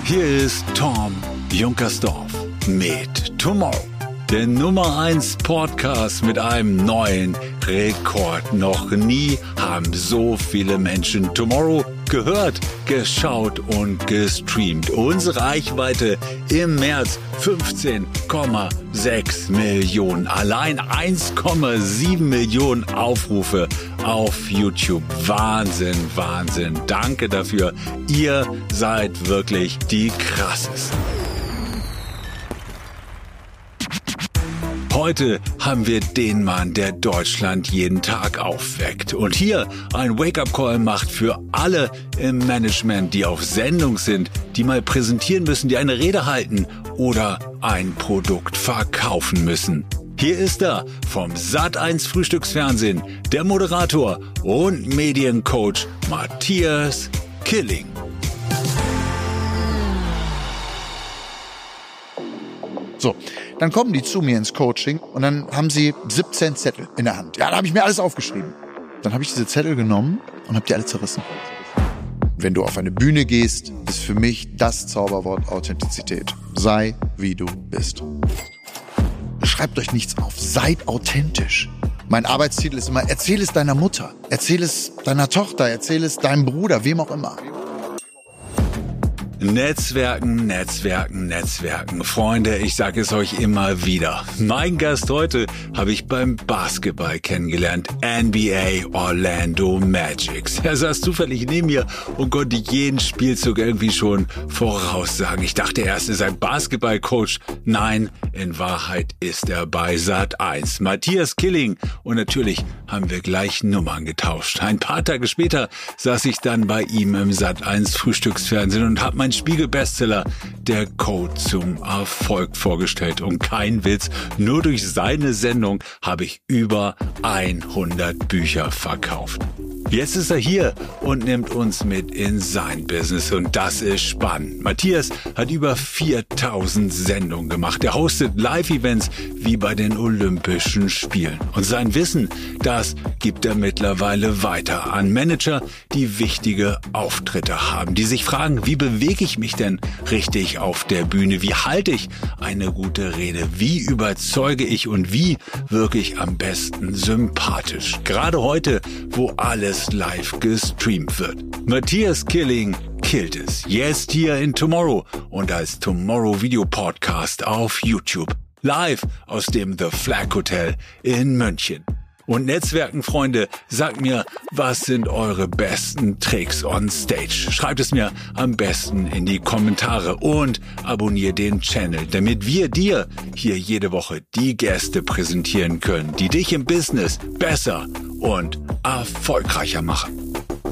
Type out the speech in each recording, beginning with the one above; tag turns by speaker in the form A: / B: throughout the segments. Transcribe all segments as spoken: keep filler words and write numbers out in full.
A: Hier ist Tom Junkersdorf mit Tomorrow, der Nummer eins Podcast mit einem neuen Rekord. Noch nie haben so viele Menschen Tomorrow gehört, geschaut und gestreamt. Unsere Reichweite im März fünfzehn Komma sechs Millionen. Allein eins Komma sieben Millionen Aufrufe auf YouTube. Wahnsinn, Wahnsinn. Danke dafür. Ihr seid wirklich die krassesten. Heute haben wir den Mann, der Deutschland jeden Tag aufweckt. Und hier ein Wake-up-Call macht für alle im Management, die auf Sendung sind, die mal präsentieren müssen, die eine Rede halten oder ein Produkt verkaufen müssen. Hier ist er vom Sat eins Frühstücksfernsehen, der Moderator und Mediencoach Matthias Killing.
B: So, dann kommen die zu mir ins Coaching und dann haben sie siebzehn Zettel in der Hand. Ja, da habe ich mir alles aufgeschrieben. Dann habe ich diese Zettel genommen und habe die alle zerrissen. Wenn du auf eine Bühne gehst, ist für mich das Zauberwort Authentizität. Sei, wie du bist. Schreibt euch nichts auf. Seid authentisch. Mein Arbeitstitel ist immer, erzähl es deiner Mutter, erzähl es deiner Tochter, erzähl es deinem Bruder, wem auch immer.
A: Netzwerken, Netzwerken, Netzwerken. Freunde, ich sage es euch immer wieder. Mein Gast heute habe ich beim Basketball kennengelernt. N B A Orlando Magic. Er saß zufällig neben mir und konnte jeden Spielzug irgendwie schon voraussagen. Ich dachte erst, er sei Basketballcoach. Nein, in Wahrheit ist er bei Sat eins. Matthias Killing. Und natürlich haben wir gleich Nummern getauscht. Ein paar Tage später saß ich dann bei ihm im Sat eins Frühstücksfernsehen und habe mein Spiegel-Bestseller Der Code zum Erfolg vorgestellt. Und kein Witz, nur durch seine Sendung habe ich über hundert Bücher verkauft. Jetzt ist er hier und nimmt uns mit in sein Business und das ist spannend. Matthias hat über viertausend Sendungen gemacht. Er hostet Live-Events wie bei den Olympischen Spielen. Und sein Wissen, das gibt er mittlerweile weiter an Manager, die wichtige Auftritte haben, die sich fragen, wie bewege ich mich denn richtig auf der Bühne? Wie halte ich eine gute Rede? Wie überzeuge ich und wie wirke ich am besten sympathisch? Gerade heute, wo alles live gestreamt wird. Matthias Killing killt es. Jetzt hier in Tomorrow und als Tomorrow Video Podcast auf YouTube. Live aus dem The Flag Hotel in München. Und Netzwerken, Freunde, sagt mir, was sind eure besten Tricks on Stage? Schreibt es mir am besten in die Kommentare und abonniert den Channel, damit wir dir hier jede Woche die Gäste präsentieren können, die dich im Business besser und erfolgreicher machen.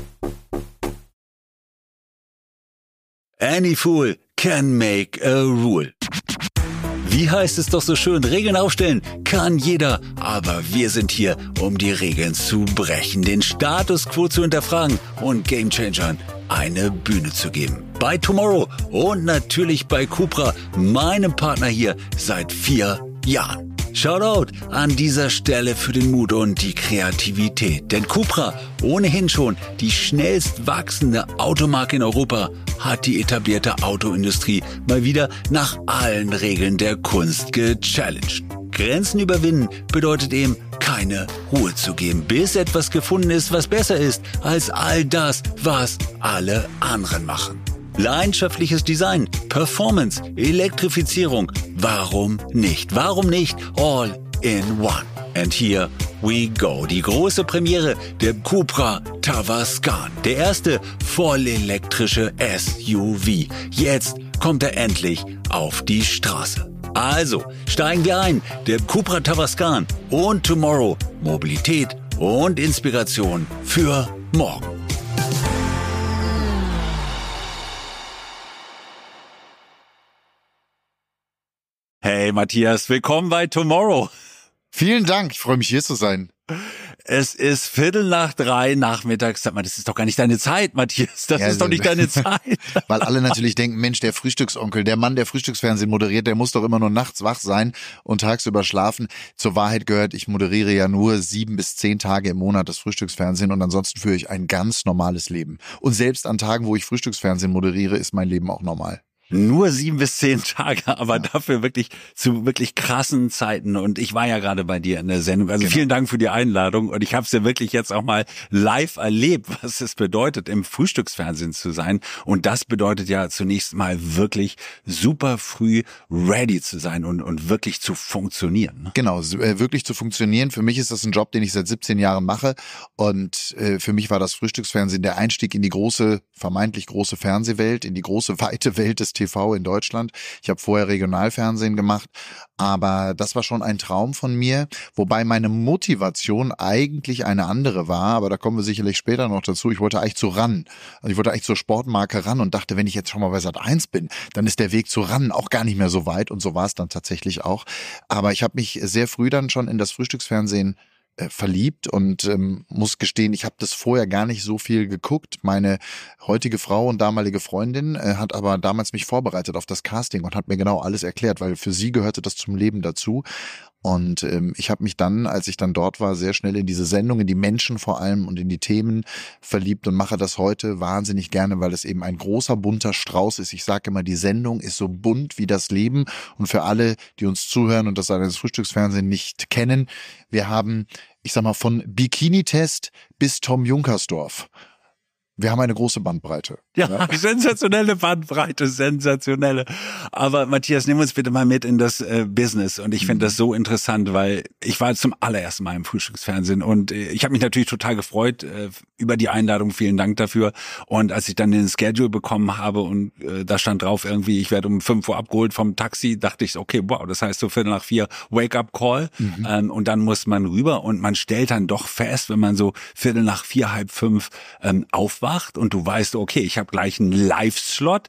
A: Any fool can make a rule. Wie heißt es doch so schön, Regeln aufstellen kann jeder, aber wir sind hier, um die Regeln zu brechen, den Status quo zu hinterfragen und Gamechangern eine Bühne zu geben. Bei Tomorrow und natürlich bei Cupra, meinem Partner hier seit vier Jahren. Shoutout an dieser Stelle für den Mut und die Kreativität. Denn Cupra, ohnehin schon die schnellst wachsende Automarke in Europa, hat die etablierte Autoindustrie mal wieder nach allen Regeln der Kunst gechallenged. Grenzen überwinden bedeutet eben, keine Ruhe zu geben, bis etwas gefunden ist, was besser ist als all das, was alle anderen machen. Leidenschaftliches Design, Performance, Elektrifizierung. Warum nicht? Warum nicht all in one? And here we go. Die große Premiere der Cupra Tavascan. Der erste vollelektrische S U V. Jetzt kommt er endlich auf die Straße. Also, steigen wir ein. Der Cupra Tavascan und Tomorrow. Mobilität und Inspiration für morgen. Hey Matthias, willkommen bei Tomorrow.
B: Vielen Dank, ich freue mich hier zu sein.
A: Es ist Viertel nach drei nachmittags. Sag mal, das ist doch gar nicht deine Zeit, Matthias. Das
B: ja,
A: ist doch nicht deine Zeit.
B: Weil alle natürlich denken, Mensch, der Frühstücksonkel, der Mann, der Frühstücksfernsehen moderiert, der muss doch immer nur nachts wach sein und tagsüber schlafen. Zur Wahrheit gehört, ich moderiere ja nur sieben bis zehn Tage im Monat das Frühstücksfernsehen und ansonsten führe ich ein ganz normales Leben. Und selbst an Tagen, wo ich Frühstücksfernsehen moderiere, ist mein Leben auch normal.
A: Nur sieben bis zehn Tage, aber ja. dafür wirklich zu wirklich krassen Zeiten. Und ich war ja gerade bei dir in der Sendung. Also genau. Vielen Dank für die Einladung. Und ich habe es ja wirklich jetzt auch mal live erlebt, was es bedeutet, im Frühstücksfernsehen zu sein. Und das bedeutet ja zunächst mal wirklich super früh ready zu sein und, und wirklich zu funktionieren.
B: Genau, wirklich zu funktionieren. Für mich ist das ein Job, den ich seit siebzehn Jahren mache. Und äh, für mich war das Frühstücksfernsehen der Einstieg in die große, vermeintlich große Fernsehwelt, in die große, weite Welt des T V in Deutschland. Ich habe vorher Regionalfernsehen gemacht, aber das war schon ein Traum von mir, wobei meine Motivation eigentlich eine andere war, aber da kommen wir sicherlich später noch dazu. Ich wollte eigentlich zu RAN, also ich wollte eigentlich zur Sportmarke RAN und dachte, wenn ich jetzt schon mal bei Sat eins bin, dann ist der Weg zu RAN auch gar nicht mehr so weit und so war es dann tatsächlich auch. Aber ich habe mich sehr früh dann schon in das Frühstücksfernsehen verliebt und ähm, muss gestehen, ich habe das vorher gar nicht so viel geguckt. Meine heutige Frau und damalige Freundin äh, hat aber damals mich vorbereitet auf das Casting und hat mir genau alles erklärt, weil für sie gehörte das zum Leben dazu. Und ähm, ich habe mich dann, als ich dann dort war, sehr schnell in diese Sendung, in die Menschen vor allem und in die Themen verliebt und mache das heute wahnsinnig gerne, weil es eben ein großer, bunter Strauß ist. Ich sage immer, die Sendung ist so bunt wie das Leben. Und für alle, die uns zuhören und das das Frühstücksfernsehen nicht kennen, wir haben, ich sag mal, von Bikini-Test bis Tom Junkersdorf. Wir haben eine große Bandbreite.
A: Ja, ja, sensationelle Bandbreite, sensationelle. Aber Matthias, nimm uns bitte mal mit in das äh, Business. Und ich finde mhm. das so interessant, weil ich war zum allerersten Mal im Frühstücksfernsehen und äh, ich habe mich natürlich total gefreut äh, über die Einladung. Vielen Dank dafür. Und als ich dann den Schedule bekommen habe und äh, da stand drauf irgendwie, ich werde um fünf Uhr abgeholt vom Taxi, dachte ich, okay, wow, das heißt so Viertel nach vier Wake-up-Call. Mhm. Ähm, und dann muss man rüber und man stellt dann doch fest, wenn man so Viertel nach vier, halb fünf ähm, aufwacht, und du weißt, okay, ich habe gleich einen Live-Slot.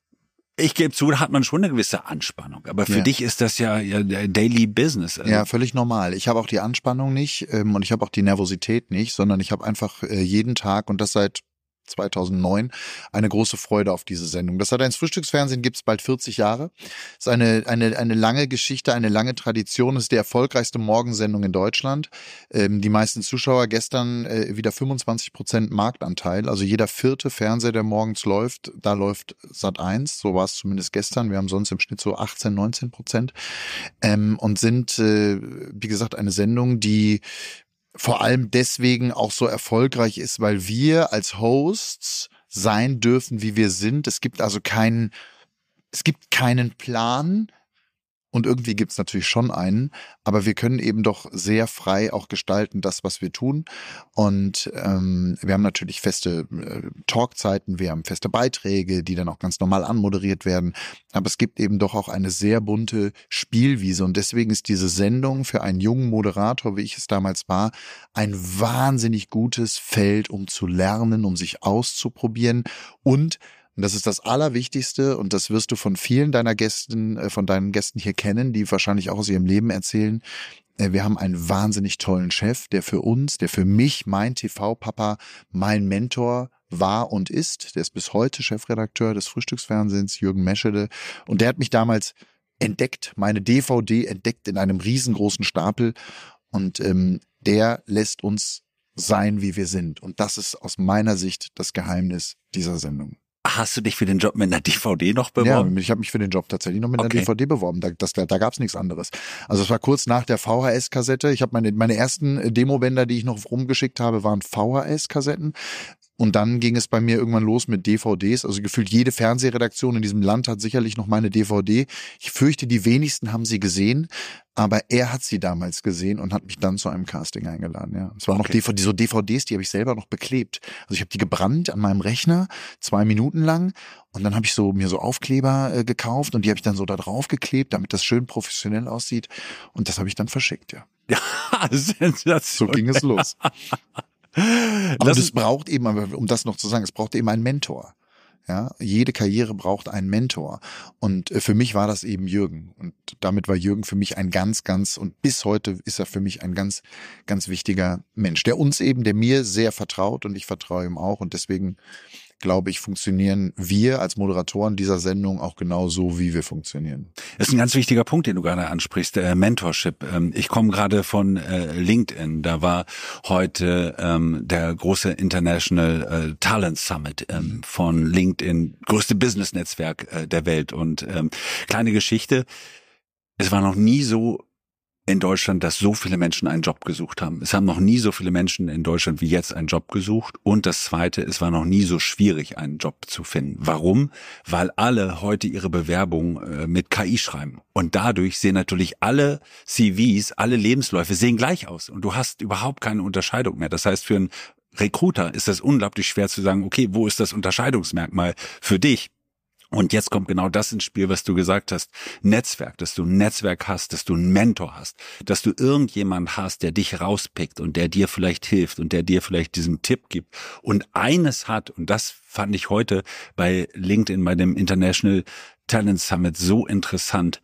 A: Ich gebe zu, da hat man schon eine gewisse Anspannung. Aber für ja. dich ist das ja, ja Daily Business. Also.
B: Ja, völlig normal. Ich habe auch die Anspannung nicht ähm, und ich habe auch die Nervosität nicht, sondern ich habe einfach äh, jeden Tag und das seit zweitausendneun eine große Freude auf diese Sendung. Das Sat eins Frühstücksfernsehen gibt es bald vierzig Jahre. Es ist eine, eine, eine lange Geschichte, eine lange Tradition. Es ist die erfolgreichste Morgensendung in Deutschland. Ähm, die meisten Zuschauer, gestern äh, wieder fünfundzwanzig Prozent Marktanteil. Also jeder vierte Fernseher, der morgens läuft, da läuft Sat eins. So war es zumindest gestern. Wir haben sonst im Schnitt so achtzehn, neunzehn Prozent. Ähm, und sind, äh, wie gesagt, eine Sendung, die vor allem deswegen auch so erfolgreich ist, weil wir als Hosts sein dürfen, wie wir sind. Es gibt also keinen, es gibt keinen Plan. Und irgendwie gibt es natürlich schon einen, aber wir können eben doch sehr frei auch gestalten, das, was wir tun. Und ähm, wir haben natürlich feste äh, Talkzeiten, wir haben feste Beiträge, die dann auch ganz normal anmoderiert werden. Aber es gibt eben doch auch eine sehr bunte Spielwiese. Und deswegen ist diese Sendung für einen jungen Moderator, wie ich es damals war, ein wahnsinnig gutes Feld, um zu lernen, um sich auszuprobieren und Und das ist das Allerwichtigste und das wirst du von vielen deiner Gästen, von deinen Gästen hier kennen, die wahrscheinlich auch aus ihrem Leben erzählen. Wir haben einen wahnsinnig tollen Chef, der für uns, der für mich, mein T V-Papa, mein Mentor war und ist. Der ist bis heute Chefredakteur des Frühstücksfernsehens, Jürgen Meschede. Und der hat mich damals entdeckt, meine D V D entdeckt in einem riesengroßen Stapel. Und ähm, der lässt uns sein, wie wir sind. Und das ist aus meiner Sicht das Geheimnis dieser Sendung.
A: Hast du dich für den Job mit einer D V D noch beworben?
B: Ja, ich habe mich für den Job tatsächlich noch mit
A: okay.
B: einer D V D beworben. Da, das, da gab es nichts anderes. Also es war kurz nach der V H S-Kassette. Ich habe meine, meine ersten Demobänder, die ich noch rumgeschickt habe, waren V H S-Kassetten. Und dann ging es bei mir irgendwann los mit D V Ds. Also gefühlt jede Fernsehredaktion in diesem Land hat sicherlich noch meine D V D. Ich fürchte, die wenigsten haben sie gesehen. Aber er hat sie damals gesehen und hat mich dann zu einem Casting eingeladen. Ja, es waren okay. noch D V D, so D V Ds, die habe ich selber noch beklebt. Also ich habe die gebrannt an meinem Rechner, zwei Minuten lang. Und dann habe ich so mir so Aufkleber äh, gekauft und die habe ich dann so da drauf geklebt, damit das schön professionell aussieht. Und das habe ich dann verschickt, ja.
A: Ja, sensationell.
B: So ging es los. Aber es braucht eben, um das noch zu sagen, es braucht eben einen Mentor. Ja, jede Karriere braucht einen Mentor. Und für mich war das eben Jürgen. Und damit war Jürgen für mich ein ganz, ganz, und bis heute ist er für mich ein ganz, ganz wichtiger Mensch, der uns eben, der mir sehr vertraut und ich vertraue ihm auch. Und deswegen glaube ich, funktionieren wir als Moderatoren dieser Sendung auch genau so, wie wir funktionieren.
A: Das ist ein ganz wichtiger Punkt, den du gerade ansprichst, äh, Mentorship. Ähm, ich komme gerade von äh, LinkedIn. Da war heute ähm, der große International äh, Talent Summit ähm, von LinkedIn, größte Business-Netzwerk äh, der Welt. Und ähm, kleine Geschichte, es war noch nie so in Deutschland, dass so viele Menschen einen Job gesucht haben. Es haben noch nie so viele Menschen in Deutschland wie jetzt einen Job gesucht. Und das Zweite, es war noch nie so schwierig, einen Job zu finden. Warum? Weil alle heute ihre Bewerbung äh, mit K I schreiben. Und dadurch sehen natürlich alle C Vs, alle Lebensläufe sehen gleich aus. Und du hast überhaupt keine Unterscheidung mehr. Das heißt, für einen Recruiter ist das unglaublich schwer zu sagen, okay, wo ist das Unterscheidungsmerkmal für dich? Und jetzt kommt genau das ins Spiel, was du gesagt hast. Netzwerk, dass du ein Netzwerk hast, dass du einen Mentor hast, dass du irgendjemand hast, der dich rauspickt und der dir vielleicht hilft und der dir vielleicht diesen Tipp gibt. Und eines hat, und das fand ich heute bei LinkedIn, bei dem International Talent Summit so interessant,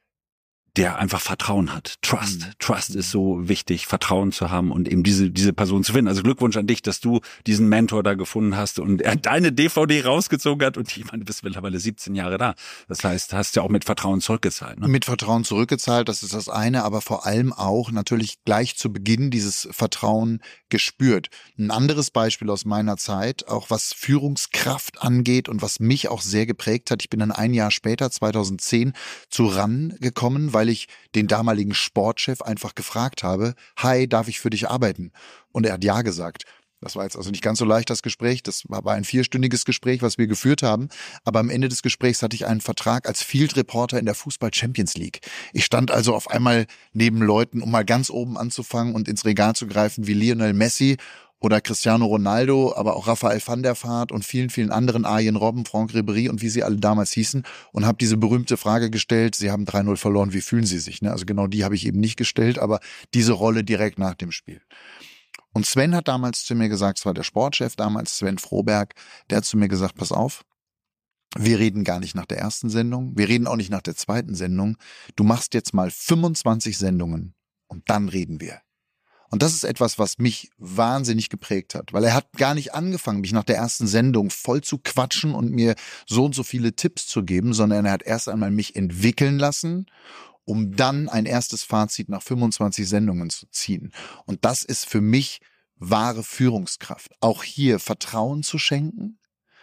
A: der einfach Vertrauen hat. Trust. Mhm. Trust ist so wichtig, Vertrauen zu haben und eben diese diese Person zu finden. Also Glückwunsch an dich, dass du diesen Mentor da gefunden hast und er deine D V D rausgezogen hat und ich meine, du bist mittlerweile siebzehn Jahre da. Das heißt, hast ja auch mit Vertrauen zurückgezahlt. Ne?
B: Mit Vertrauen zurückgezahlt, das ist das eine, aber vor allem auch natürlich gleich zu Beginn dieses Vertrauen gespürt. Ein anderes Beispiel aus meiner Zeit, auch was Führungskraft angeht und was mich auch sehr geprägt hat. Ich bin dann ein Jahr später, zweitausendzehn, zu R A N gekommen, weil ich den damaligen Sportchef einfach gefragt habe, hi, darf ich für dich arbeiten? Und er hat ja gesagt. Das war jetzt also nicht ganz so leicht, das Gespräch. Das war ein vierstündiges Gespräch, was wir geführt haben. Aber am Ende des Gesprächs hatte ich einen Vertrag als Field Reporter in der Fußball Champions League. Ich stand also auf einmal neben Leuten, um mal ganz oben anzufangen und ins Regal zu greifen, wie Lionel Messi oder Cristiano Ronaldo, aber auch Raphael van der Vaart und vielen, vielen anderen, Arjen Robben, Franck Ribéry und wie sie alle damals hießen und habe diese berühmte Frage gestellt, sie haben drei null verloren, wie fühlen sie sich? Also genau die habe ich eben nicht gestellt, aber diese Rolle direkt nach dem Spiel. Und Sven hat damals zu mir gesagt, es war der Sportchef damals, Sven Froberg, der hat zu mir gesagt, pass auf, wir reden gar nicht nach der ersten Sendung, wir reden auch nicht nach der zweiten Sendung, du machst jetzt mal fünfundzwanzig Sendungen und dann reden wir. Und das ist etwas, was mich wahnsinnig geprägt hat, weil er hat gar nicht angefangen, mich nach der ersten Sendung voll zu quatschen und mir so und so viele Tipps zu geben, sondern er hat erst einmal mich entwickeln lassen, um dann ein erstes Fazit nach fünfundzwanzig Sendungen zu ziehen. Und das ist für mich wahre Führungskraft. Auch hier Vertrauen zu schenken,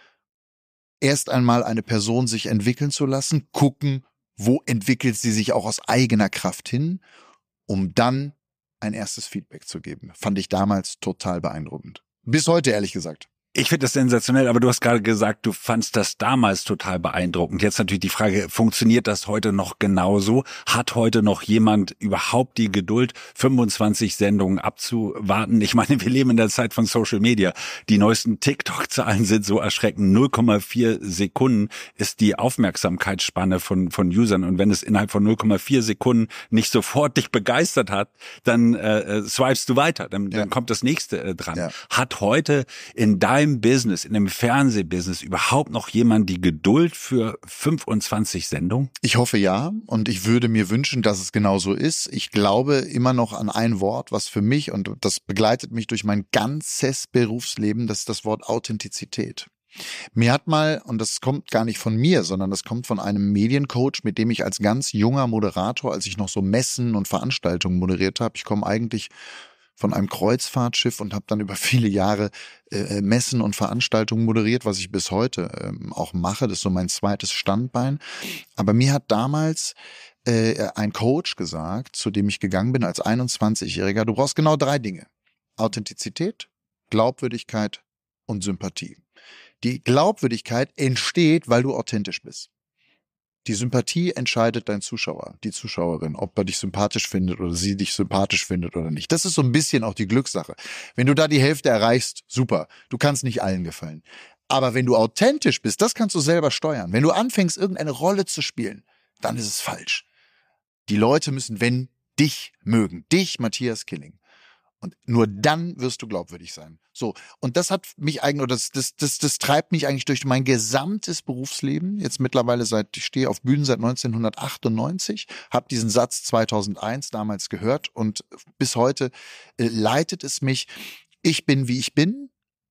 B: erst einmal eine Person sich entwickeln zu lassen, gucken, wo entwickelt sie sich auch aus eigener Kraft hin, um dann ein erstes Feedback zu geben. Fand ich damals total beeindruckend. Bis heute, ehrlich gesagt.
A: Ich finde das sensationell, aber du hast gerade gesagt, du fandst das damals total beeindruckend. Jetzt natürlich die Frage, funktioniert das heute noch genauso? Hat heute noch jemand überhaupt die Geduld, fünfundzwanzig Sendungen abzuwarten? Ich meine, wir leben in der Zeit von Social Media. Die neuesten TikTok-Zahlen sind so erschreckend. null Komma vier Sekunden ist die Aufmerksamkeitsspanne von von Usern. Und wenn es innerhalb von null Komma vier Sekunden nicht sofort dich begeistert hat, dann äh, swipest du weiter. Dann, ja. dann kommt das nächste äh, dran. Ja. Hat heute in deinem Business, in dem Fernsehbusiness überhaupt noch jemand die Geduld für fünfundzwanzig Sendungen?
B: Ich hoffe ja und ich würde mir wünschen, dass es genauso ist. Ich glaube immer noch an ein Wort, was für mich, und das begleitet mich durch mein ganzes Berufsleben, das ist das Wort Authentizität. Mir hat mal, und das kommt gar nicht von mir, sondern das kommt von einem Mediencoach, mit dem ich als ganz junger Moderator, als ich noch so Messen und Veranstaltungen moderiert habe, ich komme eigentlich von einem Kreuzfahrtschiff und habe dann über viele Jahre äh, Messen und Veranstaltungen moderiert, was ich bis heute ähm, auch mache. Das ist so mein zweites Standbein. Aber mir hat damals äh, ein Coach gesagt, zu dem ich gegangen bin als einundzwanzigjähriger, du brauchst genau drei Dinge. Authentizität, Glaubwürdigkeit und Sympathie. Die Glaubwürdigkeit entsteht, weil du authentisch bist. Die Sympathie entscheidet dein Zuschauer, die Zuschauerin, ob er dich sympathisch findet oder sie dich sympathisch findet oder nicht. Das ist so ein bisschen auch die Glückssache. Wenn du da die Hälfte erreichst, super. Du kannst nicht allen gefallen. Aber wenn du authentisch bist, das kannst du selber steuern. Wenn du anfängst, irgendeine Rolle zu spielen, dann ist es falsch. Die Leute müssen, wenn, dich mögen. Dich, Matthias Killing. Und nur dann wirst du glaubwürdig sein. So. Und das hat mich eigentlich, oder das, das, das, das treibt mich eigentlich durch mein gesamtes Berufsleben. Jetzt mittlerweile seit, ich stehe auf Bühnen seit neunzehnhundertachtundneunzig, habe diesen Satz zweitausendeins damals gehört und bis heute äh, leitet es mich. Ich bin, wie ich bin.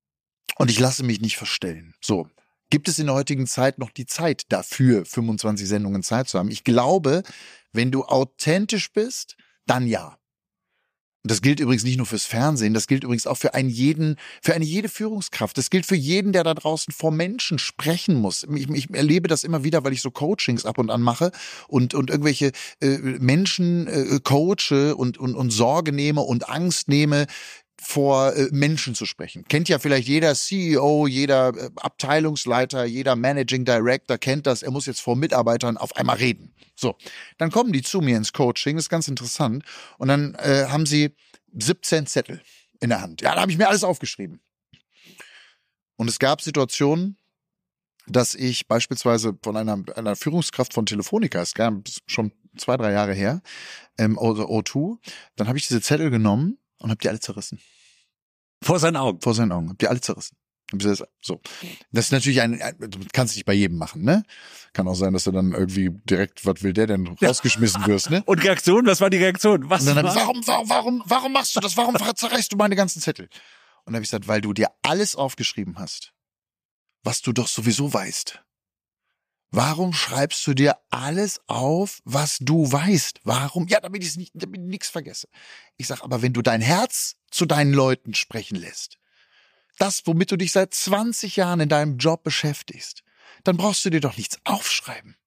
B: Und ich lasse mich nicht verstellen. So. Gibt es in der heutigen Zeit noch die Zeit dafür, fünfundzwanzig Sendungen Zeit zu haben? Ich glaube, wenn du authentisch bist, dann ja. Und das gilt übrigens nicht nur fürs Fernsehen, das gilt übrigens auch für einen jeden, für eine jede Führungskraft. Das gilt für jeden, der da draußen vor Menschen sprechen muss. Ich, ich erlebe das immer wieder, weil ich so Coachings ab und an mache und, und irgendwelche äh, Menschen äh, coache und, und, und Sorge nehme und Angst nehme, vor äh, Menschen zu sprechen. Kennt ja vielleicht jeder C E O, jeder äh, Abteilungsleiter, jeder Managing Director kennt das. Er muss jetzt vor Mitarbeitern auf einmal reden. So, dann kommen die zu mir ins Coaching, das ist ganz interessant. Und dann äh, haben sie siebzehn Zettel in der Hand. Ja, da habe ich mir alles aufgeschrieben. Und es gab Situationen, dass ich beispielsweise von einer, einer Führungskraft von Telefonica, es gab schon zwei, drei Jahre her, ähm, O zwei, dann habe ich diese Zettel genommen und hab die alle zerrissen.
A: Vor seinen Augen?
B: Vor seinen Augen. Hab die alle zerrissen. So. Das ist natürlich ein, ein du kannst nicht bei jedem machen, ne? Kann auch sein, dass du dann irgendwie direkt, was will der denn, rausgeschmissen wirst, ne?
A: Und Reaktion? Was war die Reaktion? Was
B: und dann
A: war?
B: hab ich, warum, warum, warum, warum machst du das? Warum zerreißt du meine ganzen Zettel? Und dann habe ich gesagt, weil du dir alles aufgeschrieben hast, was du doch sowieso weißt. Warum schreibst du dir alles auf, was du weißt? Warum? Ja, damit ich nicht, damit ich nichts vergesse. Ich sag, aber wenn du dein Herz zu deinen Leuten sprechen lässt, das, womit du dich seit zwanzig Jahren in deinem Job beschäftigst, dann brauchst du dir doch nichts aufschreiben.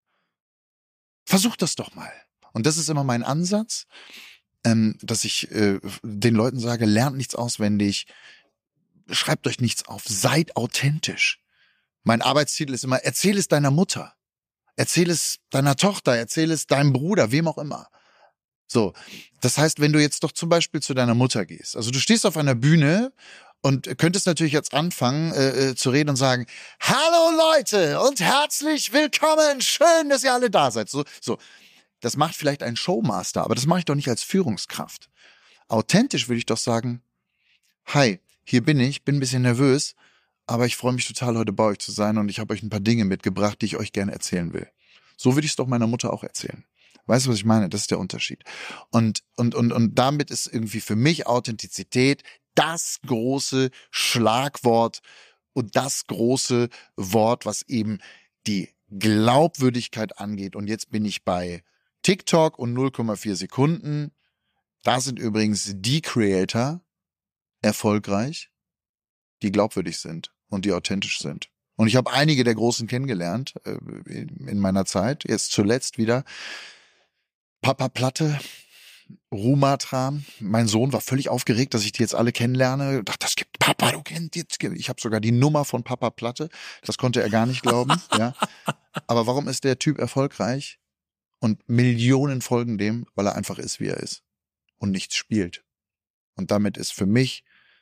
B: Versuch das doch mal. Und das ist immer mein Ansatz, ähm, dass ich äh, den Leuten sage, lernt nichts auswendig, schreibt euch nichts auf, seid authentisch. Mein Arbeitstitel ist immer, erzähl es deiner Mutter, erzähl es deiner Tochter, erzähl es deinem Bruder, wem auch immer. So, das heißt, wenn du jetzt doch zum Beispiel zu deiner Mutter gehst, also du stehst auf einer Bühne und könntest natürlich jetzt anfangen äh, zu reden und sagen, hallo Leute und herzlich willkommen, schön, dass ihr alle da seid. So, so, das macht vielleicht ein Showmaster, aber das mache ich doch nicht als Führungskraft. Authentisch würde ich doch sagen, hi, hier bin ich, bin ein bisschen nervös, aber ich freue mich total, heute bei euch zu sein und ich habe euch ein paar Dinge mitgebracht, die ich euch gerne erzählen will. So würde ich es doch meiner Mutter auch erzählen. Weißt du, was ich meine? Das ist der Unterschied. Und, und, und, und damit ist irgendwie für mich Authentizität das große Schlagwort und das große Wort, was eben die Glaubwürdigkeit angeht. Und jetzt bin ich bei TikTok und null Komma vier Sekunden. Da sind übrigens die Creator erfolgreich, die glaubwürdig sind und die authentisch sind. Und ich habe einige der Großen kennengelernt äh, in meiner Zeit. Jetzt zuletzt wieder Papa Platte, Rumatran. Mein Sohn war völlig aufgeregt, dass ich die jetzt alle kennenlerne. Ich dachte, das gibt Papa, du kennst jetzt. Ich habe sogar die Nummer von Papa Platte. Das konnte er gar nicht glauben. Ja. Aber warum ist der Typ erfolgreich? Und Millionen folgen dem, weil er einfach ist, wie er ist und nichts spielt. Und damit ist für mich,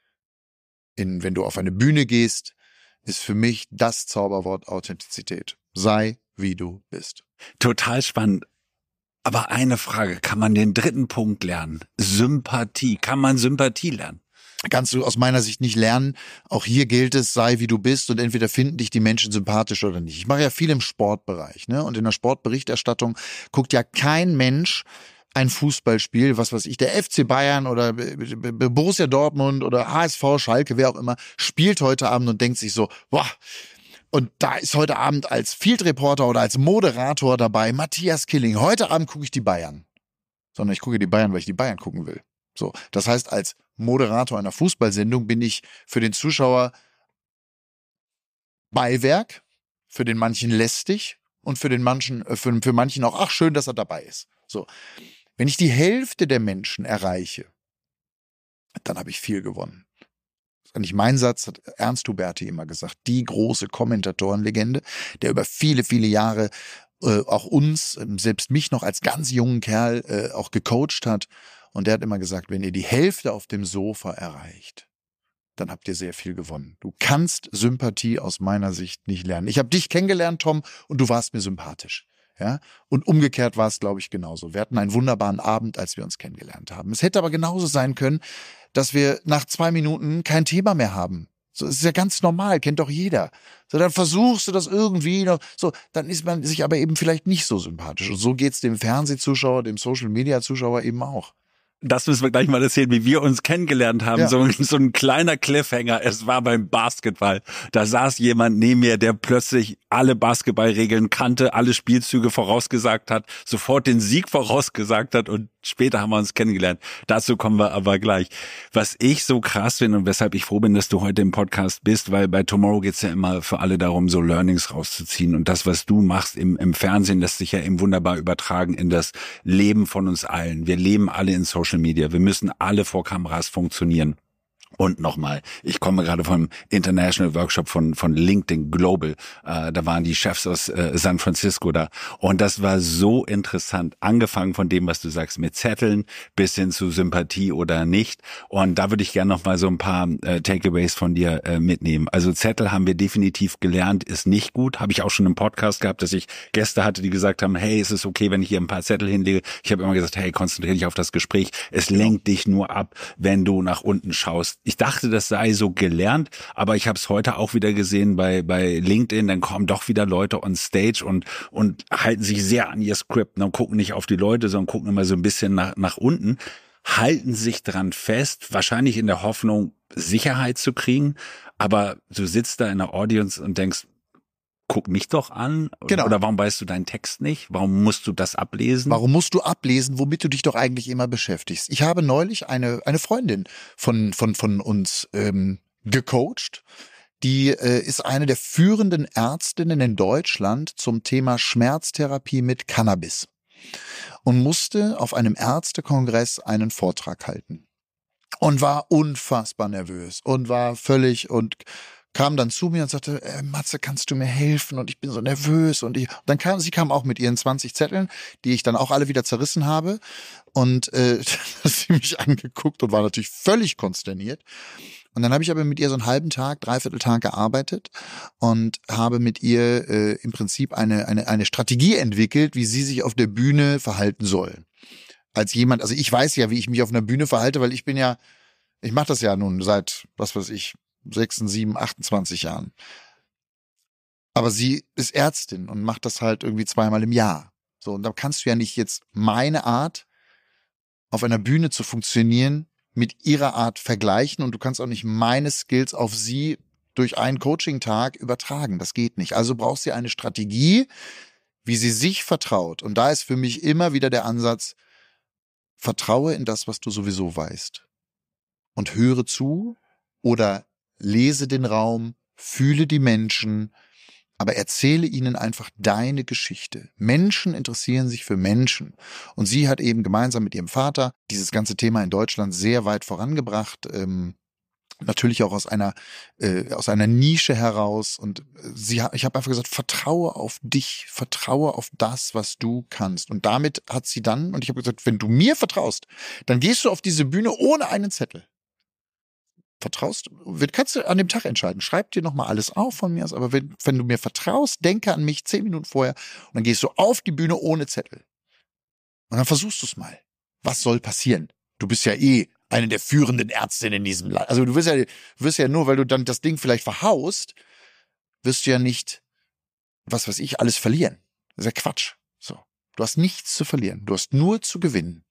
B: in, wenn du auf eine Bühne gehst, ist für mich das Zauberwort Authentizität. Sei, wie du bist.
A: Total spannend. Aber eine Frage, kann man den dritten Punkt lernen? Sympathie. Kann man Sympathie lernen?
B: Kannst du aus meiner Sicht nicht lernen. Auch hier gilt es, sei wie du bist und entweder finden dich die Menschen sympathisch oder nicht. Ich mache ja viel im Sportbereich, ne? Und in der Sportberichterstattung guckt ja kein Mensch ein Fußballspiel, was weiß ich, der F C Bayern oder Borussia Dortmund oder H S V, Schalke, wer auch immer, spielt heute Abend und denkt sich so, boah, und da ist heute Abend als Field Reporter oder als Moderator dabei Matthias Killing. Heute Abend gucke ich die Bayern. Sondern ich gucke die Bayern, weil ich die Bayern gucken will. So, das heißt, als Moderator einer Fußballsendung bin ich für den Zuschauer Beiwerk, für den manchen lästig und für den manchen, für, für manchen auch, ach schön, dass er dabei ist. So, wenn ich die Hälfte der Menschen erreiche, dann habe ich viel gewonnen. Das ist nicht mein Satz, hat Ernst Huberti immer gesagt, die große Kommentatorenlegende, der über viele, viele Jahre äh, auch uns, selbst mich noch als ganz jungen Kerl äh, auch gecoacht hat. Und der hat immer gesagt, wenn ihr die Hälfte auf dem Sofa erreicht, dann habt ihr sehr viel gewonnen. Du kannst Sympathie aus meiner Sicht nicht lernen. Ich habe dich kennengelernt, Tom, und du warst mir sympathisch. Ja, und umgekehrt war es, glaube ich, genauso. Wir hatten einen wunderbaren Abend, als wir uns kennengelernt haben. Es hätte aber genauso sein können, dass wir nach zwei Minuten kein Thema mehr haben. So, das ist ja ganz normal, kennt doch jeder. So, dann versuchst du das irgendwie noch, so, dann ist man sich aber eben vielleicht nicht so sympathisch. Und so geht's dem Fernsehzuschauer, dem Social-Media-Zuschauer eben auch.
A: das müssen wir gleich mal erzählen, wie wir uns kennengelernt haben. Ja. So, so ein kleiner Cliffhanger. Es war beim Basketball. Da saß jemand neben mir, der plötzlich alle Basketballregeln kannte, alle Spielzüge vorausgesagt hat, sofort den Sieg vorausgesagt hat und später haben wir uns kennengelernt. Dazu kommen wir aber gleich. Was ich so krass finde und weshalb ich froh bin, dass du heute im Podcast bist, weil bei Tomorrow geht's ja immer für alle darum, so Learnings rauszuziehen. Und das, was du machst im, im Fernsehen, lässt sich ja eben wunderbar übertragen in das Leben von uns allen. Wir leben alle in Social Media. Wir müssen alle vor Kameras funktionieren. Und nochmal, ich komme gerade vom International Workshop von von LinkedIn Global. Äh, da waren die Chefs aus äh, San Francisco da. Und das war so interessant. Angefangen von dem, was du sagst, mit Zetteln bis hin zu Sympathie oder nicht. Und da würde ich gerne nochmal so ein paar äh, Takeaways von dir äh, mitnehmen. Also Zettel haben wir definitiv gelernt, ist nicht gut. Habe ich auch schon im Podcast gehabt, dass ich Gäste hatte, die gesagt haben, hey, ist es okay, wenn ich hier ein paar Zettel hinlege? Ich habe immer gesagt, hey, konzentriere dich auf das Gespräch. Es lenkt dich nur ab, wenn du nach unten schaust. Ich dachte, das sei so gelernt, aber ich habe es heute auch wieder gesehen bei bei LinkedIn. Dann kommen doch wieder Leute on Stage und und halten sich sehr an ihr Skript und gucken nicht auf die Leute, sondern gucken immer so ein bisschen nach nach unten, halten sich dran fest, wahrscheinlich in der Hoffnung, Sicherheit zu kriegen. Aber du sitzt da in der Audience und denkst, guck mich doch an.
B: Genau.
A: Oder warum weißt du deinen Text nicht? Warum musst du das ablesen?
B: Warum musst du ablesen, womit du dich doch eigentlich immer beschäftigst? Ich habe neulich eine eine Freundin von von von uns ähm, gecoacht. Die äh, ist eine der führenden Ärztinnen in Deutschland zum Thema Schmerztherapie mit Cannabis und musste auf einem Ärztekongress einen Vortrag halten und war unfassbar nervös und war völlig und kam dann zu mir und sagte, äh, Matze, kannst du mir helfen? Und ich bin so nervös. Und ich, dann kam, sie kam auch mit ihren zwanzig Zetteln, die ich dann auch alle wieder zerrissen habe. Und äh, hat sie mich angeguckt und war natürlich völlig konsterniert. Und dann habe ich aber mit ihr so einen halben Tag, dreiviertel Tag gearbeitet und habe mit ihr äh, im Prinzip eine, eine, eine Strategie entwickelt, wie sie sich auf der Bühne verhalten soll. Als jemand, also ich weiß ja, wie ich mich auf einer Bühne verhalte, weil ich bin ja, ich mache das ja nun seit, was weiß ich, sechs, sieben, achtundzwanzig Jahren. Aber sie ist Ärztin und macht das halt irgendwie zweimal im Jahr. So, und da kannst du ja nicht jetzt meine Art, auf einer Bühne zu funktionieren, mit ihrer Art vergleichen und du kannst auch nicht meine Skills auf sie durch einen Coaching-Tag übertragen. Das geht nicht. Also brauchst du eine Strategie, wie sie sich vertraut. Und da ist für mich immer wieder der Ansatz, vertraue in das, was du sowieso weißt. Und höre zu oder lese den Raum, fühle die Menschen, aber erzähle ihnen einfach deine Geschichte. Menschen interessieren sich für Menschen. Und sie hat eben gemeinsam mit ihrem Vater dieses ganze Thema in Deutschland sehr weit vorangebracht. Ähm, natürlich auch aus einer äh, aus einer Nische heraus. Und sie, ich habe einfach gesagt, vertraue auf dich, vertraue auf das, was du kannst. Und damit hat sie dann, und ich habe gesagt, wenn du mir vertraust, dann gehst du auf diese Bühne ohne einen Zettel. Vertraust, kannst du an dem Tag entscheiden. Schreib dir nochmal alles auf von mir aus, aber wenn, wenn du mir vertraust, denke an mich zehn Minuten vorher und dann gehst du auf die Bühne ohne Zettel. Und dann versuchst du es mal. Was soll passieren? Du bist ja eh eine der führenden Ärztinnen in diesem Land. Also du wirst ja, du wirst ja nur, weil du dann das Ding vielleicht verhaust, wirst du ja nicht, was weiß ich, alles verlieren. Das ist ja Quatsch. So. Du hast nichts zu verlieren. Du hast nur zu gewinnen.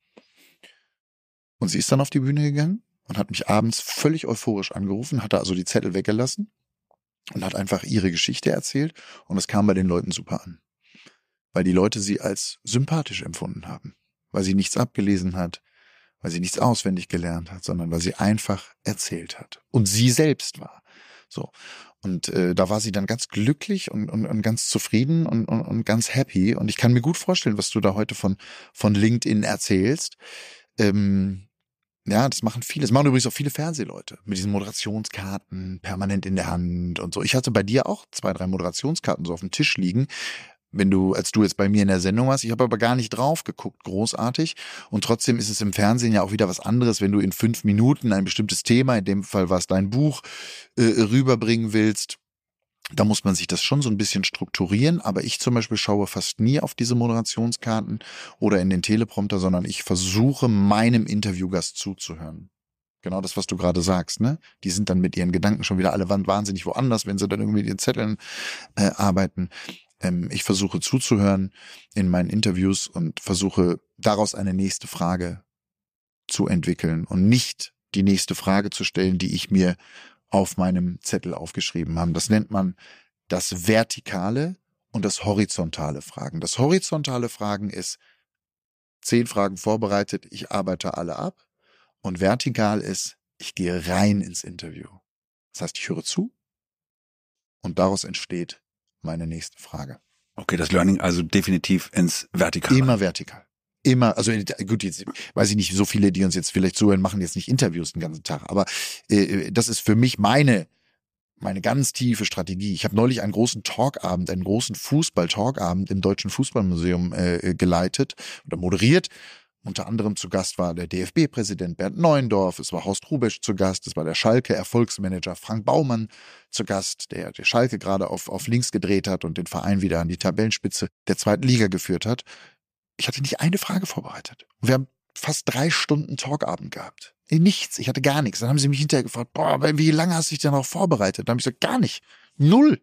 B: Und sie ist dann auf die Bühne gegangen und hat mich abends völlig euphorisch angerufen, hatte also die Zettel weggelassen und hat einfach ihre Geschichte erzählt und es kam bei den Leuten super an. Weil die Leute sie als sympathisch empfunden haben. Weil sie nichts abgelesen hat, weil sie nichts auswendig gelernt hat, sondern weil sie einfach erzählt hat. Und sie selbst war. So. Und äh, da war sie dann ganz glücklich und, und, und ganz zufrieden und, und, und ganz happy. Und ich kann mir gut vorstellen, was du da heute von, von LinkedIn erzählst. Ähm, Ja, das machen viele. Das machen übrigens auch viele Fernsehleute mit diesen Moderationskarten permanent in der Hand und so. Ich hatte bei dir auch zwei, drei Moderationskarten so auf dem Tisch liegen, wenn du, als du jetzt bei mir in der Sendung warst. Ich habe aber gar nicht drauf geguckt, großartig. Und trotzdem ist es im Fernsehen ja auch wieder was anderes, wenn du in fünf Minuten ein bestimmtes Thema, in dem Fall war es dein Buch, äh, rüberbringen willst. Da muss man sich das schon so ein bisschen strukturieren, aber ich zum Beispiel schaue fast nie auf diese Moderationskarten oder in den Teleprompter, sondern ich versuche, meinem Interviewgast zuzuhören. Genau das, was du gerade sagst, ne? Die sind dann mit ihren Gedanken schon wieder alle wahnsinnig woanders, wenn sie dann irgendwie mit ihren Zetteln äh, arbeiten. Ähm, ich versuche zuzuhören in meinen Interviews und versuche daraus eine nächste Frage zu entwickeln und nicht die nächste Frage zu stellen, die ich mir auf meinem Zettel aufgeschrieben habe. Das nennt man das vertikale und das horizontale Fragen. Das horizontale Fragen ist zehn Fragen vorbereitet, ich arbeite alle ab. Und vertikal ist, ich gehe rein ins Interview. Das heißt, ich höre zu und daraus entsteht meine nächste Frage.
A: Okay, das Learning also definitiv ins Vertikale.
B: Immer vertikal. Immer, also gut, jetzt weiß ich nicht, so viele, die uns jetzt vielleicht zuhören, machen jetzt nicht Interviews den ganzen Tag, aber äh, das ist für mich meine meine ganz tiefe Strategie. Ich habe neulich einen großen Talkabend, einen großen Fußball-Talkabend im Deutschen Fußballmuseum äh, geleitet oder moderiert. Unter anderem zu Gast war der D F B-Präsident Bernd Neuendorf, es war Horst Hrubesch zu Gast, es war der Schalke-Erfolgsmanager Frank Baumann zu Gast, der, der Schalke gerade auf, auf links gedreht hat und den Verein wieder an die Tabellenspitze der zweiten Liga geführt hat. Ich hatte nicht eine Frage vorbereitet. Und wir haben fast drei Stunden Talkabend gehabt. Nichts, ich hatte gar nichts. Dann haben sie mich hinterher gefragt, boah, wie lange hast du dich denn auch vorbereitet? Dann habe ich gesagt, gar nicht. Null.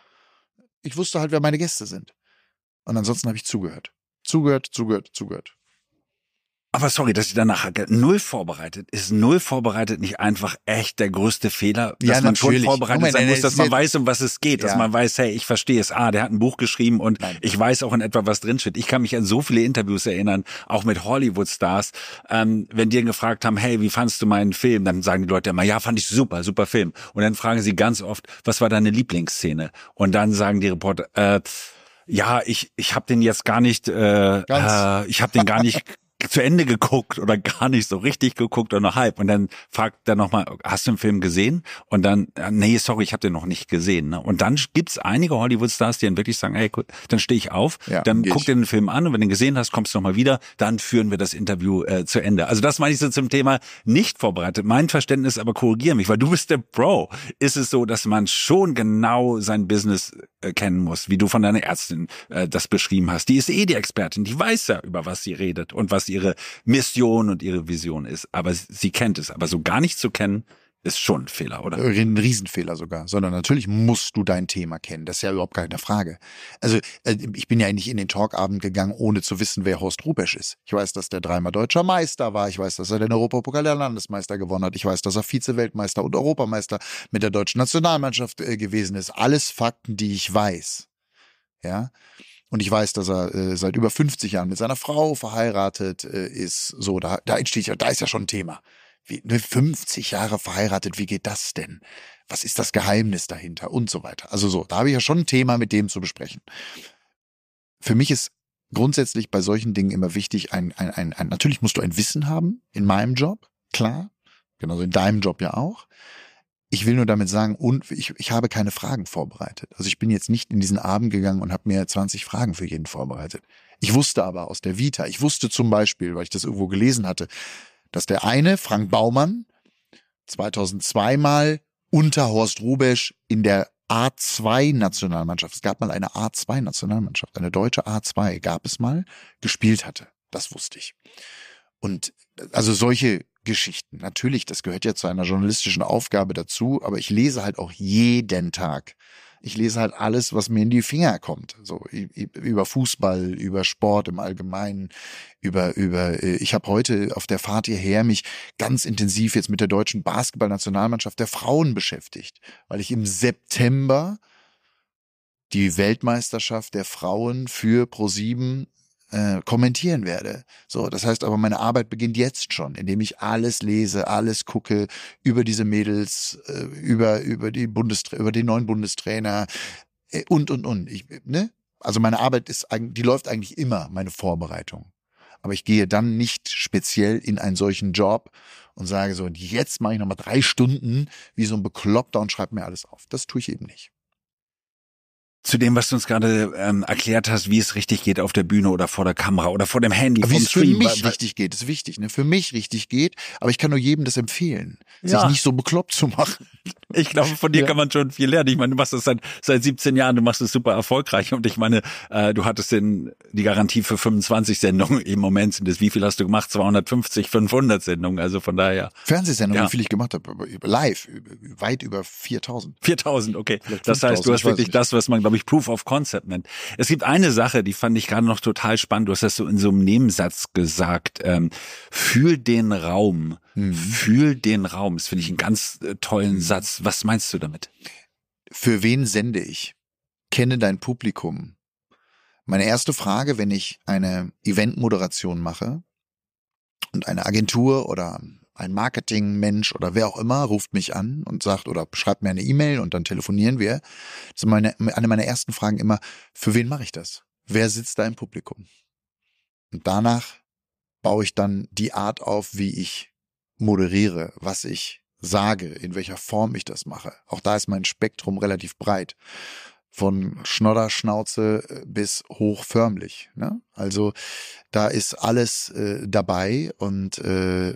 B: Ich wusste halt, wer meine Gäste sind. Und ansonsten habe ich zugehört. Zugehört, zugehört, zugehört.
A: Aber sorry, dass ich danach null vorbereitet. Ist null vorbereitet nicht einfach echt der größte Fehler? Dass
B: Ja,
A: man schon
B: natürlich.
A: vorbereitet
B: Moment,
A: sein
B: nein,
A: muss, dass
B: es
A: man
B: wird-
A: weiß, um was es geht. Dass
B: Ja.
A: man weiß, hey, ich verstehe es. Ah, der hat ein Buch geschrieben und
B: Nein.
A: ich weiß auch in etwa, was drinsteht. Ich kann mich an so viele Interviews erinnern, auch mit Hollywood-Stars. Ähm, wenn die gefragt haben, hey, wie fandst du meinen Film? Dann sagen die Leute immer, ja, fand ich super, super Film. Und dann fragen sie ganz oft, was war deine Lieblingsszene? Und dann sagen die Reporter, äh, ja, ich ich habe den jetzt gar nicht, äh,
B: Ganz.
A: äh, ich habe den gar nicht zu Ende geguckt oder gar nicht so richtig geguckt oder nur halb. Und dann fragt er nochmal, hast du den Film gesehen? Und dann, nee, sorry, ich habe den noch nicht gesehen. Ne? Und dann gibt's einige Hollywood-Stars, die dann wirklich sagen, hey, gut, dann stehe ich auf,
B: Ja,
A: dann
B: geh
A: guck
B: ich.
A: dir den Film an und wenn du ihn gesehen hast, kommst du nochmal wieder, dann führen wir das Interview äh, zu Ende. Also das meine ich so zum Thema nicht vorbereitet. Mein Verständnis, aber korrigiere mich, weil du bist der Pro. Ist es so, dass man schon genau sein Business äh, kennen muss, wie du von deiner Ärztin äh, das beschrieben hast. Die ist eh die Expertin, die weiß ja, über was sie redet und was ihre Mission und ihre Vision ist. Aber sie kennt es. Aber so gar nicht zu kennen, ist schon ein Fehler, oder?
B: Ein Riesenfehler sogar, sondern natürlich musst du dein Thema kennen. Das ist ja überhaupt keine Frage. Also ich bin ja nicht in den Talkabend gegangen, ohne zu wissen, wer Horst Hrubesch ist. Ich weiß, dass der dreimal deutscher Meister war. Ich weiß, dass er den Europapokal der Landesmeister gewonnen hat. Ich weiß, dass er Vize-Weltmeister und Europameister mit der deutschen Nationalmannschaft äh, gewesen ist. Alles Fakten, die ich weiß. Ja. Und ich weiß, dass er äh, seit über fünfzig Jahren mit seiner Frau verheiratet äh, ist. So, da, da entsteht ja, da ist ja schon ein Thema. Wie, fünfzig Jahre verheiratet, wie geht das denn? Was ist das Geheimnis dahinter? Und so weiter. Also so, da habe ich ja schon ein Thema, mit dem zu besprechen. Für mich ist grundsätzlich bei solchen Dingen immer wichtig, ein, ein, ein, ein natürlich musst du ein Wissen haben in meinem Job, klar. Genauso in deinem Job ja auch. Ich will nur damit sagen, und ich, ich habe keine Fragen vorbereitet. Also ich bin jetzt nicht in diesen Abend gegangen und habe mir zwanzig Fragen für jeden vorbereitet. Ich wusste aber aus der Vita, ich wusste zum Beispiel, weil ich das irgendwo gelesen hatte, dass der eine, Frank Baumann, zweitausendzwei mal unter Horst Hrubesch in der A zwei Nationalmannschaft, es gab mal eine A zwei Nationalmannschaft, eine deutsche A zwei gab es mal, gespielt hatte. Das wusste ich. Und also solche Geschichten. Natürlich, das gehört ja zu einer journalistischen Aufgabe dazu, aber ich lese halt auch jeden Tag. Ich lese halt alles, was mir in die Finger kommt. So über Fußball, über Sport im Allgemeinen, über über. Ich habe heute auf der Fahrt hierher mich ganz intensiv jetzt mit der deutschen Basketballnationalmannschaft der Frauen beschäftigt, weil ich im September die Weltmeisterschaft der Frauen für ProSieben Äh, kommentieren werde. So, das heißt aber, meine Arbeit beginnt jetzt schon, indem ich alles lese, alles gucke über diese Mädels, äh, über über die Bundestrainer, über den neuen Bundestrainer äh, und und und. Ich, ne? Also meine Arbeit ist eigentlich, die läuft eigentlich immer, meine Vorbereitung. Aber ich gehe dann nicht speziell in einen solchen Job und sage so, und jetzt mache ich nochmal drei Stunden wie so ein Bekloppter und schreibe mir alles auf. Das tue ich eben nicht.
A: Zu dem, was du uns gerade ähm, erklärt hast, wie es richtig geht auf der Bühne oder vor der Kamera oder vor dem Handy,
B: aber
A: vom
B: wie es für
A: Stream.
B: mich richtig geht, ist wichtig. Ne? Für mich richtig geht, aber ich kann nur jedem das empfehlen,
A: Ja.
B: sich nicht so bekloppt zu machen.
A: Ich glaube, von dir
B: Ja.
A: kann man schon viel lernen. Ich meine, du machst das seit, seit siebzehn Jahren, du machst es super erfolgreich. Und ich meine, äh, du hattest den, die Garantie für fünfundzwanzig Sendungen. Im Moment sind es, wie viel hast du gemacht? zweihundertfünfzig, fünfhundert Sendungen. Also von daher.
B: Fernsehsendungen,
A: Ja.
B: wie viel ich gemacht habe, aber über- live, über- weit über viertausend.
A: viertausend, okay.
B: Vielleicht
A: Das heißt, du
B: fünftausend,
A: hast
B: ich weiß
A: wirklich
B: nicht.
A: das, was man, glaube ich, Proof of Concept nennt. Es gibt eine Sache, die fand ich gerade noch total spannend. Du hast das so in so einem Nebensatz gesagt. Ähm, fühl den Raum.
B: Mhm.
A: Fühl den Raum. Das finde ich einen ganz äh, tollen Satz. Was meinst du damit?
B: Für wen sende ich? Kenne dein Publikum. Meine erste Frage, wenn ich eine Eventmoderation mache und eine Agentur oder ein Marketingmensch oder wer auch immer ruft mich an und sagt oder schreibt mir eine E-Mail und dann telefonieren wir. Das ist meine, eine meiner ersten Fragen immer, für wen mache ich das? Wer sitzt da im Publikum? Und danach baue ich dann die Art auf, wie ich moderiere, was ich sage, in welcher Form ich das mache. Auch da ist mein Spektrum relativ breit. Von Schnodderschnauze bis hochförmlich. Ne? Also da ist alles äh, dabei und äh,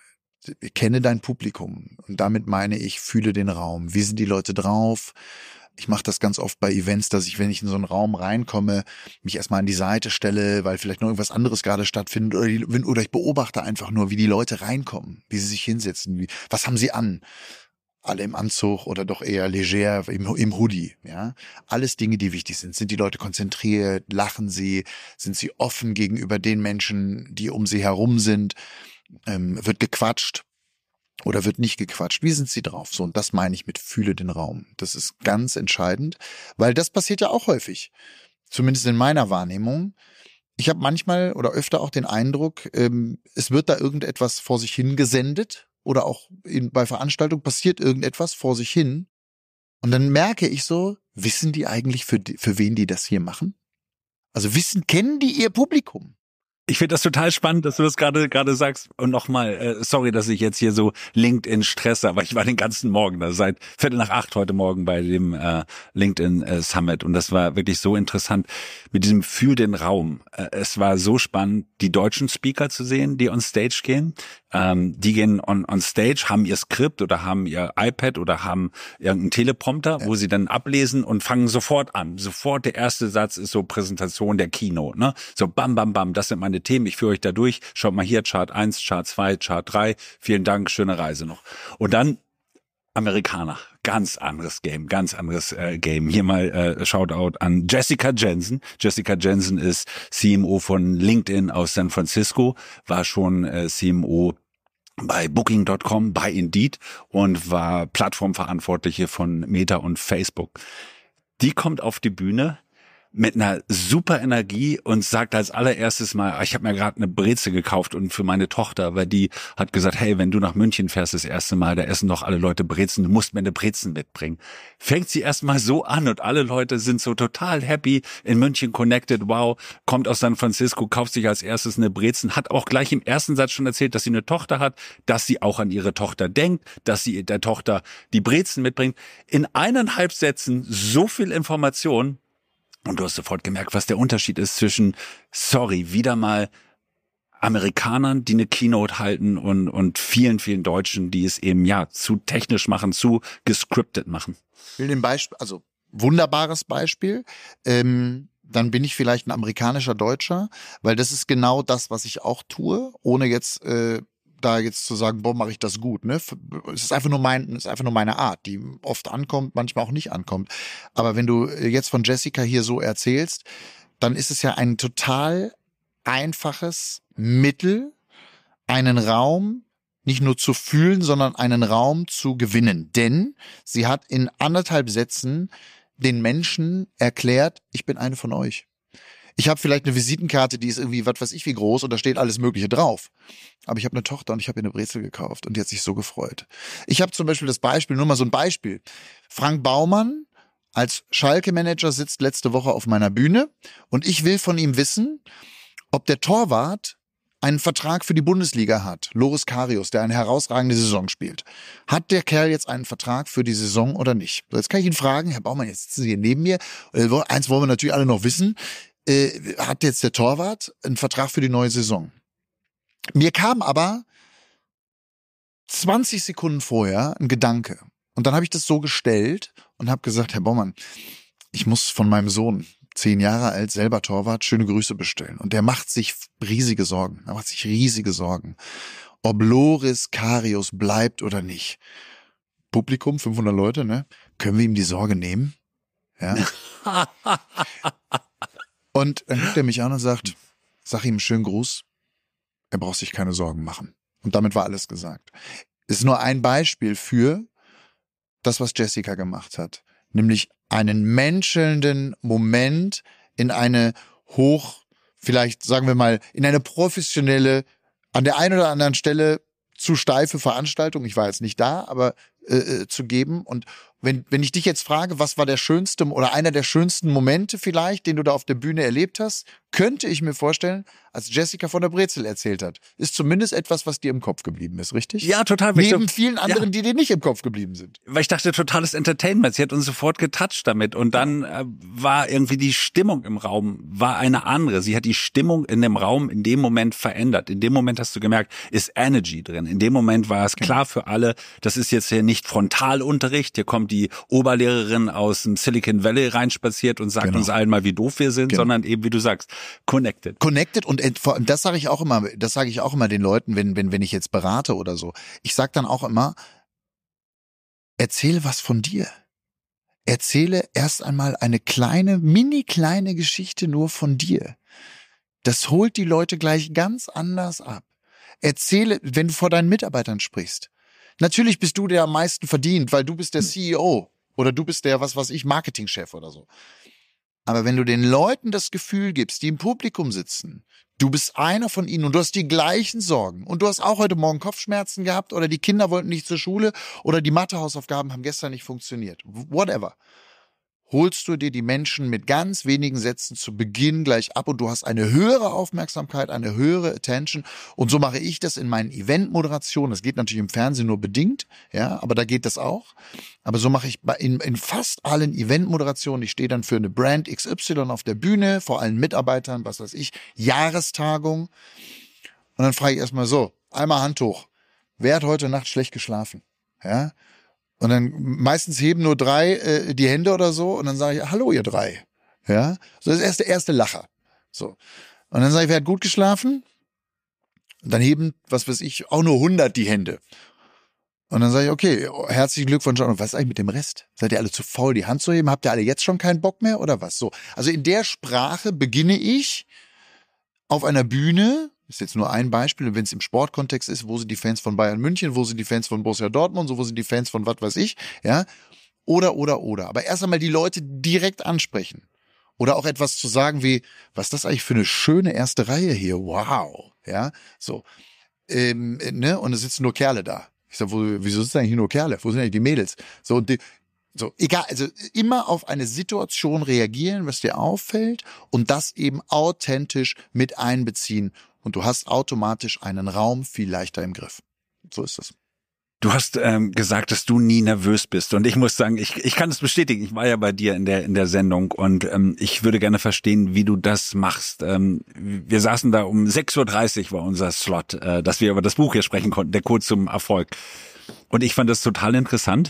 B: kenne dein Publikum. Und damit meine ich, fühle den Raum. Wie sind die Leute drauf? Ich mache das ganz oft bei Events, dass ich, wenn ich in so einen Raum reinkomme, mich erstmal an die Seite stelle, weil vielleicht noch irgendwas anderes gerade stattfindet oder, die, oder ich beobachte einfach nur, wie die Leute reinkommen, wie sie sich hinsetzen, wie, was haben sie an? Alle im Anzug oder doch eher leger im, im Hoodie, ja. Alles Dinge, die wichtig sind. Sind die Leute konzentriert? Lachen sie? Sind sie offen gegenüber den Menschen, die um sie herum sind? Ähm, wird gequatscht? Oder wird nicht gequatscht? Wie sind sie drauf? So, und das meine ich mit fühle den Raum. Das ist ganz entscheidend, weil das passiert ja auch häufig. Zumindest in meiner Wahrnehmung. Ich habe manchmal oder öfter auch den Eindruck, ähm, es wird da irgendetwas vor sich hin gesendet oder auch in, bei Veranstaltungen passiert irgendetwas vor sich hin. Und dann merke ich so, wissen die eigentlich, für, die, für wen die das hier machen? Also wissen, kennen die ihr Publikum?
A: Ich finde das total spannend, dass du das gerade gerade sagst. Und nochmal, äh, sorry, dass ich jetzt hier so LinkedIn stresse, aber ich war den ganzen Morgen da, seit Viertel nach acht heute Morgen bei dem äh, LinkedIn äh, Summit. Und das war wirklich so interessant mit diesem Fühl den Raum. Äh, es war so spannend, die deutschen Speaker zu sehen, die on Stage gehen. Ähm, die gehen on, on Stage, haben ihr Skript oder haben ihr iPad oder haben irgendeinen Teleprompter, ja, wo sie dann ablesen und fangen sofort an. Sofort der erste Satz ist so Präsentation der Keynote, ne? So bam, bam, bam, das sind meine Themen, ich führe euch da durch. Schaut mal hier, Chart eins, Chart zwei, Chart drei. Vielen Dank, schöne Reise noch. Und dann Amerikaner, ganz anderes Game, ganz anderes äh, Game. Hier mal äh, Shoutout an Jessica Jensen. Jessica Jensen ist C M O von LinkedIn aus San Francisco, war schon äh, C M O bei Booking Punkt com, bei Indeed und war Plattformverantwortliche von Meta und Facebook. Die kommt auf die Bühne mit einer super Energie und sagt als allererstes mal, ich habe mir gerade eine Brezel gekauft und für meine Tochter, weil die hat gesagt, hey, wenn du nach München fährst das erste Mal, da essen doch alle Leute Brezen, du musst mir eine Brezen mitbringen. Fängt sie erstmal so an und alle Leute sind so total happy, in München connected, wow, kommt aus San Francisco, kauft sich als erstes eine Brezen, hat auch gleich im ersten Satz schon erzählt, dass sie eine Tochter hat, dass sie auch an ihre Tochter denkt, dass sie der Tochter die Brezen mitbringt. In eineinhalb Sätzen so viel Information. Und du hast sofort gemerkt, was der Unterschied ist zwischen, sorry, wieder mal Amerikanern, die eine Keynote halten und und vielen, vielen Deutschen, die es eben ja zu technisch machen, zu gescriptet machen.
B: Ich will den Beispiel, also wunderbares Beispiel. Ähm, dann bin ich vielleicht ein amerikanischer Deutscher, weil das ist genau das, was ich auch tue, ohne jetzt äh, da jetzt zu sagen, boah, mache ich das gut, ne? Es ist einfach nur mein, es ist einfach nur meine Art, die oft ankommt, manchmal auch nicht ankommt. Aber wenn du jetzt von Jessica hier so erzählst, dann ist es ja ein total einfaches Mittel, einen Raum nicht nur zu fühlen, sondern einen Raum zu gewinnen. Denn sie hat in anderthalb Sätzen den Menschen erklärt, ich bin eine von euch. Ich habe vielleicht eine Visitenkarte, die ist irgendwie, was weiß ich wie groß und da steht alles Mögliche drauf. Aber ich habe eine Tochter und ich habe ihr eine Brezel gekauft und die hat sich so gefreut. Ich habe zum Beispiel das Beispiel, nur mal so ein Beispiel. Frank Baumann als Schalke-Manager sitzt letzte Woche auf meiner Bühne und ich will von ihm wissen, ob der Torwart einen Vertrag für die Bundesliga hat. Loris Karius, der eine herausragende Saison spielt. Hat der Kerl jetzt einen Vertrag für die Saison oder nicht? So, jetzt kann ich ihn fragen, Herr Baumann, jetzt sitzen Sie hier neben mir. Eins wollen wir natürlich alle noch wissen. Äh, hat jetzt der Torwart einen Vertrag für die neue Saison? Mir kam aber zwanzig Sekunden vorher ein Gedanke. Und dann habe ich das so gestellt und habe gesagt, Herr Baumann, ich muss von meinem Sohn, zehn Jahre alt, selber Torwart, schöne Grüße bestellen. Und der macht sich riesige Sorgen. Er macht sich riesige Sorgen. Ob Loris Karius bleibt oder nicht. Publikum, fünfhundert Leute, ne? Können wir ihm die Sorge nehmen? Ja. Und dann guckt er mich an und sagt, sag ihm einen schönen Gruß. Er braucht sich keine Sorgen machen. Und damit war alles gesagt. Es ist nur ein Beispiel für das, was Jessica gemacht hat. Nämlich einen menschelnden Moment in eine hoch, vielleicht sagen wir mal, in eine professionelle, an der einen oder anderen Stelle zu steife Veranstaltung, ich war jetzt nicht da, aber äh, zu geben. Und wenn wenn ich dich jetzt frage, was war der schönste oder einer der schönsten Momente vielleicht, den du da auf der Bühne erlebt hast, könnte ich mir vorstellen, als Jessica von der Brezel erzählt hat, ist zumindest etwas, was dir im Kopf geblieben ist, richtig?
A: Ja, total.
B: Neben vielen anderen, ja, die dir nicht im Kopf geblieben sind.
A: Weil ich dachte, totales Entertainment. Sie hat uns sofort getoucht damit. Und dann äh, war irgendwie die Stimmung im Raum, war eine andere. Sie hat die Stimmung in dem Raum in dem Moment verändert. In dem Moment hast du gemerkt, ist Energy drin. In dem Moment war es klar für alle, das ist jetzt hier nicht Frontalunterricht. Hier kommt die Oberlehrerin aus dem Silicon Valley reinspaziert und sagt, genau, uns allen mal, wie doof wir sind, genau, sondern eben, wie du sagst, connected.
B: Connected und das sage ich auch immer, das sage ich auch immer den Leuten, wenn wenn wenn ich jetzt berate oder so. Ich sage dann auch immer, erzähle was von dir. Erzähle erst einmal eine kleine, mini kleine Geschichte nur von dir. Das holt die Leute gleich ganz anders ab. Erzähle, wenn du vor deinen Mitarbeitern sprichst. Natürlich bist du der am meisten verdient, weil du bist der C E O oder du bist der, was weiß ich, Marketingchef oder so. Aber wenn du den Leuten das Gefühl gibst, die im Publikum sitzen, du bist einer von ihnen und du hast die gleichen Sorgen und du hast auch heute Morgen Kopfschmerzen gehabt oder die Kinder wollten nicht zur Schule oder die Mathehausaufgaben haben gestern nicht funktioniert. Whatever. Holst du dir die Menschen mit ganz wenigen Sätzen zu Beginn gleich ab und du hast eine höhere Aufmerksamkeit, eine höhere Attention. Und so mache ich das in meinen Event-Moderationen. Das geht natürlich im Fernsehen nur bedingt, ja, aber da geht das auch. Aber so mache ich bei, in, in fast allen Event-Moderationen. Ich stehe dann für eine Brand X Y auf der Bühne, vor allen Mitarbeitern, was weiß ich, Jahrestagung. Und dann frage ich erstmal so, einmal Hand hoch. Wer hat heute Nacht schlecht geschlafen? Ja. Und dann meistens heben nur drei äh, die Hände oder so und dann sage ich, hallo ihr drei. Ja, so das erste erste Lacher. So. Und dann sage ich, wer hat gut geschlafen? Und dann heben, was weiß ich, auch nur hundert die Hände. Und dann sage ich, okay, herzlichen Glückwunsch. Und was ist eigentlich mit dem Rest? Seid ihr alle zu faul, die Hand zu heben? Habt ihr alle jetzt schon keinen Bock mehr oder was? So. Also in der Sprache beginne ich auf einer Bühne. Ist jetzt nur ein Beispiel, wenn es im Sportkontext ist, wo sind die Fans von Bayern München, wo sind die Fans von Borussia Dortmund, so wo sind die Fans von was weiß ich, ja, oder, oder, oder. Aber erst einmal die Leute direkt ansprechen. Oder auch etwas zu sagen wie, was ist das eigentlich für eine schöne erste Reihe hier, wow, ja, so, ähm, ne, und es sitzen nur Kerle da. Ich sag, wo, wieso sitzen eigentlich nur Kerle? Wo sind eigentlich die Mädels? So, die, So, egal, also immer auf eine Situation reagieren, was dir auffällt und das eben authentisch mit einbeziehen. Und du hast automatisch einen Raum viel leichter im Griff. So ist es.
A: Du hast ähm, gesagt, dass du nie nervös bist. Und ich muss sagen, ich, ich kann das bestätigen. Ich war ja bei dir in der in der Sendung und ähm, ich würde gerne verstehen, wie du das machst. Ähm, wir saßen da um sechs Uhr dreißig war unser Slot, äh, dass wir über das Buch hier sprechen konnten, der Code zum Erfolg. Und ich fand das total interessant,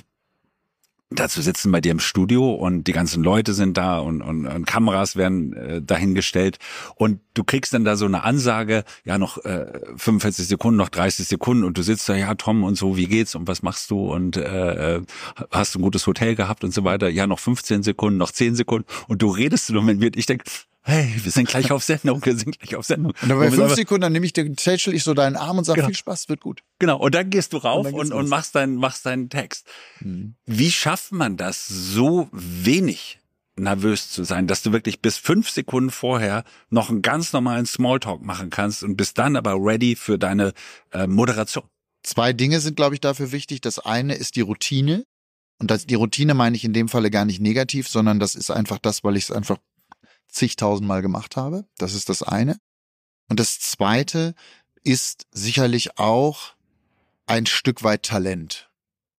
A: da zu sitzen bei dir im Studio und die ganzen Leute sind da und, und, und Kameras werden äh, dahingestellt und du kriegst dann da so eine Ansage, ja noch äh, fünfundvierzig Sekunden, noch dreißig Sekunden und du sitzt da, ja Tom und so, wie geht's und was machst du und äh, hast du ein gutes Hotel gehabt und so weiter, ja noch fünfzehn Sekunden, noch zehn Sekunden und du redest nur mit mir, ich denke, hey, wir sind gleich auf Sendung, wir sind gleich auf Sendung.
B: Und dann bei fünf Sekunden, dann nehme ich den tätschel ich so deinen Arm und sage, genau, viel Spaß, wird gut.
A: Genau, und dann gehst du rauf und, und, und machst, dein, machst deinen Text. Hm. Wie schafft man das, so wenig nervös zu sein, dass du wirklich bis fünf Sekunden vorher noch einen ganz normalen Smalltalk machen kannst und bist dann aber ready für deine äh, Moderation?
B: Zwei Dinge sind, glaube ich, dafür wichtig. Das eine ist die Routine. Und das, die Routine meine ich in dem Falle gar nicht negativ, sondern das ist einfach das, weil ich es einfach zigtausendmal gemacht habe. Das ist das eine. Und das zweite ist sicherlich auch ein Stück weit Talent.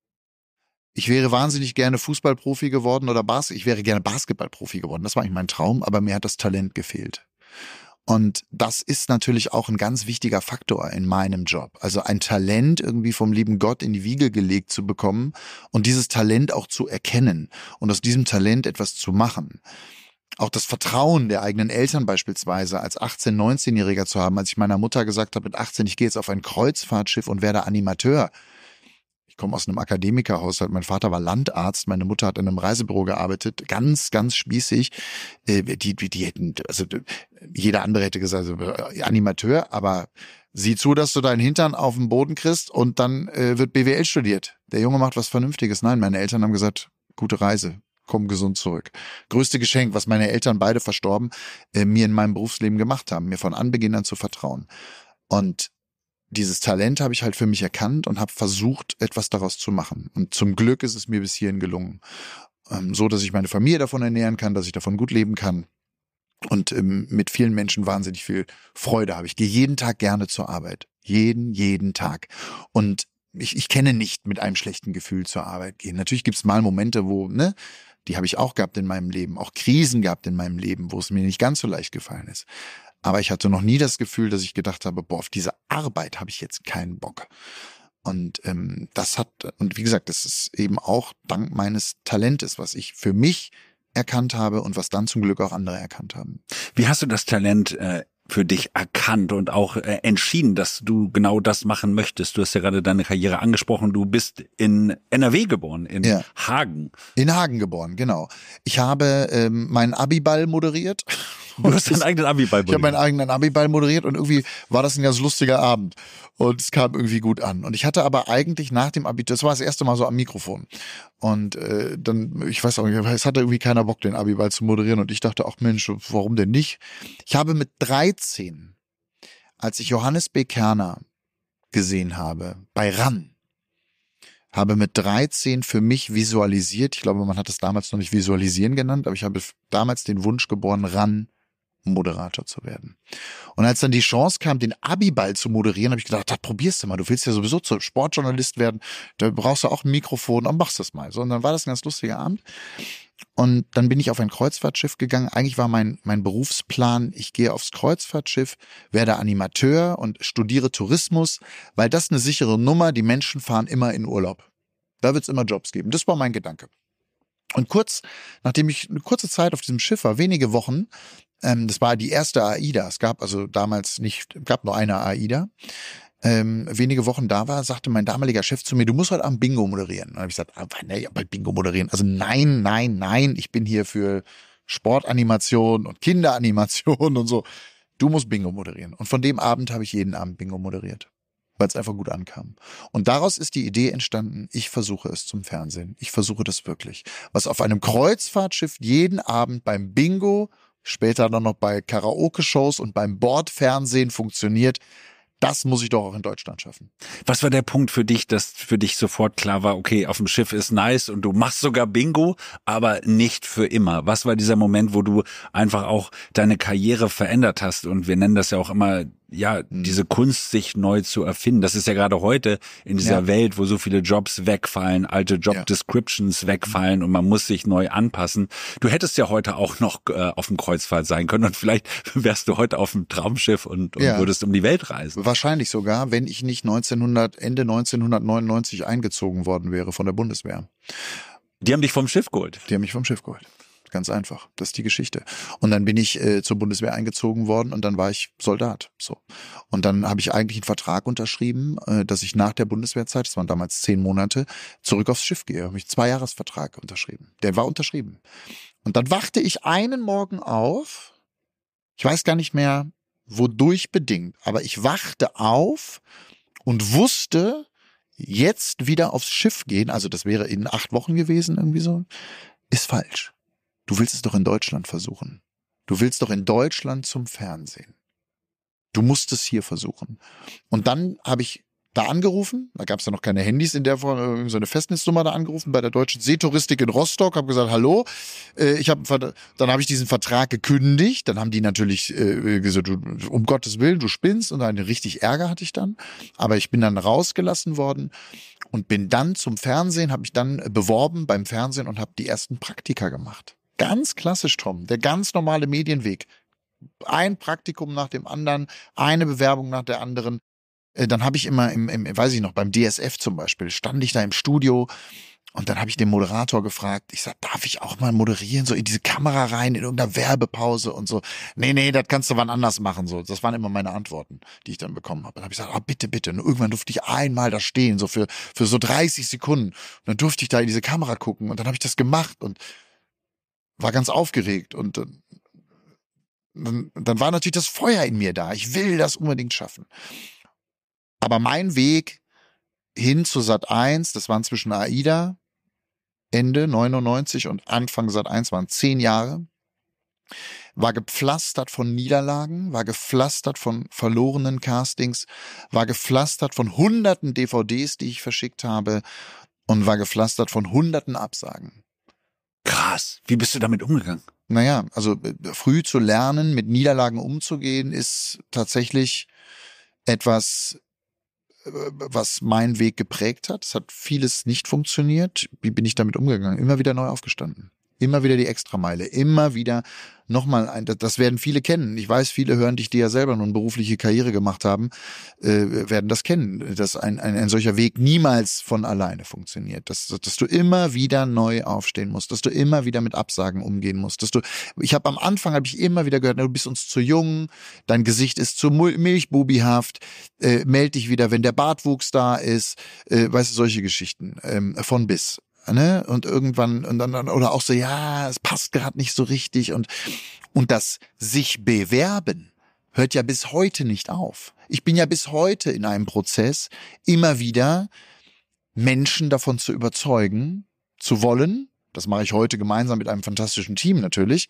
B: Ich wäre wahnsinnig gerne Fußballprofi geworden oder Bas- ich wäre gerne Basketballprofi geworden. Das war eigentlich mein Traum, aber mir hat das Talent gefehlt. Und das ist natürlich auch ein ganz wichtiger Faktor in meinem Job. Also ein Talent irgendwie vom lieben Gott in die Wiege gelegt zu bekommen und dieses Talent auch zu erkennen und aus diesem Talent etwas zu machen. Auch das Vertrauen der eigenen Eltern beispielsweise als achtzehn-, neunzehnjähriger zu haben, als ich meiner Mutter gesagt habe, mit achtzehn, ich gehe jetzt auf ein Kreuzfahrtschiff und werde Animateur. Ich komme aus einem Akademikerhaushalt. Mein Vater war Landarzt, meine Mutter hat in einem Reisebüro gearbeitet, ganz, ganz spießig. Die, die, die hätten, also jeder andere hätte gesagt, Animateur, aber sieh zu, dass du deinen Hintern auf den Boden kriegst und dann äh, wird B W L studiert. Der Junge macht was Vernünftiges. Nein, meine Eltern haben gesagt, gute Reise, komm gesund zurück. Größte Geschenk, was meine Eltern, beide verstorben, äh, mir in meinem Berufsleben gemacht haben, mir von Anbeginn an zu vertrauen. Und dieses Talent habe ich halt für mich erkannt und habe versucht, etwas daraus zu machen. Und zum Glück ist es mir bis hierhin gelungen. Ähm, so, dass ich meine Familie davon ernähren kann, dass ich davon gut leben kann. Und ähm, mit vielen Menschen wahnsinnig viel Freude habe. Ich gehe jeden Tag gerne zur Arbeit. Jeden, jeden Tag. Und ich, ich kenne nicht mit einem schlechten Gefühl zur Arbeit gehen. Natürlich gibt es mal Momente, wo, ne, die habe ich auch gehabt in meinem Leben. Auch Krisen gehabt in meinem Leben, wo es mir nicht ganz so leicht gefallen ist. Aber ich hatte noch nie das Gefühl, dass ich gedacht habe, boah, auf diese Arbeit habe ich jetzt keinen Bock. Und ähm, das hat, und wie gesagt, das ist eben auch dank meines Talentes, was ich für mich erkannt habe und was dann zum Glück auch andere erkannt haben.
A: Wie hast du das Talent äh, für dich erkannt und auch äh, entschieden, dass du genau das machen möchtest? Du hast ja gerade deine Karriere angesprochen. Du bist in N R W geboren, in ja. Hagen.
B: In Hagen geboren, genau. Ich habe ähm, meinen Abiball moderiert.
A: Du hast deinen eigenen Abiball moderiert.
B: Ich habe meinen eigenen Abiball moderiert und irgendwie war das ein ganz lustiger Abend und es kam irgendwie gut an. Und ich hatte aber eigentlich nach dem Abitur, das war das erste Mal so am Mikrofon und äh, dann, ich weiß auch nicht, es hatte irgendwie keiner Bock, den Abiball zu moderieren und ich dachte, ach Mensch, warum denn nicht? Ich habe mit dreizehn, als ich Johannes B. Kerner gesehen habe, bei R A N, habe mit dreizehn für mich visualisiert, ich glaube, man hat es damals noch nicht visualisieren genannt, aber ich habe damals den Wunsch geboren, R A N Moderator zu werden. Und als dann die Chance kam, den Abiball zu moderieren, habe ich gedacht, das probierst du mal, du willst ja sowieso zum Sportjournalist werden, da brauchst du auch ein Mikrofon, dann machst du das mal. So, und dann war das ein ganz lustiger Abend. Und dann bin ich auf ein Kreuzfahrtschiff gegangen. Eigentlich war mein, mein Berufsplan, ich gehe aufs Kreuzfahrtschiff, werde Animateur und studiere Tourismus, weil das eine sichere Nummer, die Menschen fahren immer in Urlaub. Da wird es immer Jobs geben. Das war mein Gedanke. Und kurz, nachdem ich eine kurze Zeit auf diesem Schiff war, wenige Wochen, ähm, das war die erste AIDA, es gab also damals nicht, gab nur eine AIDA, ähm, wenige Wochen da war, sagte mein damaliger Chef zu mir, du musst heute Abend Bingo moderieren. Und dann habe ich gesagt, ah, nee, bald Bingo moderieren. Also nein, nein, nein, ich bin hier für Sportanimation und Kinderanimation und so. Du musst Bingo moderieren. Und von dem Abend habe ich jeden Abend Bingo moderiert, weil es einfach gut ankam. Und daraus ist die Idee entstanden, ich versuche es zum Fernsehen. Ich versuche das wirklich. Was auf einem Kreuzfahrtschiff jeden Abend beim Bingo, später dann noch bei Karaoke-Shows und beim Bordfernsehen funktioniert, das muss ich doch auch in Deutschland schaffen.
A: Was war der Punkt für dich, dass für dich sofort klar war, okay, auf dem Schiff ist nice und du machst sogar Bingo, aber nicht für immer? Was war dieser Moment, wo du einfach auch deine Karriere verändert hast? Und wir nennen das ja auch immer, ja, diese Kunst, sich neu zu erfinden. Das ist ja gerade heute in dieser ja. Welt, wo so viele Jobs wegfallen, alte Job-Descriptions ja. wegfallen und man muss sich neu anpassen. Du hättest ja heute auch noch äh, auf dem Kreuzfahrt sein können und vielleicht wärst du heute auf dem Traumschiff und, und ja. würdest um die Welt reisen.
B: Wahrscheinlich sogar, wenn ich nicht neunzehnhundert, Ende neunzehnhundertneunundneunzig eingezogen worden wäre von der Bundeswehr.
A: Die haben dich vom Schiff geholt?
B: Die haben mich vom Schiff geholt. Ganz einfach. Das ist die Geschichte. Und dann bin ich äh, zur Bundeswehr eingezogen worden und dann war ich Soldat. So. Und dann habe ich eigentlich einen Vertrag unterschrieben, äh, dass ich nach der Bundeswehrzeit, das waren damals zehn Monate, zurück aufs Schiff gehe. Habe ich einen Zweijahresvertrag unterschrieben. Der war unterschrieben. Und dann wachte ich einen Morgen auf. Ich weiß gar nicht mehr, wodurch bedingt, aber ich wachte auf und wusste, jetzt wieder aufs Schiff gehen, also das wäre in acht Wochen gewesen, irgendwie so, ist falsch. Du willst es doch in Deutschland versuchen. Du willst doch in Deutschland zum Fernsehen. Du musst es hier versuchen. Und dann habe ich da angerufen, da gab es ja noch keine Handys in der Form, so eine Festnetznummer da angerufen bei der Deutschen Seetouristik in Rostock, habe gesagt, hallo, äh, ich hab, dann habe ich diesen Vertrag gekündigt, dann haben die natürlich äh, gesagt, du, um Gottes Willen, du spinnst und dann richtig Ärger hatte ich dann, aber ich bin dann rausgelassen worden und bin dann zum Fernsehen, habe mich dann beworben beim Fernsehen und habe die ersten Praktika gemacht. Ganz klassisch, Tom, der ganz normale Medienweg. ein Praktikum nach dem anderen, eine Bewerbung nach der anderen. Dann habe ich immer, im, im, weiß ich noch, beim D S F zum Beispiel, stand ich da im Studio und dann habe ich den Moderator gefragt, ich sag, darf ich auch mal moderieren, so in diese Kamera rein, in irgendeiner Werbepause und so. Nee, nee, das kannst du wann anders machen. So, das waren immer meine Antworten, die ich dann bekommen habe. Dann habe ich gesagt, oh, bitte, bitte. Und irgendwann durfte ich einmal da stehen, so für, für so dreißig Sekunden. Und dann durfte ich da in diese Kamera gucken und dann habe ich das gemacht und war ganz aufgeregt und dann, dann war natürlich das Feuer in mir da. Ich will das unbedingt schaffen. Aber mein Weg hin zu Sat eins, das waren zwischen AIDA, Ende neunundneunzig und Anfang Sat eins waren zehn Jahre, war gepflastert von Niederlagen, war gepflastert von verlorenen Castings, war gepflastert von hunderten D V Ds, die ich verschickt habe und war gepflastert von hunderten Absagen.
A: Krass. Wie bist du damit umgegangen?
B: Naja, also früh zu lernen, mit Niederlagen umzugehen, ist tatsächlich etwas, was meinen Weg geprägt hat. Es hat vieles nicht funktioniert. Wie bin ich damit umgegangen? Immer wieder neu aufgestanden. Immer wieder die Extrameile. Immer wieder nochmal ein, das werden viele kennen. Ich weiß, viele hören dich, die ja selber nun berufliche Karriere gemacht haben, äh, werden das kennen, dass ein, ein, ein solcher Weg niemals von alleine funktioniert. Dass, dass du immer wieder neu aufstehen musst, dass du immer wieder mit Absagen umgehen musst. Dass du, ich habe am Anfang, habe ich immer wieder gehört, du bist uns zu jung, dein Gesicht ist zu milchbubihaft, äh, meld dich wieder, wenn der Bartwuchs da ist, äh, weißt du, solche Geschichten, ähm, von bis. Ne? Und irgendwann, und dann, oder auch so, ja, es passt gerade nicht so richtig und, und das sich bewerben hört ja bis heute nicht auf. Ich bin ja bis heute in einem Prozess, immer wieder Menschen davon zu überzeugen, zu wollen. Das mache ich heute gemeinsam mit einem fantastischen Team natürlich,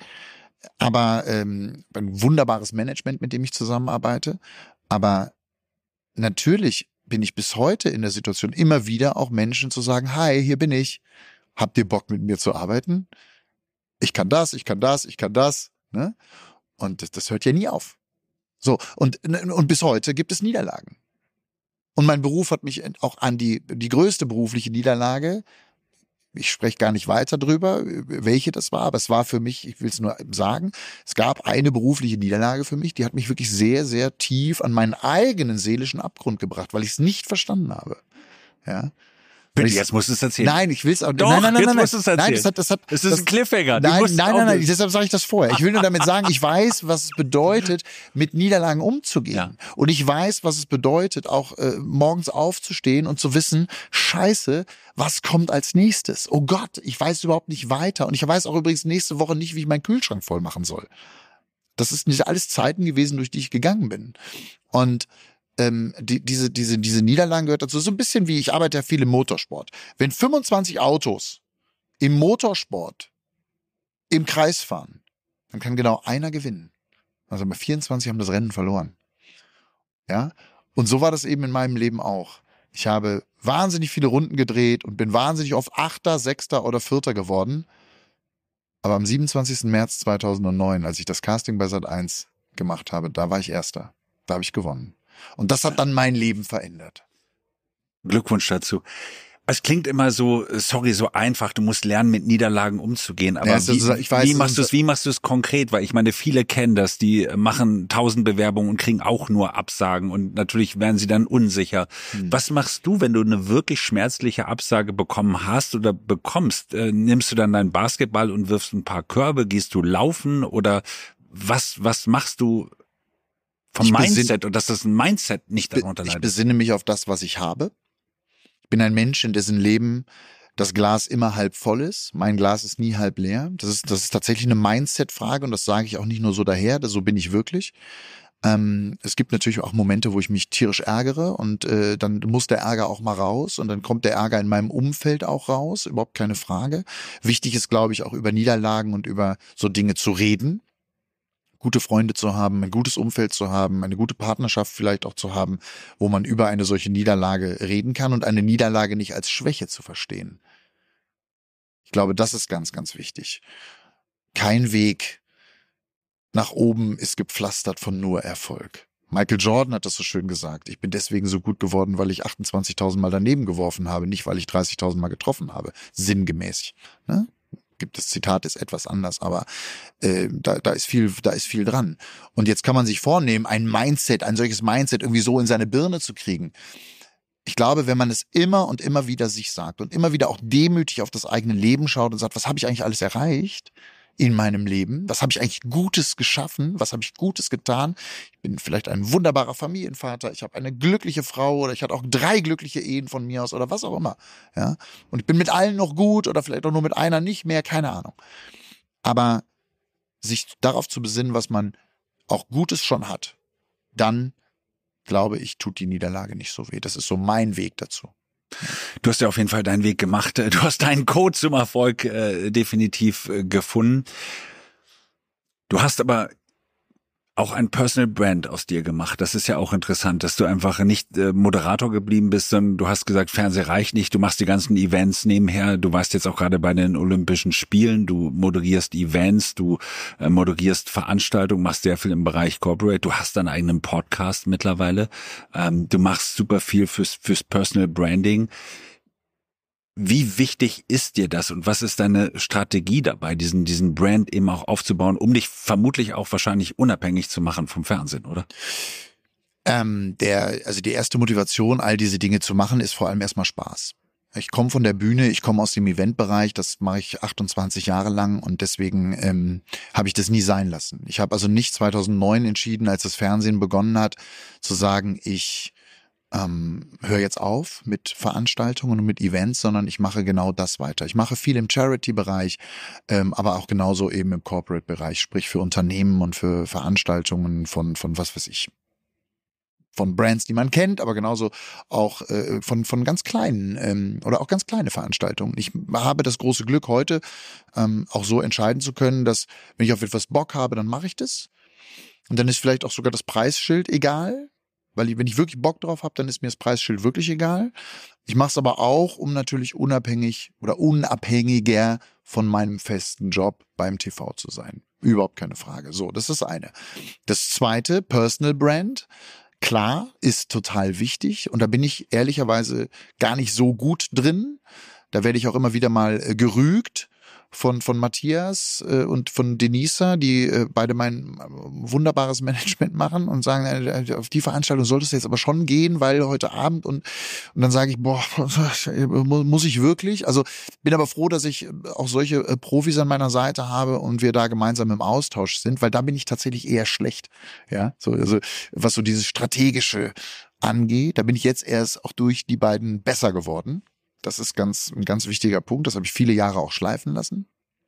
B: aber ähm, ein wunderbares Management, mit dem ich zusammenarbeite. Aber natürlich bin ich bis heute in der Situation, immer wieder auch Menschen zu sagen, hi, hier bin ich. Habt ihr Bock, mit mir zu arbeiten? Ich kann das, ich kann das, ich kann das. Ne? Und das, das hört ja nie auf. So, und, und bis heute gibt es Niederlagen. Und mein Beruf hat mich auch an die, die größte berufliche Niederlage, ich spreche gar nicht weiter drüber, welche das war, aber es war für mich, ich will es nur sagen, es gab eine berufliche Niederlage für mich, die hat mich wirklich sehr, sehr tief an meinen eigenen seelischen Abgrund gebracht, weil ich es nicht verstanden habe. Ja.
A: Bitte, jetzt musst du es erzählen.
B: Nein, ich will es auch nicht.
A: Doch,
B: nein, nein, nein,
A: jetzt
B: nein,
A: musst du es erzählen.
B: Nein, das hat, das hat,
A: es ist
B: das,
A: ein Cliffhanger.
B: Nein, nein, nein, nein, deshalb sage ich das vorher. Ich will nur damit sagen, ich weiß, was es bedeutet, mit Niederlagen umzugehen. Ja. Und ich weiß, was es bedeutet, auch äh, morgens aufzustehen und zu wissen, Scheiße, was kommt als nächstes? Oh Gott, ich weiß überhaupt nicht weiter. Und ich weiß auch übrigens nächste Woche nicht, wie ich meinen Kühlschrank voll machen soll. Das ist nicht alles Zeiten gewesen, durch die ich gegangen bin. Und Ähm, die, diese, diese, diese Niederlagen gehört dazu. So ein bisschen wie, ich arbeite ja viel im Motorsport. Wenn fünfundzwanzig Autos im Motorsport im Kreis fahren, dann kann genau einer gewinnen. Also bei vierundzwanzig haben das Rennen verloren. Ja? Und so war das eben in meinem Leben auch. Ich habe wahnsinnig viele Runden gedreht und bin wahnsinnig oft Achter, Sechster oder Vierter geworden. Aber am siebenundzwanzigsten März zweitausendneun, als ich das Casting bei Sat eins gemacht habe, da war ich Erster. Da habe ich gewonnen. Und das hat dann mein Leben verändert.
A: Glückwunsch dazu. Es klingt immer so, sorry, so einfach, du musst lernen, mit Niederlagen umzugehen. Aber
B: ja, wie, ich weiß,
A: wie machst du es, wie machst du es konkret? Weil ich meine, viele kennen das, die machen tausend Bewerbungen und kriegen auch nur Absagen und natürlich werden sie dann unsicher. Hm. Was machst du, wenn du eine wirklich schmerzliche Absage bekommen hast oder bekommst? Äh, nimmst du dann deinen Basketball und wirfst ein paar Körbe? Gehst du laufen oder was, was machst du vom ich Mindset und dass das ein Mindset nicht darunter leidet?
B: Ich besinne mich auf das, was ich habe. Ich bin ein Mensch, in dessen Leben das Glas immer halb voll ist. Mein Glas ist nie halb leer. Das ist, das ist tatsächlich eine Mindset-Frage und das sage ich auch nicht nur so daher, so bin ich wirklich. Ähm, es gibt natürlich auch Momente, wo ich mich tierisch ärgere und äh, dann muss der Ärger auch mal raus und dann kommt der Ärger in meinem Umfeld auch raus, überhaupt keine Frage. Wichtig ist, glaube ich, auch über Niederlagen und über so Dinge zu reden. Gute Freunde zu haben, ein gutes Umfeld zu haben, eine gute Partnerschaft vielleicht auch zu haben, wo man über eine solche Niederlage reden kann und eine Niederlage nicht als Schwäche zu verstehen. Ich glaube, das ist ganz, ganz wichtig. Kein Weg nach oben ist gepflastert von nur Erfolg. Michael Jordan hat das so schön gesagt. Ich bin deswegen so gut geworden, weil ich achtundzwanzigtausend Mal daneben geworfen habe, nicht weil ich dreißigtausend Mal getroffen habe. Sinngemäß. Ne? gibt das Zitat, ist etwas anders, aber äh, da, da ist viel, da ist viel dran. Und jetzt kann man sich vornehmen, ein Mindset, ein solches Mindset irgendwie so in seine Birne zu kriegen. Ich glaube, wenn man es immer und immer wieder sich sagt und immer wieder auch demütig auf das eigene Leben schaut und sagt, was habe ich eigentlich alles erreicht in meinem Leben? Was habe ich eigentlich Gutes geschaffen? Was habe ich Gutes getan? Ich bin vielleicht ein wunderbarer Familienvater. Ich habe eine glückliche Frau oder ich hatte auch drei glückliche Ehen von mir aus oder was auch immer. Ja? Und ich bin mit allen noch gut oder vielleicht auch nur mit einer nicht mehr, keine Ahnung. Aber sich darauf zu besinnen, was man auch Gutes schon hat, dann glaube ich, tut die Niederlage nicht so weh. Das ist so mein Weg dazu.
A: Du hast ja auf jeden Fall deinen Weg gemacht. Du hast deinen Code zum Erfolg äh, definitiv äh, gefunden. Du hast aber auch ein Personal Brand aus dir gemacht. Das ist ja auch interessant, dass du einfach nicht äh, Moderator geblieben bist, sondern du hast gesagt, Fernsehen reicht nicht. Du machst die ganzen Events nebenher. Du warst jetzt auch gerade bei den Olympischen Spielen. Du moderierst Events, du äh, moderierst Veranstaltungen, machst sehr viel im Bereich Corporate. Du hast deinen eigenen Podcast mittlerweile. Ähm, du machst super viel fürs, fürs Personal Branding. Wie wichtig ist dir das und was ist deine Strategie dabei, diesen diesen Brand eben auch aufzubauen, um dich vermutlich auch wahrscheinlich unabhängig zu machen vom Fernsehen, oder?
B: Ähm, der, also die erste Motivation, all diese Dinge zu machen, ist vor allem erstmal Spaß. Ich komme von der Bühne, ich komme aus dem Eventbereich, das mache ich achtundzwanzig Jahre lang und deswegen ähm, habe ich das nie sein lassen. Ich habe also nicht zweitausendneun entschieden, als das Fernsehen begonnen hat, zu sagen, ich Ähm, höre jetzt auf mit Veranstaltungen und mit Events, sondern ich mache genau das weiter. Ich mache viel im Charity-Bereich, ähm, aber auch genauso eben im Corporate-Bereich, sprich für Unternehmen und für Veranstaltungen von von was weiß ich, von Brands, die man kennt, aber genauso auch äh, von von ganz kleinen ähm, oder auch ganz kleine Veranstaltungen. Ich habe das große Glück heute ähm, auch so entscheiden zu können, dass wenn ich auf etwas Bock habe, dann mache ich das. Und dann ist vielleicht auch sogar das Preisschild egal. Weil ich, wenn ich wirklich Bock drauf habe, dann ist mir das Preisschild wirklich egal. Ich mache es aber auch, um natürlich unabhängig oder unabhängiger von meinem festen Job beim T V zu sein. Überhaupt keine Frage. So, das ist das eine. Das zweite, Personal Brand. Klar, ist total wichtig. Und da bin ich ehrlicherweise gar nicht so gut drin. Da werde ich auch immer wieder mal äh, gerügt von von Matthias äh, und von Denisa, die äh, beide mein äh, wunderbares Management machen und sagen, äh, auf die Veranstaltung solltest du jetzt aber schon gehen, weil heute Abend und und dann sage ich, boah, muss ich wirklich? Also bin aber froh, dass ich auch solche äh, Profis an meiner Seite habe und wir da gemeinsam im Austausch sind, weil da bin ich tatsächlich eher schlecht, ja, so also was so dieses strategische angeht, da bin ich jetzt erst auch durch die beiden besser geworden. Das ist ganz, ein ganz wichtiger Punkt. Das habe ich viele Jahre auch schleifen lassen.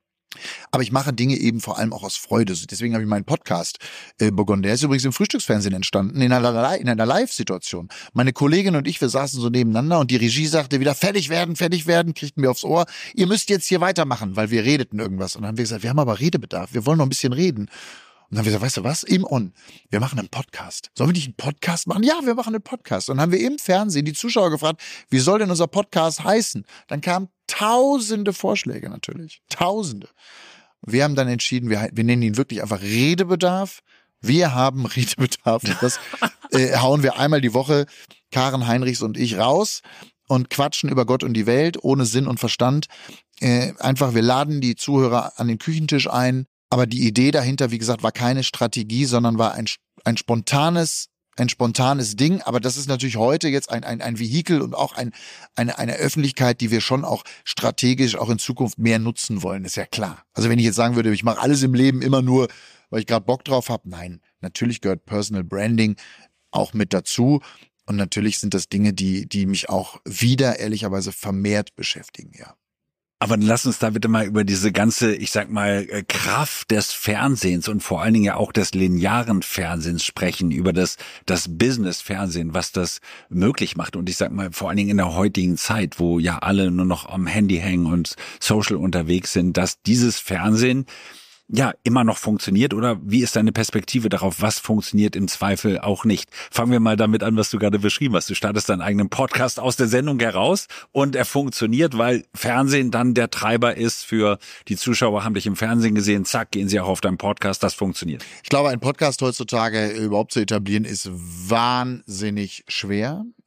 B: Aber ich mache Dinge eben vor allem auch aus Freude. Deswegen habe ich meinen Podcast äh, begonnen. Der ist übrigens im Frühstücksfernsehen entstanden, in einer, in einer Live-Situation. Meine Kollegin und ich, wir saßen so nebeneinander und die Regie sagte wieder, fertig werden, fertig werden, kriegten wir aufs Ohr. Ihr müsst jetzt hier weitermachen, weil wir redeten irgendwas. Und dann haben wir gesagt, wir haben aber Redebedarf, wir wollen noch ein bisschen reden. Und dann haben wir gesagt, weißt du was, im On, wir machen einen Podcast. Sollen wir nicht einen Podcast machen? Ja, wir machen einen Podcast. Und dann haben wir im Fernsehen die Zuschauer gefragt, wie soll denn unser Podcast heißen? Dann kamen tausende Vorschläge natürlich. Tausende. Wir haben dann entschieden, wir, wir nennen ihn wirklich einfach Redebedarf. Wir haben Redebedarf. Und das äh, hauen wir einmal die Woche, Karen Heinrichs und ich, raus und quatschen über Gott und die Welt ohne Sinn und Verstand. Äh, einfach, wir laden die Zuhörer an den Küchentisch ein. Aber die Idee dahinter, wie gesagt, war keine Strategie, sondern war ein, ein spontanes, ein spontanes Ding. Aber das ist natürlich heute jetzt ein, ein, ein Vehikel und auch ein, eine, eine Öffentlichkeit, die wir schon auch strategisch auch in Zukunft mehr nutzen wollen, ist ja klar. Also wenn ich jetzt sagen würde, ich mache alles im Leben immer nur, weil ich gerade Bock drauf habe. Nein, natürlich gehört Personal Branding auch mit dazu. Und natürlich sind das Dinge, die, die mich auch wieder ehrlicherweise vermehrt beschäftigen, ja.
A: Aber dann lass uns da bitte mal über diese ganze, ich sag mal, Kraft des Fernsehens und vor allen Dingen ja auch des linearen Fernsehens sprechen, über das das Business-Fernsehen, was das möglich macht. Und ich sag mal, vor allen Dingen in der heutigen Zeit, wo ja alle nur noch am Handy hängen und social unterwegs sind, dass dieses Fernsehen ja immer noch funktioniert, oder wie ist deine Perspektive darauf, was funktioniert im Zweifel auch nicht? Fangen wir mal damit an, was du gerade beschrieben hast. Du startest deinen eigenen Podcast aus der Sendung heraus und er funktioniert, weil Fernsehen dann der Treiber ist für die Zuschauer, haben dich im Fernsehen gesehen, zack, gehen sie auch auf deinen Podcast, das funktioniert.
B: Ich glaube, ein Podcast heutzutage überhaupt zu etablieren ist wahnsinnig schwer.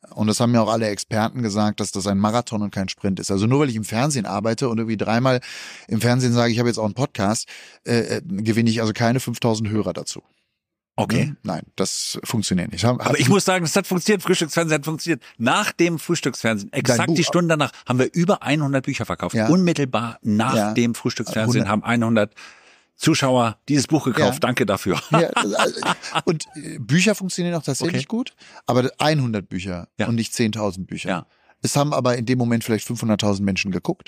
B: Und das haben mir auch alle Experten gesagt, dass das ein Marathon und kein Sprint ist. Also nur weil ich im Fernsehen arbeite und irgendwie dreimal im Fernsehen sage, ich habe jetzt auch einen Podcast, äh, gewinne ich also keine fünftausend Hörer dazu.
A: Okay.
B: Ne? Nein, das funktioniert nicht. Hab,
A: Aber ich muss sagen, das hat funktioniert, Frühstücksfernsehen hat funktioniert. Nach dem Frühstücksfernsehen, exakt
B: Buch-
A: die Stunde danach, haben wir über hundert Bücher verkauft.
B: Ja.
A: Unmittelbar nach
B: Ja.
A: dem Frühstücksfernsehen
B: hundert
A: haben hundert Zuschauer dieses Buch gekauft.
B: Ja.
A: Danke dafür.
B: Ja, also, und äh, Bücher funktionieren auch tatsächlich
A: Okay.
B: gut, aber hundert Bücher
A: Ja.
B: und nicht zehntausend Bücher.
A: Ja.
B: Es haben aber in dem Moment vielleicht fünfhunderttausend Menschen geguckt.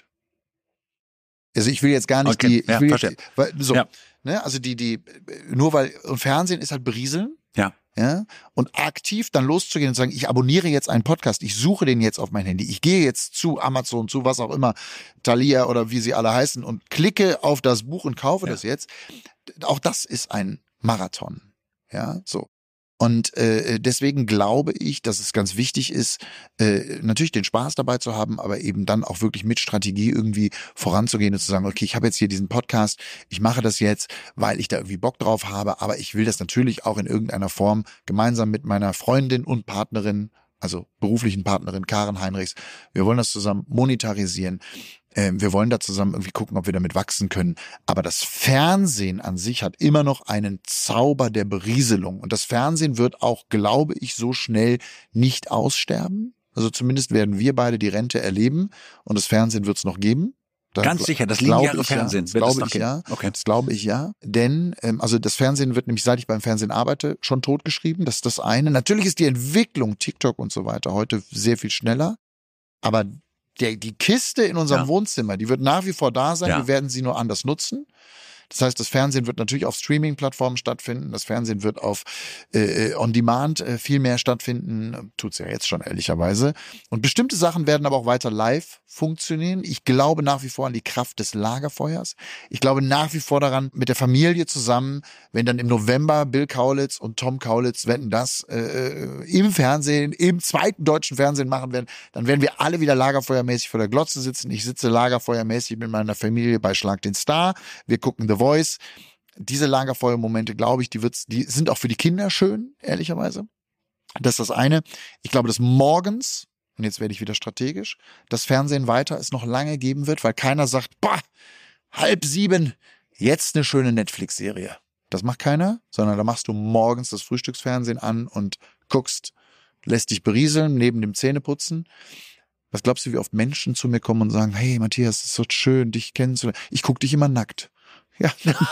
B: Also ich will jetzt gar nicht
A: Okay.
B: die, ich
A: Ja,
B: will
A: verstehe.
B: jetzt, weil, so,
A: Ja.
B: ne, also die, die, nur weil, und Fernsehen ist halt berieseln.
A: Ja.
B: Ja, und aktiv dann loszugehen und sagen, ich abonniere jetzt einen Podcast, ich suche den jetzt auf mein Handy, ich gehe jetzt zu Amazon, zu was auch immer, Thalia oder wie sie alle heißen und klicke auf das Buch und kaufe
A: Ja.
B: das jetzt. Auch das ist ein Marathon. Ja, so. Und äh, deswegen glaube ich, dass es ganz wichtig ist, äh, natürlich den Spaß dabei zu haben, aber eben dann auch wirklich mit Strategie irgendwie voranzugehen und zu sagen, okay, ich habe jetzt hier diesen Podcast, ich mache das jetzt, weil ich da irgendwie Bock drauf habe, aber ich will das natürlich auch in irgendeiner Form gemeinsam mit meiner Freundin und Partnerin, also beruflichen Partnerin Karen Heinrichs, wir wollen das zusammen monetarisieren. Wir wollen da zusammen irgendwie gucken, ob wir damit wachsen können. Aber das Fernsehen an sich hat immer noch einen Zauber der Berieselung. Und das Fernsehen wird auch, glaube ich, so schnell nicht aussterben. Also zumindest werden wir beide die Rente erleben und das Fernsehen wird es noch geben. Da
A: Ganz
B: gl-
A: sicher, das
B: glaube
A: lineare
B: ich ja.
A: Fernsehen
B: Das
A: wird es
B: glaube
A: noch
B: ich
A: geben.
B: ja.
A: Okay.
B: Das glaube ich ja. Denn, ähm, also das Fernsehen wird nämlich, seit ich beim Fernsehen arbeite, schon totgeschrieben. Das ist das eine. Natürlich ist die Entwicklung, TikTok und so weiter, heute sehr viel schneller. Aber der, die Kiste in unserem
A: Ja.
B: Wohnzimmer, die wird nach wie vor da sein.
A: Ja.
B: Wir werden sie nur anders nutzen. Das heißt, das Fernsehen wird natürlich auf Streaming-Plattformen stattfinden. Das Fernsehen wird auf äh, On-Demand äh, viel mehr stattfinden. Tut's ja jetzt schon, ehrlicherweise. Und bestimmte Sachen werden aber auch weiter live funktionieren. Ich glaube nach wie vor an die Kraft des Lagerfeuers. Ich glaube nach wie vor daran, mit der Familie zusammen, wenn dann im November Bill Kaulitz und Tom Kaulitz wetten das äh, im Fernsehen, im zweiten deutschen Fernsehen machen werden, dann werden wir alle wieder lagerfeuermäßig vor der Glotze sitzen. Ich sitze lagerfeuermäßig mit meiner Familie bei Schlag den Star. Wir gucken The Voice. Diese Lagerfeuermomente, glaube ich, die wird's, die sind auch für die Kinder schön, ehrlicherweise. Das ist das eine. Ich glaube, dass morgens, und jetzt werde ich wieder strategisch, das Fernsehen weiter es noch lange geben wird, weil keiner sagt, boah, halb sieben, jetzt eine schöne Netflix-Serie. Das macht keiner, sondern da machst du morgens das Frühstücksfernsehen an und guckst, lässt dich berieseln neben dem Zähneputzen. Was glaubst du, wie oft Menschen zu mir kommen und sagen, hey Matthias, es ist so schön, dich kennenzulernen. Ich guck dich immer nackt. Ja,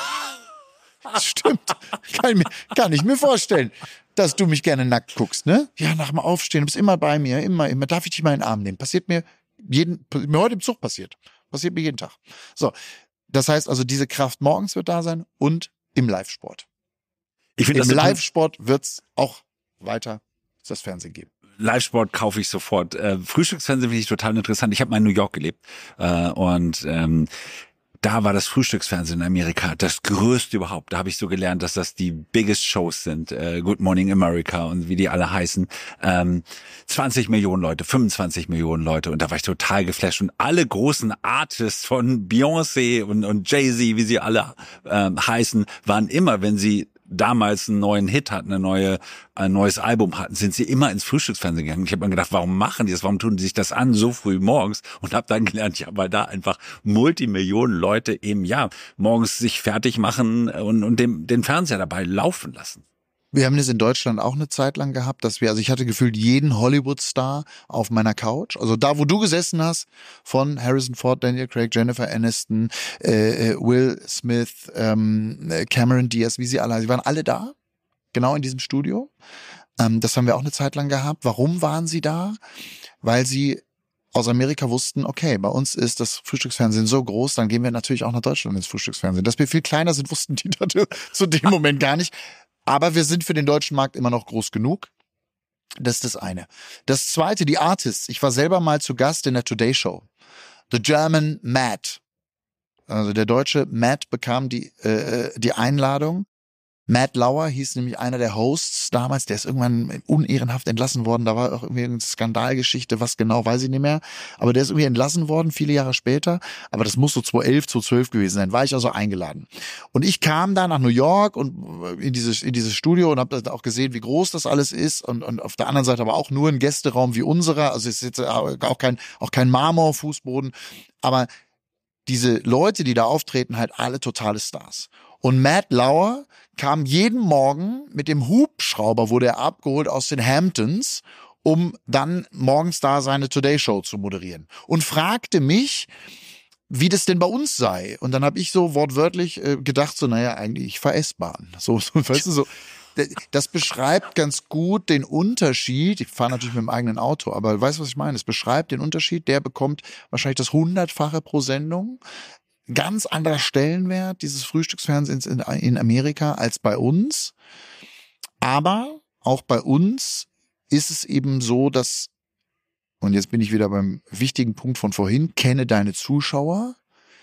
B: das stimmt. Kann ich, mir, kann ich mir vorstellen, dass du mich gerne nackt guckst, ne? Ja, nach dem Aufstehen, du bist immer bei mir, immer, immer. Darf ich dich mal in den Arm nehmen? Passiert mir jeden, mir heute im Zug passiert. Passiert mir jeden Tag. So. Das heißt also, diese Kraft morgens wird da sein und im Live-Sport.
A: Ich finde
B: Im
A: das
B: Live-Sport wird's auch weiter das Fernsehen geben.
A: Live-Sport kaufe ich sofort. Äh, Frühstücksfernsehen finde ich total interessant. Ich habe mal in New York gelebt äh, und ähm, da war das Frühstücksfernsehen in Amerika das größte überhaupt. Da habe ich so gelernt, dass das die biggest Shows sind. Äh, Good Morning America und wie die alle heißen. Ähm, zwanzig Millionen Leute, fünfundzwanzig Millionen Leute. Und da war ich total geflasht. Und alle großen Artists von Beyoncé und, und Jay-Z, wie sie alle ähm, heißen, waren immer, wenn sie damals einen neuen Hit hatten, eine neue, ein neues Album hatten, sind sie immer ins Frühstücksfernsehen gegangen. Ich habe mir gedacht, warum machen die das? Warum tun die sich das an so früh morgens? Und habe dann gelernt, ja, weil da einfach Multimillionen Leute im Jahr morgens sich fertig machen und, und dem, den Fernseher dabei laufen lassen.
B: Wir haben das in Deutschland auch eine Zeit lang gehabt, dass wir, also ich hatte gefühlt jeden Hollywood-Star auf meiner Couch. Also da, wo du gesessen hast, von Harrison Ford, Daniel Craig, Jennifer Aniston, äh, Will Smith, ähm, Cameron Diaz, wie sie alle, sie waren alle da, genau in diesem Studio. Ähm, das haben wir auch eine Zeit lang gehabt. Warum waren sie da? Weil sie aus Amerika wussten, okay, bei uns ist das Frühstücksfernsehen so groß, dann gehen wir natürlich auch nach Deutschland ins Frühstücksfernsehen. Dass wir viel kleiner sind, wussten die zu dem Moment gar nicht. Aber wir sind für den deutschen Markt immer noch groß genug. Das ist das eine. Das zweite, die Artists. Ich war selber mal zu Gast in der Today Show. The German Matt. Also der deutsche Matt bekam die, äh, die Einladung. Matt Lauer hieß nämlich einer der Hosts damals, der ist irgendwann unehrenhaft entlassen worden, da war auch irgendwie eine Skandalgeschichte, was genau, weiß ich nicht mehr, aber der ist irgendwie entlassen worden, viele Jahre später, aber das muss so zweitausendelf, zweitausendzwölf gewesen sein, war ich also eingeladen. Und ich kam da nach New York und in dieses, in dieses Studio und habe auch gesehen, wie groß das alles ist und, und auf der anderen Seite aber auch nur ein Gästeraum wie unserer, also es ist jetzt auch kein, auch kein Marmorfußboden, aber diese Leute, die da auftreten, halt alle totale Stars. Und Matt Lauer kam jeden Morgen mit dem Hubschrauber, wurde er abgeholt aus den Hamptons, um dann morgens da seine Today Show zu moderieren. Und fragte mich, wie das denn bei uns sei. Und dann habe ich so wortwörtlich äh, gedacht, so, naja, eigentlich, ich fahr S-Bahn. So, so, weißt du, so. Das beschreibt ganz gut den Unterschied. Ich fahre natürlich mit dem eigenen Auto, aber weißt du, was ich meine? Es beschreibt den Unterschied. Der bekommt wahrscheinlich das hundertfache pro Sendung. Ganz anderer Stellenwert dieses Frühstücksfernsehens in, in Amerika als bei uns. Aber auch bei uns ist es eben so, dass, und jetzt bin ich wieder beim wichtigen Punkt von vorhin, kenne deine Zuschauer.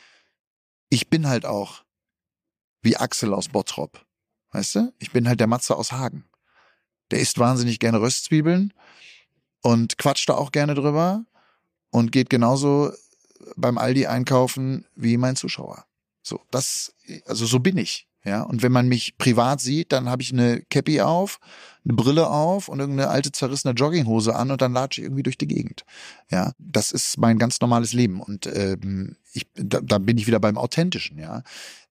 B: Ich bin halt auch wie Axel aus Bottrop. Weißt du? Ich bin halt der Matze aus Hagen. Der isst wahnsinnig gerne Röstzwiebeln und quatscht da auch gerne drüber und geht genauso beim Aldi einkaufen wie mein Zuschauer. So, das, also so bin ich. Ja, und wenn man mich privat sieht, dann habe ich eine Cappy auf, eine Brille auf und irgendeine alte zerrissene Jogginghose an und dann latsche ich irgendwie durch die Gegend. Ja, das ist mein ganz normales Leben und ähm, ich, da, da bin ich wieder beim Authentischen. Ja,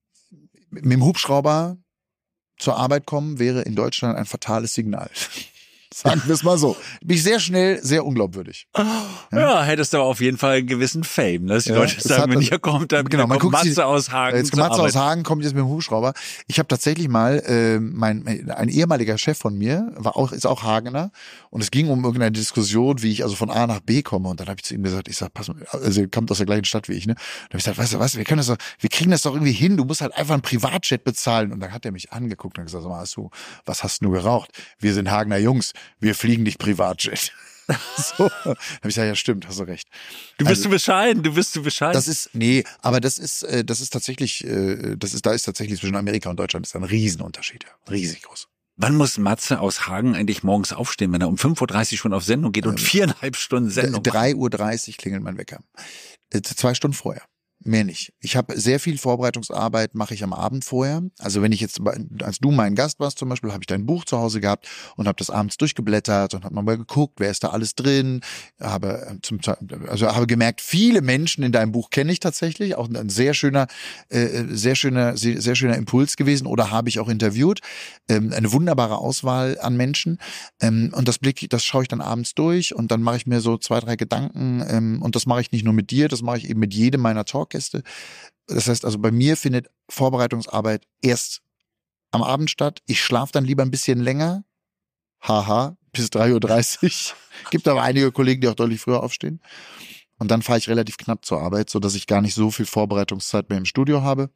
B: mit dem Hubschrauber zur Arbeit kommen wäre in Deutschland ein fatales Signal. Sagen wir es mal so. Bin ich sehr schnell, sehr unglaubwürdig.
A: Ja, ja, hättest du aber auf jeden Fall einen gewissen Fame, dass die ja, Leute sagen, wenn hier kommt, dann
B: genau, man
A: kommt
B: Matze
A: sie, aus Hagen.
B: Jetzt kommt Matze aus Hagen, kommt jetzt mit dem Hubschrauber. Ich habe tatsächlich mal, äh, mein ein ehemaliger Chef von mir, war auch ist auch Hagener und es ging um irgendeine Diskussion, wie ich also von A nach B komme und dann habe ich zu ihm gesagt, ich sag, pass mal, also er kommt aus der gleichen Stadt wie ich, ne? Da habe ich gesagt, weißt du was, wir können das doch, wir kriegen das doch irgendwie hin, du musst halt einfach einen Privatjet bezahlen und dann hat er mich angeguckt und gesagt, sag mal, hast du, was hast du geraucht? Wir sind Hagener Jungs, wir fliegen nicht Privatjet. So, habe ich gesagt, ja stimmt, hast du recht.
A: Du bist also, zu bescheiden, du bist zu bescheiden.
B: Das ist, nee, aber das ist, das ist tatsächlich, das ist, da ist tatsächlich zwischen Amerika und Deutschland ist ein Riesenunterschied, riesig groß.
A: Wann muss Matze aus Hagen eigentlich morgens aufstehen, wenn er um fünf Uhr dreißig schon auf Sendung geht und ähm, viereinhalb Stunden Sendung?
B: drei Uhr dreißig klingelt mein Wecker. Zwei Stunden vorher. Mehr nicht. Ich habe sehr viel Vorbereitungsarbeit, mache ich am Abend vorher. Also wenn ich jetzt, als du mein Gast warst zum Beispiel, habe ich dein Buch zu Hause gehabt und habe das abends durchgeblättert und habe mal geguckt, wer ist da alles drin. Habe zum, also habe gemerkt, viele Menschen in deinem Buch kenne ich tatsächlich. Auch ein sehr schöner, äh, sehr schöner, sehr, sehr schöner Impuls gewesen. Oder habe ich auch interviewt. Ähm, eine wunderbare Auswahl an Menschen. Ähm, und das Blick, das schaue ich dann abends durch und dann mache ich mir so zwei, drei Gedanken. Ähm, und das mache ich nicht nur mit dir, das mache ich eben mit jedem meiner Talk Gäste. Das heißt also, bei mir findet Vorbereitungsarbeit erst am Abend statt. Ich schlafe dann lieber ein bisschen länger. Haha, bis drei Uhr dreißig. Gibt aber einige Kollegen, die auch deutlich früher aufstehen. Und dann fahre ich relativ knapp zur Arbeit, sodass ich gar nicht so viel Vorbereitungszeit mehr im Studio habe.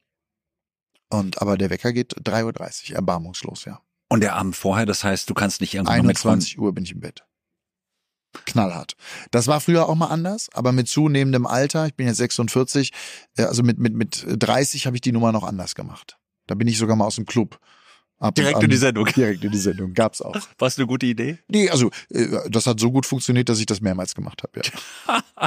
B: Und aber der Wecker geht drei Uhr dreißig, erbarmungslos, ja.
A: Und der Abend vorher, das heißt, du kannst nicht irgendwann
B: einundzwanzig Uhr bin ich im Bett. Knallhart. Das war früher auch mal anders, aber mit zunehmendem Alter, ich bin jetzt sechsundvierzig, also mit mit mit dreißig habe ich die Nummer noch anders gemacht. Da bin ich sogar mal aus dem Club.
A: Ab direkt an, in die Sendung.
B: Direkt in die Sendung, gab's auch.
A: War es eine gute Idee?
B: Nee, also das hat so gut funktioniert, dass ich das mehrmals gemacht habe, ja.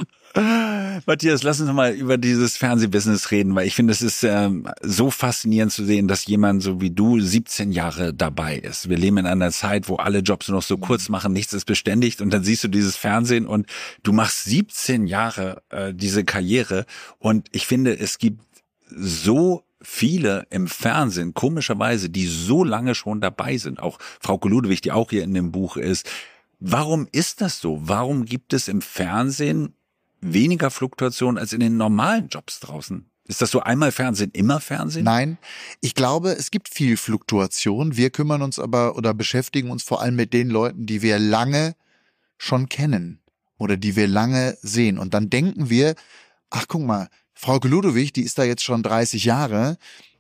A: Matthias, lass uns mal über dieses Fernsehbusiness reden, weil ich finde, es ist ähm, so faszinierend zu sehen, dass jemand so wie du siebzehn Jahre dabei ist. Wir leben in einer Zeit, wo alle Jobs noch so kurz machen, nichts ist beständigt und dann siehst du dieses Fernsehen und du machst siebzehn Jahre äh, diese Karriere und ich finde, es gibt so viele im Fernsehen, komischerweise, die so lange schon dabei sind. Auch Frauke Ludewig, die auch hier in dem Buch ist. Warum ist das so? Warum gibt es im Fernsehen weniger Fluktuation als in den normalen Jobs draußen? Ist das so einmal Fernsehen, immer Fernsehen?
B: Nein, ich glaube, es gibt viel Fluktuation. Wir kümmern uns aber oder beschäftigen uns vor allem mit den Leuten, die wir lange schon kennen oder die wir lange sehen. Und dann denken wir, ach guck mal, Frauke Ludewig, die ist da jetzt schon dreißig Jahre.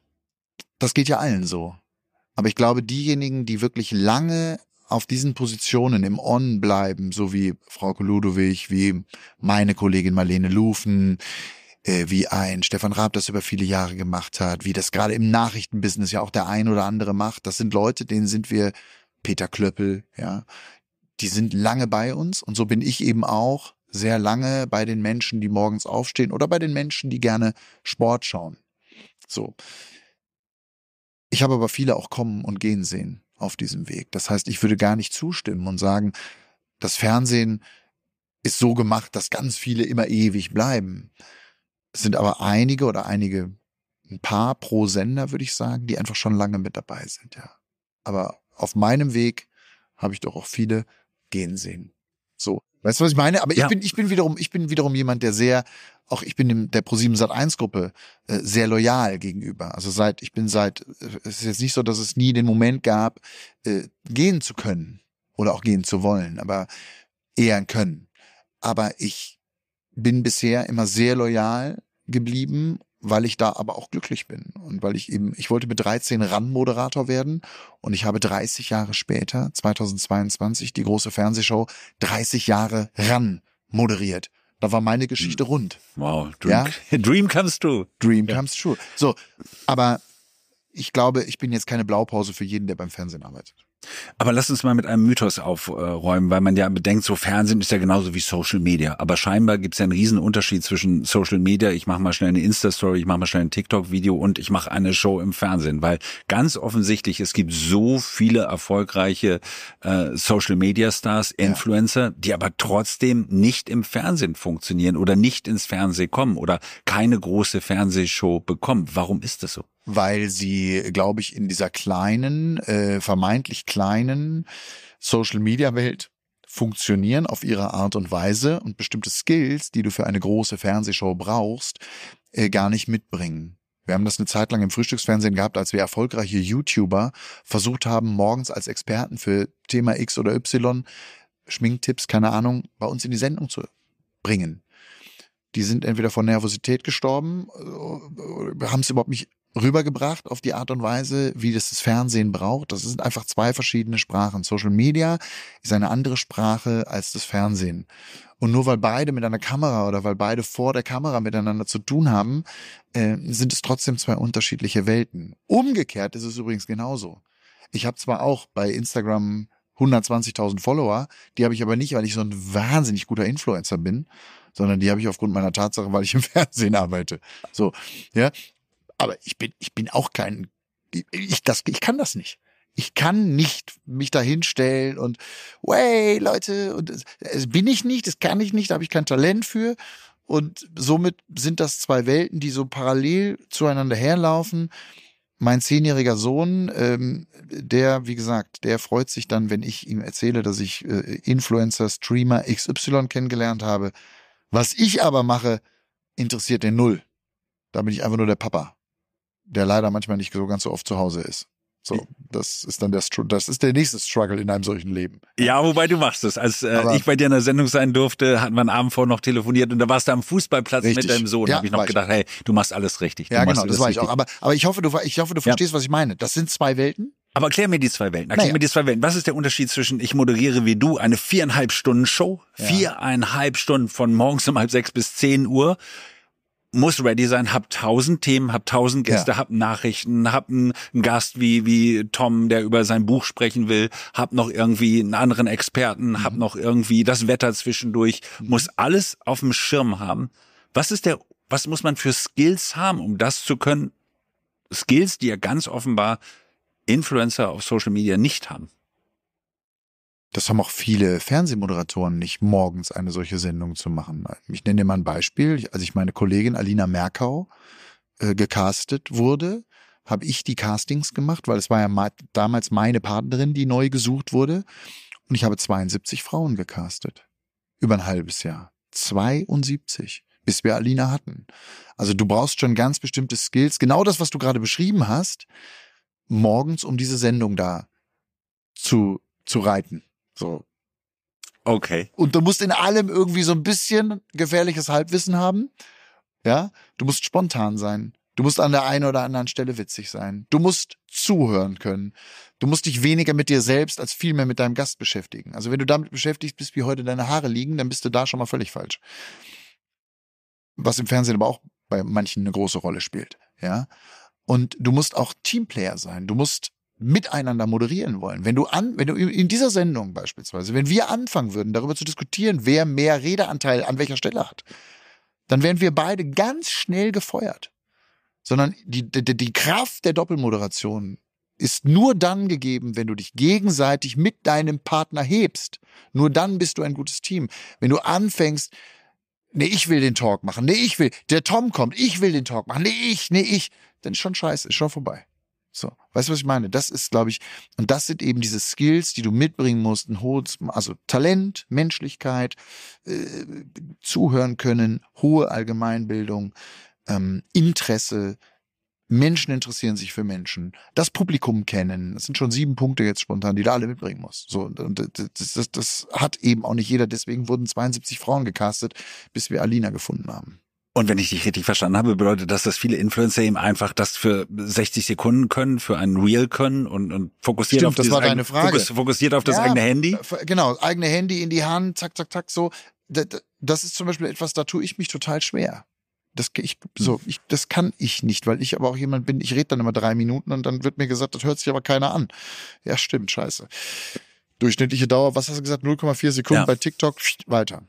B: Das geht ja allen so. Aber ich glaube, diejenigen, die wirklich lange auf diesen Positionen im On bleiben, so wie Frauke Ludewig, wie meine Kollegin Marlene Lufen, äh, wie ein Stefan Raab das über viele Jahre gemacht hat, wie das gerade im Nachrichtenbusiness ja auch der ein oder andere macht. Das sind Leute, denen sind wir, Peter Klöppel, ja, die sind lange bei uns und so bin ich eben auch sehr lange bei den Menschen, die morgens aufstehen oder bei den Menschen, die gerne Sport schauen. So. Ich habe aber viele auch kommen und gehen sehen auf diesem Weg. Das heißt, ich würde gar nicht zustimmen und sagen, das Fernsehen ist so gemacht, dass ganz viele immer ewig bleiben. Es sind aber einige oder einige, ein paar pro Sender, würde ich sagen, die einfach schon lange mit dabei sind, ja. Aber auf meinem Weg habe ich doch auch viele gehen sehen. So. Weißt du, was ich meine? Aber ich
A: ja. bin,
B: ich bin wiederum, ich bin wiederum jemand, der sehr, auch ich bin dem, der ProSieben Sat eins Gruppe äh, sehr loyal gegenüber. Also seit, ich bin seit, es ist jetzt nicht so, dass es nie den Moment gab, äh, gehen zu können oder auch gehen zu wollen, aber eher ein Können. Aber ich bin bisher immer sehr loyal geblieben, weil ich da aber auch glücklich bin und weil ich eben, ich wollte mit dreizehn R A N-Moderator werden und ich habe dreißig Jahre später, zweitausendzweiundzwanzig, die große Fernsehshow dreißig Jahre R A N moderiert. Da war meine Geschichte rund.
A: Wow, Dream,
B: ja?
A: Dream comes true.
B: Dream
A: ja.
B: comes true. So, aber ich glaube, ich bin jetzt keine Blaupause für jeden, der beim Fernsehen arbeitet.
A: Aber lass uns mal mit einem Mythos aufräumen, weil man ja bedenkt, so Fernsehen ist ja genauso wie Social Media. Aber scheinbar gibt es ja einen riesen Unterschied zwischen Social Media, ich mache mal schnell eine Insta-Story, ich mache mal schnell ein TikTok-Video und ich mache eine Show im Fernsehen. Weil ganz offensichtlich, es gibt so viele erfolgreiche äh, Social-Media-Stars, Influencer, ja. die aber trotzdem nicht im Fernsehen funktionieren oder nicht ins Fernsehen kommen oder keine große Fernsehshow bekommen. Warum ist das so?
B: Weil sie, glaube ich, in dieser kleinen, äh, vermeintlich kleinen Social-Media-Welt funktionieren auf ihre Art und Weise und bestimmte Skills, die du für eine große Fernsehshow brauchst, äh, gar nicht mitbringen. Wir haben das eine Zeit lang im Frühstücksfernsehen gehabt, als wir erfolgreiche YouTuber versucht haben, morgens als Experten für Thema X oder Y, Schminktipps, keine Ahnung, bei uns in die Sendung zu bringen. Die sind entweder von Nervosität gestorben, haben es überhaupt nicht rübergebracht auf die Art und Weise, wie das das Fernsehen braucht. Das sind einfach zwei verschiedene Sprachen. Social Media ist eine andere Sprache als das Fernsehen. Und nur weil beide mit einer Kamera oder weil beide vor der Kamera miteinander zu tun haben, äh, sind es trotzdem zwei unterschiedliche Welten. Umgekehrt ist es übrigens genauso. Ich habe zwar auch bei Instagram hundertzwanzigtausend Follower, die habe ich aber nicht, weil ich so ein wahnsinnig guter Influencer bin, sondern die habe ich aufgrund meiner Tatsache, weil ich im Fernsehen arbeite. So, ja. Aber ich bin, ich bin auch kein, ich, das, ich kann das nicht. Ich kann nicht mich da hinstellen und, wey, Leute, und das, das bin ich nicht, das kann ich nicht, da habe ich kein Talent für. Und somit sind das zwei Welten, die so parallel zueinander herlaufen. Mein zehnjähriger Sohn, ähm, der, wie gesagt, der freut sich dann, wenn ich ihm erzähle, dass ich äh, Influencer, Streamer X Y kennengelernt habe. Was ich aber mache, interessiert den null. Da bin ich einfach nur der Papa, der leider manchmal nicht so ganz so oft zu Hause ist. So, das ist dann der, das ist der nächste Struggle in einem solchen Leben.
A: Ja, wobei du machst es. Als äh, ich bei dir in der Sendung sein durfte, hatten wir einen Abend vorher noch telefoniert und da warst du am Fußballplatz
B: richtig.
A: mit deinem Sohn. Da
B: Ja,
A: habe ich noch gedacht,
B: ich.
A: hey, du machst alles richtig. Du
B: ja,
A: machst
B: genau, das war
A: richtig.
B: ich auch. Aber, aber ich hoffe, du, ich hoffe, du verstehst, ja. was ich meine. Das sind zwei Welten.
A: Aber erklär mir die zwei Welten. Erklär naja. mir die zwei Welten. Was ist der Unterschied zwischen ich moderiere wie du eine viereinhalb Stunden Show, ja. viereinhalb Stunden von morgens um halb sechs bis zehn Uhr, muss ready sein, hab tausend Themen, hab tausend Gäste, ja. hab Nachrichten, hab einen Gast wie wie Tom, der über sein Buch sprechen will, hab noch irgendwie einen anderen Experten, mhm. hab noch irgendwie das Wetter zwischendurch, mhm. muss alles auf dem Schirm haben. Was ist der, was muss man für Skills haben, um das zu können? Skills, die ja ganz offenbar Influencer auf Social Media nicht haben.
B: Das haben auch viele Fernsehmoderatoren nicht, morgens eine solche Sendung zu machen. Ich nenne dir mal ein Beispiel. Als ich meine Kollegin Alina Merkau äh, gecastet wurde, habe ich die Castings gemacht, weil es war ja ma- damals meine Partnerin, die neu gesucht wurde. Und ich habe zweiundsiebzig Frauen gecastet. Über ein halbes Jahr. zweiundsiebzig. Bis wir Alina hatten. Also du brauchst schon ganz bestimmte Skills. Genau das, was du gerade beschrieben hast, morgens um diese Sendung da zu, zu reiten. So.
A: Okay.
B: Und du musst in allem irgendwie so ein bisschen gefährliches Halbwissen haben. Ja, du musst spontan sein. Du musst an der einen oder anderen Stelle witzig sein. Du musst zuhören können. Du musst dich weniger mit dir selbst als viel mehr mit deinem Gast beschäftigen. Also wenn du damit beschäftigt bist, wie heute deine Haare liegen, dann bist du da schon mal völlig falsch. was im Fernsehen aber auch bei manchen eine große Rolle spielt, ja. Und du musst auch Teamplayer sein. Du musst miteinander moderieren wollen. Wenn du an, wenn du in dieser Sendung beispielsweise, wenn wir anfangen würden, darüber zu diskutieren, wer mehr Redeanteil an welcher Stelle hat, dann wären wir beide ganz schnell gefeuert. Sondern die, die, die Kraft der Doppelmoderation ist nur dann gegeben, wenn du dich gegenseitig mit deinem Partner hebst. Nur dann bist du ein gutes Team. Wenn du anfängst, nee, ich will den Talk machen, nee, ich will, der Tom kommt, ich will den Talk machen, nee, ich, nee, ich, dann ist schon scheiße, ist schon vorbei. So, weißt du, was ich meine? Das ist, glaube ich, und das sind eben diese Skills, die du mitbringen musst, ein hohes, also Talent, Menschlichkeit, äh, zuhören können, hohe Allgemeinbildung, ähm, Interesse, Menschen interessieren sich für Menschen, das Publikum kennen. Das sind schon sieben Punkte jetzt spontan, die du alle mitbringen musst. So, und das, das, das hat eben auch nicht jeder. Deswegen wurden zweiundsiebzig Frauen gecastet, bis wir Alina gefunden haben.
A: Und wenn ich dich richtig verstanden habe, bedeutet das, dass viele Influencer eben einfach das für sechzig Sekunden können, für ein Reel können und, und fokussiert
B: Stimmt,
A: auf
B: das
A: dieses
B: war deine
A: eigene,
B: Frage.
A: Fokus, fokussiert auf das
B: Ja,
A: eigene Handy.
B: Genau, eigene Handy in die Hand, zack, zack, zack, so. Das ist zum Beispiel etwas, da tue ich mich total schwer. Das, ich, so, ich, das kann ich nicht, weil ich aber auch jemand bin, ich rede dann immer drei Minuten und dann wird mir gesagt, das hört sich aber keiner an. Ja, stimmt, scheiße. Durchschnittliche Dauer, was hast du gesagt, null Komma vier Sekunden, ja. Bei TikTok, weiter.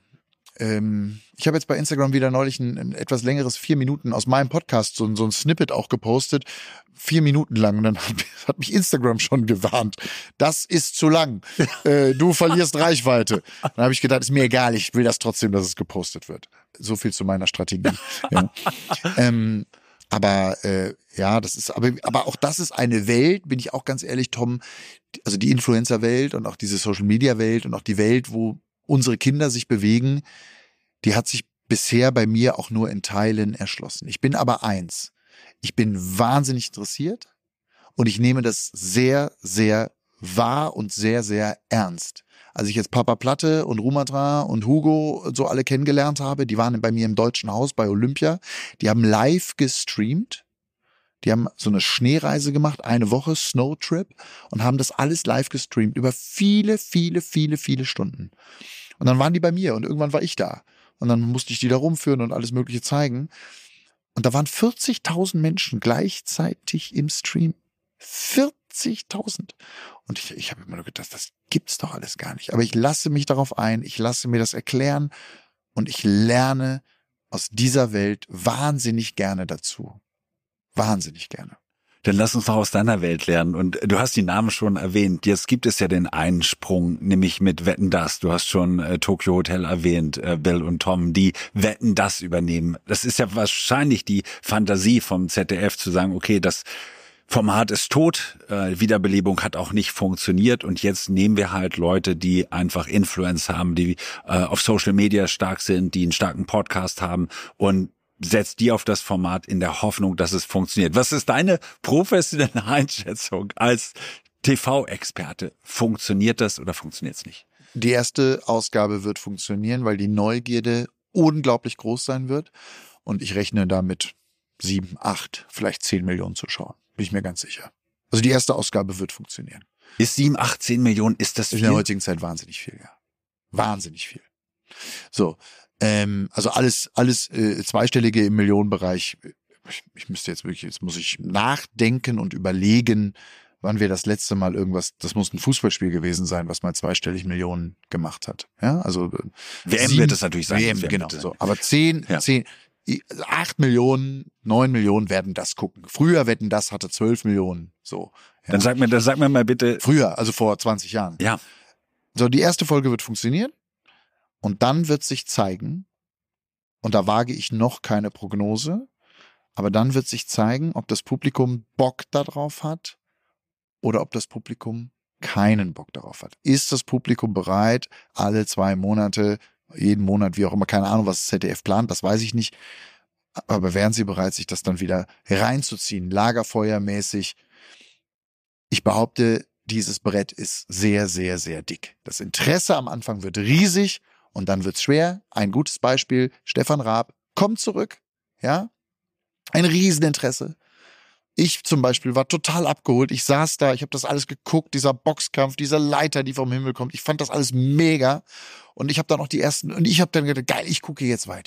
B: Ähm, ich habe jetzt bei Instagram wieder neulich ein, ein etwas längeres vier Minuten aus meinem Podcast, so, so ein Snippet auch gepostet, vier Minuten lang, und dann hat, hat mich Instagram schon gewarnt. Das ist zu lang. äh, du verlierst Reichweite. Dann habe ich gedacht, ist mir egal, ich will das trotzdem, dass es gepostet wird. So viel zu meiner Strategie. Ja. ähm, aber äh, ja, das ist, aber, aber auch das ist eine Welt, bin ich auch ganz ehrlich, Tom, also die Influencer-Welt und auch diese Social-Media-Welt und auch die Welt, wo unsere Kinder sich bewegen, die hat sich bisher bei mir auch nur in Teilen erschlossen. Ich bin aber eins. Ich bin wahnsinnig interessiert und ich nehme das sehr, sehr wahr und sehr, sehr ernst. Als ich jetzt Papa Platte und Rumatra und Hugo so alle kennengelernt habe, die waren bei mir im Deutschen Haus bei Olympia, die haben live gestreamt. Die haben so eine Schneereise gemacht, eine Woche Snowtrip, und haben das alles live gestreamt über viele, viele, viele, viele Stunden. Und dann waren die bei mir und irgendwann war ich da. Und dann musste ich die da rumführen und alles Mögliche zeigen. Und da waren vierzigtausend Menschen gleichzeitig im Stream. vierzigtausend. Und ich, ich habe immer nur gedacht, das gibt's doch alles gar nicht. Aber ich lasse mich darauf ein, ich lasse mir das erklären und ich lerne aus dieser Welt wahnsinnig gerne dazu. Wahnsinnig gerne.
A: Dann lass uns doch aus deiner Welt lernen. Und du hast die Namen schon erwähnt. Jetzt gibt es ja den einen Sprung, nämlich mit Wetten, dass. Du hast schon äh, Tokyo Hotel erwähnt, äh, Bill und Tom, die Wetten, dass übernehmen. Das ist ja wahrscheinlich die Fantasie vom Z D F zu sagen, okay, das Format ist tot, äh, Wiederbelebung hat auch nicht funktioniert und jetzt nehmen wir halt Leute, die einfach Influence haben, die äh, auf Social Media stark sind, die einen starken Podcast haben und setzt die auf das Format in der Hoffnung, dass es funktioniert. Was ist deine professionelle Einschätzung als T V-Experte? Funktioniert das oder funktioniert es nicht?
B: Die erste Ausgabe wird funktionieren, weil die Neugierde unglaublich groß sein wird. Und ich rechne damit sieben, acht, vielleicht zehn Millionen Zuschauern. Bin ich mir ganz sicher. Also die erste Ausgabe wird funktionieren.
A: Ist sieben, acht, zehn Millionen, ist das viel?
B: In der heutigen Zeit wahnsinnig viel, ja. Wahnsinnig viel. So. Ähm, also alles, alles äh, zweistellige im Millionenbereich. Ich, ich müsste jetzt wirklich, jetzt muss ich nachdenken und überlegen, wann wir das letzte Mal irgendwas, das muss ein Fußballspiel gewesen sein, was mal zweistellig Millionen gemacht hat. Ja, also
A: W M wird es natürlich sein.
B: W M, genau. So. Aber zehn, ja. zehn, acht Millionen, neun Millionen werden das gucken. Früher Wetten, das hatte zwölf Millionen. So. Ja.
A: Dann sag mir, dann sag mir mal bitte.
B: Früher, also vor zwanzig Jahren.
A: Ja.
B: So, die erste Folge wird funktionieren. Und dann wird sich zeigen, und da wage ich noch keine Prognose, aber dann wird sich zeigen, ob das Publikum Bock darauf hat oder ob das Publikum keinen Bock darauf hat. Ist das Publikum bereit, alle zwei Monate, jeden Monat, wie auch immer, keine Ahnung, was das Z D F plant, das weiß ich nicht, aber wären sie bereit, sich das dann wieder reinzuziehen, lagerfeuermäßig? Ich behaupte, dieses Brett ist sehr, sehr, sehr dick. Das Interesse am Anfang wird riesig, und dann wird's schwer. Ein gutes Beispiel, Stefan Raab kommt zurück, ja, ein Rieseninteresse. Ich zum Beispiel war total abgeholt. Ich saß da, ich habe das alles geguckt, dieser Boxkampf, dieser Leiter, die vom Himmel kommt. Ich fand das alles mega. Und ich habe dann auch die ersten, und ich habe dann gedacht, geil, ich gucke jetzt weiter.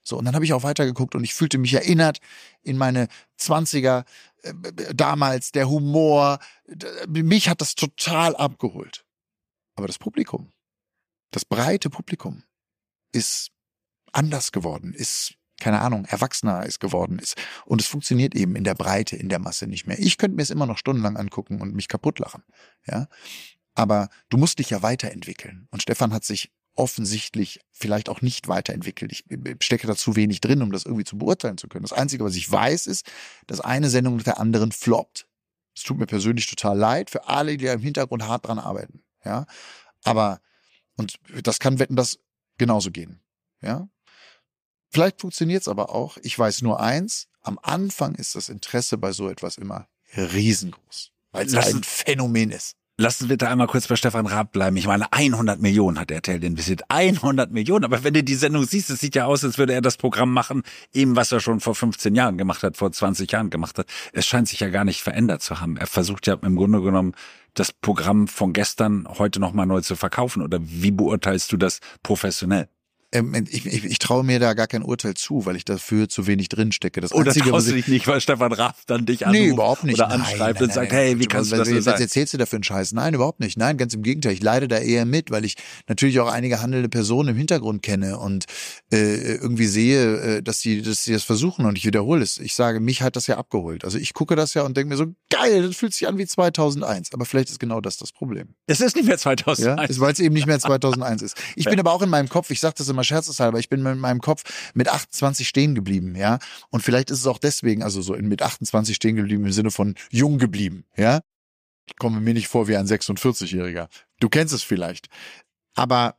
B: So, und dann habe ich auch weitergeguckt und ich fühlte mich erinnert in meine Zwanziger, äh, damals, der Humor, d- mich hat das total abgeholt. Aber das Publikum, das breite Publikum ist anders geworden, ist, keine Ahnung, erwachsener ist geworden ist. Und es funktioniert eben in der Breite, in der Masse nicht mehr. Ich könnte mir es immer noch stundenlang angucken und mich kaputt lachen. Ja? Aber du musst dich ja weiterentwickeln. Und Stefan hat sich offensichtlich vielleicht auch nicht weiterentwickelt. Ich stecke da zu wenig drin, um das irgendwie zu beurteilen zu können. Das Einzige, was ich weiß, ist, dass eine Sendung mit der anderen floppt. Es tut mir persönlich total leid für alle, die da im Hintergrund hart dran arbeiten. Ja, aber, und das kann Wetten, das genauso gehen. Ja, vielleicht funktioniert es aber auch. Ich weiß nur eins, am Anfang ist das Interesse bei so etwas immer riesengroß, weil es ein Phänomen ist.
A: Lassen wir da einmal kurz bei Stefan Raab bleiben. Ich meine, hundert Millionen hat R T L investiert. hundert Millionen. Aber wenn du die Sendung siehst, es sieht ja aus, als würde er das Programm machen, eben was er schon vor fünfzehn Jahren gemacht hat, vor zwanzig Jahren gemacht hat. Es scheint sich ja gar nicht verändert zu haben. Er versucht ja im Grunde genommen, das Programm von gestern heute nochmal neu zu verkaufen. Oder wie beurteilst du das professionell?
B: Ähm, ich, ich, ich traue mir da gar kein Urteil zu, weil ich dafür zu wenig drin stecke. Das
A: Oder
B: Einzige,
A: traust du
B: ich,
A: dich nicht, weil Stefan Raab dann dich anruft
B: nee, überhaupt nicht.
A: oder
B: Nein,
A: anschreibt
B: nein,
A: und sagt,
B: nein,
A: hey, wie
B: nein,
A: kannst du
B: was,
A: das so
B: was
A: sagen?
B: erzählst du da für einen Scheiß? Nein, überhaupt nicht. Nein, ganz im Gegenteil. Ich leide da eher mit, weil ich natürlich auch einige handelnde Personen im Hintergrund kenne und äh, irgendwie sehe, äh, dass die, dass die das versuchen, und ich wiederhole es. Ich sage, mich hat das ja abgeholt. Also ich gucke das ja und denke mir so, geil, das fühlt sich an wie zweitausendeins. Aber vielleicht ist genau das das Problem.
A: Es ist nicht mehr zweitausendeins.
B: Ja, weil es eben nicht mehr zweitausendeins ist. Ich bin aber auch in meinem Kopf, ich sage das immer scherzeshalber, ich bin in meinem Kopf mit achtundzwanzig stehen geblieben, ja. Und vielleicht ist es auch deswegen, also so mit achtundzwanzig stehen geblieben im Sinne von jung geblieben, ja. Ich komme mir nicht vor wie ein sechsundvierzigjähriger. Du kennst es vielleicht. Aber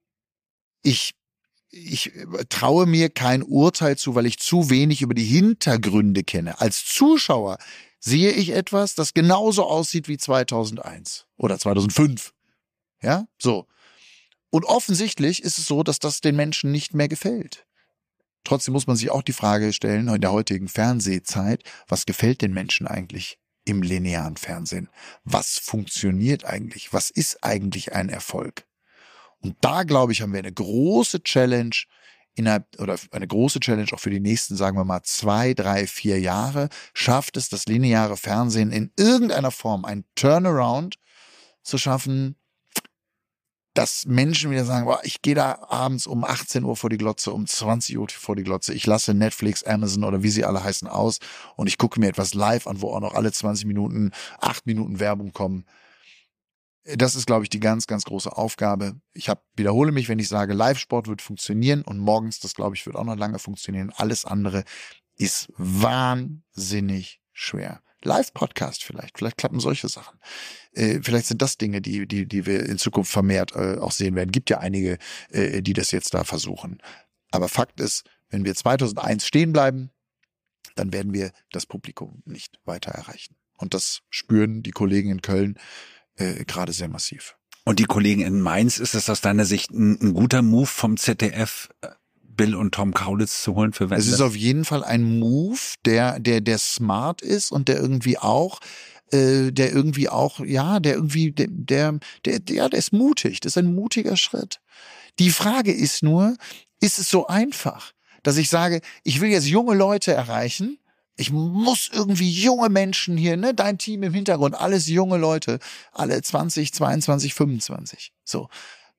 B: ich, ich traue mir kein Urteil zu, weil ich zu wenig über die Hintergründe kenne. Als Zuschauer sehe ich etwas, das genauso aussieht wie zweitausendeins oder zweitausendfünf. Ja, so. Und offensichtlich ist es so, dass das den Menschen nicht mehr gefällt. Trotzdem muss man sich auch die Frage stellen, in der heutigen Fernsehzeit, was gefällt den Menschen eigentlich im linearen Fernsehen? Was funktioniert eigentlich? Was ist eigentlich ein Erfolg? Und da, glaube ich, haben wir eine große Challenge innerhalb, oder eine große Challenge auch für die nächsten, sagen wir mal, zwei, drei, vier Jahre. Schafft es das lineare Fernsehen in irgendeiner Form, ein Turnaround zu schaffen, dass Menschen wieder sagen, boah, ich gehe da abends um achtzehn Uhr vor die Glotze, um zwanzig Uhr vor die Glotze. Ich lasse Netflix, Amazon oder wie sie alle heißen aus und ich gucke mir etwas live an, wo auch noch alle zwanzig Minuten, acht Minuten Werbung kommen. Das ist, glaube ich, die ganz, ganz große Aufgabe. Ich hab, wiederhole mich, wenn ich sage, Live-Sport wird funktionieren und morgens, das glaube ich, wird auch noch lange funktionieren. Alles andere ist wahnsinnig schwer. Live-Podcast vielleicht, vielleicht klappen solche Sachen. Äh, vielleicht sind das Dinge, die die die wir in Zukunft vermehrt äh, auch sehen werden. Gibt ja einige, äh, die das jetzt da versuchen. Aber Fakt ist, wenn wir zweitausendeins stehen bleiben, dann werden wir das Publikum nicht weiter erreichen. Und das spüren die Kollegen in Köln äh, gerade sehr massiv.
A: Und die Kollegen in Mainz, ist es aus deiner Sicht ein, ein guter Move vom Z D F, Bill und Tom Kaulitz zu holen für Wetten?
B: Es ist auf jeden Fall ein Move, der der der smart ist und der irgendwie auch äh, der irgendwie auch ja, der irgendwie der der der, der, der ist mutig, das ist ein mutiger Schritt. Die Frage ist nur, ist es so einfach, dass ich sage, ich will jetzt junge Leute erreichen, ich muss irgendwie junge Menschen hier, ne, dein Team im Hintergrund, alles junge Leute, alle zwanzig, zweiundzwanzig, fünfundzwanzig. So.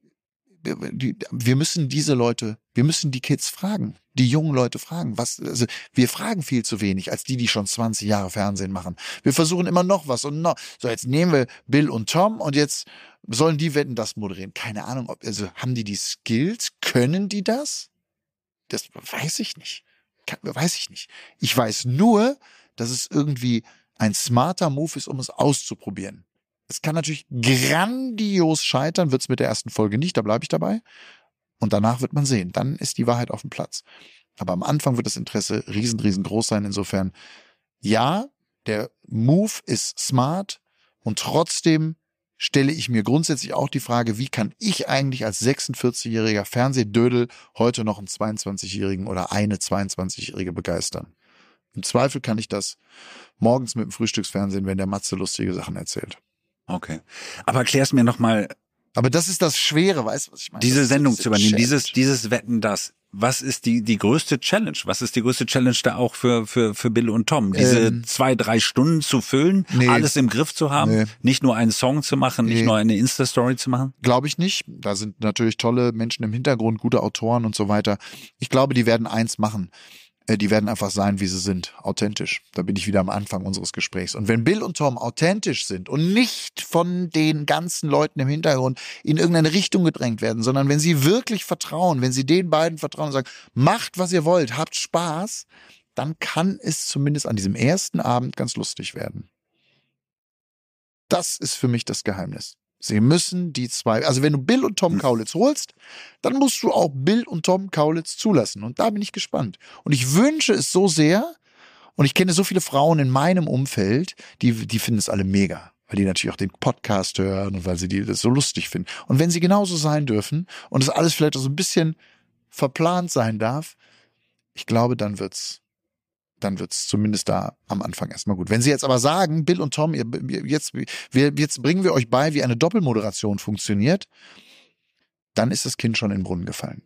B: Wir müssen diese Leute, wir müssen die Kids fragen, die jungen Leute fragen. Was, also wir fragen viel zu wenig, als die, die schon zwanzig Jahre Fernsehen machen. Wir versuchen immer noch was und noch. So, jetzt nehmen wir Bill und Tom und jetzt sollen die Wetten, das moderieren. Keine Ahnung, ob, also haben die die Skills? Können die das? Das weiß ich nicht. Kann, weiß ich nicht. Ich weiß nur, dass es irgendwie ein smarter Move ist, um es auszuprobieren. Es kann natürlich grandios scheitern, wird es mit der ersten Folge nicht, da bleibe ich dabei. Und danach wird man sehen, dann ist die Wahrheit auf dem Platz. Aber am Anfang wird das Interesse riesen, riesengroß sein. Insofern, ja, der Move ist smart und trotzdem stelle ich mir grundsätzlich auch die Frage, wie kann ich eigentlich als sechsundvierzigjähriger Fernsehdödel heute noch einen zweiundzwanzigjährigen oder eine zweiundzwanzigjährige begeistern? Im Zweifel kann ich das morgens mit dem Frühstücksfernsehen, wenn der Matze lustige Sachen erzählt.
A: Okay. Aber erklär's mir nochmal.
B: Aber das ist das Schwere, weißt du, was ich meine?
A: Diese
B: das
A: Sendung
B: diese
A: zu übernehmen,
B: Challenge.
A: dieses, dieses Wetten, das. was ist die die größte Challenge? Was ist die größte Challenge da auch für für für Bill und Tom? Diese ähm, zwei, drei Stunden zu füllen, nee, alles im Griff zu haben, nee. nicht nur einen Song zu machen, nee. nicht nur eine Insta-Story zu machen?
B: Glaube ich nicht. Da sind natürlich tolle Menschen im Hintergrund, gute Autoren und so weiter. Ich glaube, die werden eins machen. Die werden einfach sein, wie sie sind, authentisch. Da bin ich wieder am Anfang unseres Gesprächs. Und wenn Bill und Tom authentisch sind und nicht von den ganzen Leuten im Hintergrund in irgendeine Richtung gedrängt werden, sondern wenn sie wirklich vertrauen, wenn sie den beiden vertrauen und sagen, macht, was ihr wollt, habt Spaß, dann kann es zumindest an diesem ersten Abend ganz lustig werden. Das ist für mich das Geheimnis. Sie müssen die zwei, also wenn du Bill und Tom Kaulitz holst, dann musst du auch Bill und Tom Kaulitz zulassen. Und da bin ich gespannt. Und ich wünsche es so sehr, und ich kenne so viele Frauen in meinem Umfeld, die, die finden es alle mega, weil die natürlich auch den Podcast hören und weil sie die das so lustig finden. Und wenn sie genauso sein dürfen und es alles vielleicht auch so ein bisschen verplant sein darf, ich glaube, dann wird's dann wird's zumindest da am Anfang erstmal gut. Wenn Sie jetzt aber sagen, Bill und Tom, jetzt, wir, jetzt bringen wir euch bei, wie eine Doppelmoderation funktioniert, dann ist das Kind schon in den Brunnen gefallen.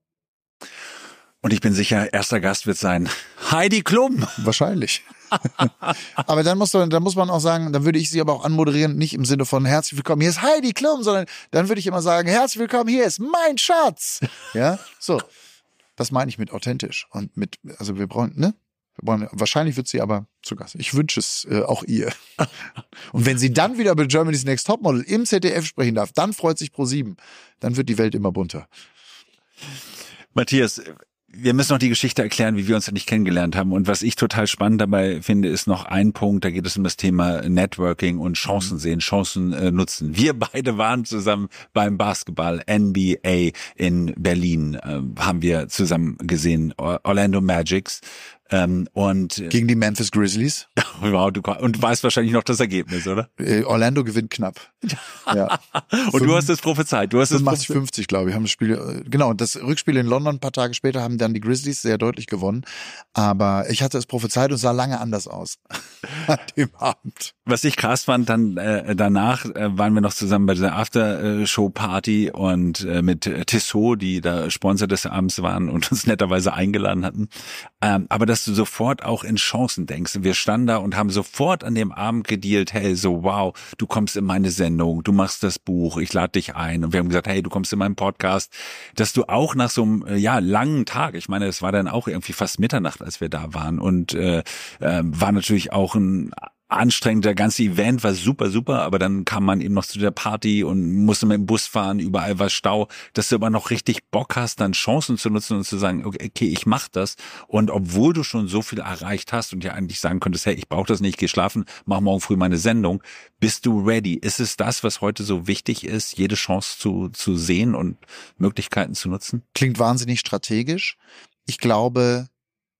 A: Und ich bin sicher, erster Gast wird sein Heidi Klum.
B: Wahrscheinlich. Aber dann muss, dann muss man auch sagen, dann würde ich sie aber auch anmoderieren, nicht im Sinne von herzlich willkommen, hier ist Heidi Klum, sondern dann würde ich immer sagen, herzlich willkommen, hier ist mein Schatz. Ja, so. Das meine ich mit authentisch. Und mit, also wir brauchen, ne? Wahrscheinlich wird sie aber zu Gast. Ich wünsche es äh, auch ihr. Und wenn sie dann wieder bei Germany's Next Topmodel im Z D F sprechen darf, dann freut sich ProSieben. Dann wird die Welt immer bunter.
A: Matthias, wir müssen noch die Geschichte erklären, wie wir uns nicht kennengelernt haben. Und was ich total spannend dabei finde, ist noch ein Punkt, da geht es um das Thema Networking und Chancen sehen, Chancen äh, nutzen. Wir beide waren zusammen beim Basketball N B A in Berlin, äh, haben wir zusammen gesehen, Orlando Magics. Ähm, und
B: gegen die Memphis Grizzlies.
A: Wow, du, und du weißt wahrscheinlich noch das Ergebnis, oder?
B: Äh, Orlando gewinnt knapp. Ja.
A: Und Fünf, du hast es prophezeit. Du hast es
B: fünfundachtzig fünfzig, glaube ich, haben das Spiel, genau, das Rückspiel in London ein paar Tage später haben dann die Grizzlies sehr deutlich gewonnen. Aber ich hatte es prophezeit und sah lange anders aus an dem Abend.
A: Was ich krass fand, dann äh, danach äh, waren wir noch zusammen bei dieser After-Show-Party und äh, mit Tissot, die da Sponsor des Abends waren und uns netterweise eingeladen hatten. Ähm, aber dass du sofort auch in Chancen denkst. Wir standen da und haben sofort an dem Abend gedealt, hey, so wow, du kommst in meine Sendung, du machst das Buch, ich lade dich ein. Und wir haben gesagt, hey, du kommst in meinen Podcast. Dass du auch nach so einem ja langen Tag, ich meine, es war dann auch irgendwie fast Mitternacht, als wir da waren und äh, äh, war natürlich auch ein anstrengend, der ganze Event war super, super, aber dann kam man eben noch zu der Party und musste mit dem Bus fahren, überall war Stau, dass du aber noch richtig Bock hast, dann Chancen zu nutzen und zu sagen, okay, ich mach das und obwohl du schon so viel erreicht hast und ja eigentlich sagen könntest, hey, ich brauche das nicht, ich geh schlafen, mach morgen früh meine Sendung, bist du ready? Ist es das, was heute so wichtig ist, jede Chance zu, zu sehen und Möglichkeiten zu nutzen?
B: Klingt wahnsinnig strategisch. Ich glaube,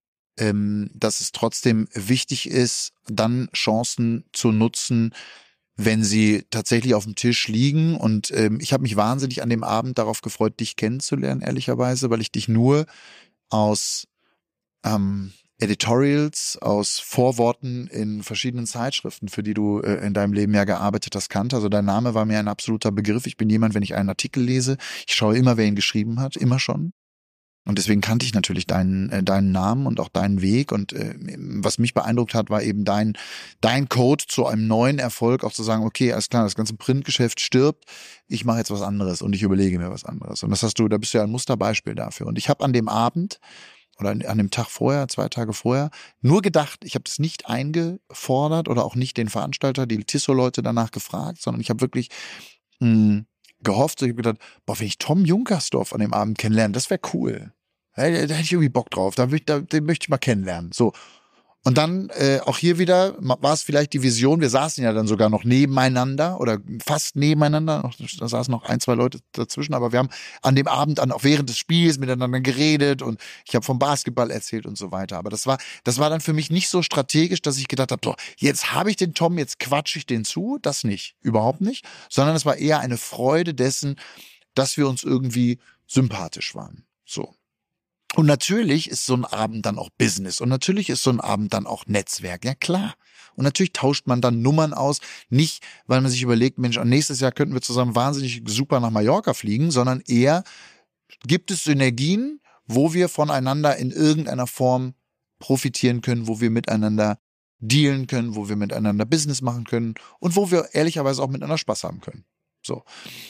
B: dass es trotzdem wichtig ist, dann Chancen zu nutzen, wenn sie tatsächlich auf dem Tisch liegen. Und ähm, ich habe mich wahnsinnig an dem Abend darauf gefreut, dich kennenzulernen, ehrlicherweise, weil ich dich nur aus ähm, Editorials, aus Vorworten in verschiedenen Zeitschriften, für die du äh, in deinem Leben ja gearbeitet hast, kannte. Also dein Name war mir ein absoluter Begriff. Ich bin jemand, wenn ich einen Artikel lese, ich schaue immer, wer ihn geschrieben hat, immer schon. Und deswegen kannte ich natürlich deinen äh, deinen Namen und auch deinen Weg. Und äh, was mich beeindruckt hat, war eben dein dein Code zu einem neuen Erfolg, auch zu sagen, okay, alles klar, das ganze Printgeschäft stirbt, ich mache jetzt was anderes und ich überlege mir was anderes. Und das hast du, da bist du ja ein Musterbeispiel dafür. Und ich habe an dem Abend oder an dem Tag vorher, zwei Tage vorher, nur gedacht, ich habe das nicht eingefordert oder auch nicht den Veranstalter, die Tissot-Leute danach gefragt, sondern ich habe wirklich mh, gehofft, ich habe gedacht, boah, wenn ich Tom Junkersdorf an dem Abend kennenlerne, das wäre cool. Da, da hätte ich irgendwie Bock drauf, da, da, den möchte ich mal kennenlernen. So. Und dann äh, auch hier wieder war es vielleicht die Vision, wir saßen ja dann sogar noch nebeneinander oder fast nebeneinander, da saßen noch ein, zwei Leute dazwischen, aber wir haben an dem Abend dann auch während des Spiels miteinander geredet und ich habe vom Basketball erzählt und so weiter. Aber das war das war dann für mich nicht so strategisch, dass ich gedacht habe, so, jetzt habe ich den Tom, jetzt quatsche ich den zu, das nicht, überhaupt nicht, sondern es war eher eine Freude dessen, dass wir uns irgendwie sympathisch waren. So. Und natürlich ist so ein Abend dann auch Business und natürlich ist so ein Abend dann auch Netzwerk, ja klar. Und natürlich tauscht man dann Nummern aus, nicht weil man sich überlegt, Mensch, nächstes Jahr könnten wir zusammen wahnsinnig super nach Mallorca fliegen, sondern eher gibt es Synergien, wo wir voneinander in irgendeiner Form profitieren können, wo wir miteinander dealen können, wo wir miteinander Business machen können und wo wir ehrlicherweise auch miteinander Spaß haben können. So.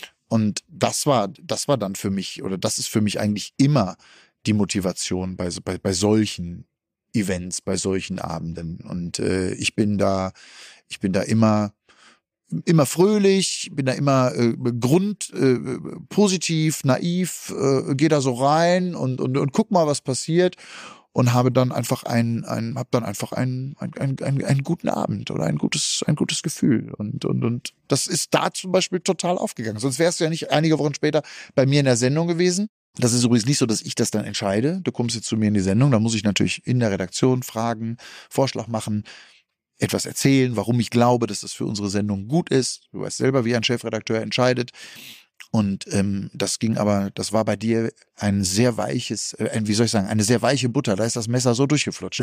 B: Und das war, das war dann für mich, oder das ist für mich eigentlich immer die Motivation bei, bei, bei solchen Events, bei solchen Abenden. Und äh, ich bin da, ich bin da immer, immer fröhlich, bin da immer äh, grund äh, positiv, naiv, äh, gehe da so rein und, und, und guck mal, was passiert. Und habe dann einfach ein, ein, hab dann einfach einen, ein, ein, ein, einen guten Abend oder ein gutes, ein gutes Gefühl. Und, und, und das ist da zum Beispiel total aufgegangen. Sonst wärst du ja nicht einige Wochen später bei mir in der Sendung gewesen. Das ist übrigens nicht so, dass ich das dann entscheide. Du kommst jetzt zu mir in die Sendung, da muss ich natürlich in der Redaktion fragen, Vorschlag machen, etwas erzählen, warum ich glaube, dass das für unsere Sendung gut ist. Du weißt selber, wie ein Chefredakteur entscheidet. Und ähm, das ging aber, das war bei dir ein sehr weiches, äh, ein, wie soll ich sagen, eine sehr weiche Butter. Da ist das Messer so durchgeflutscht.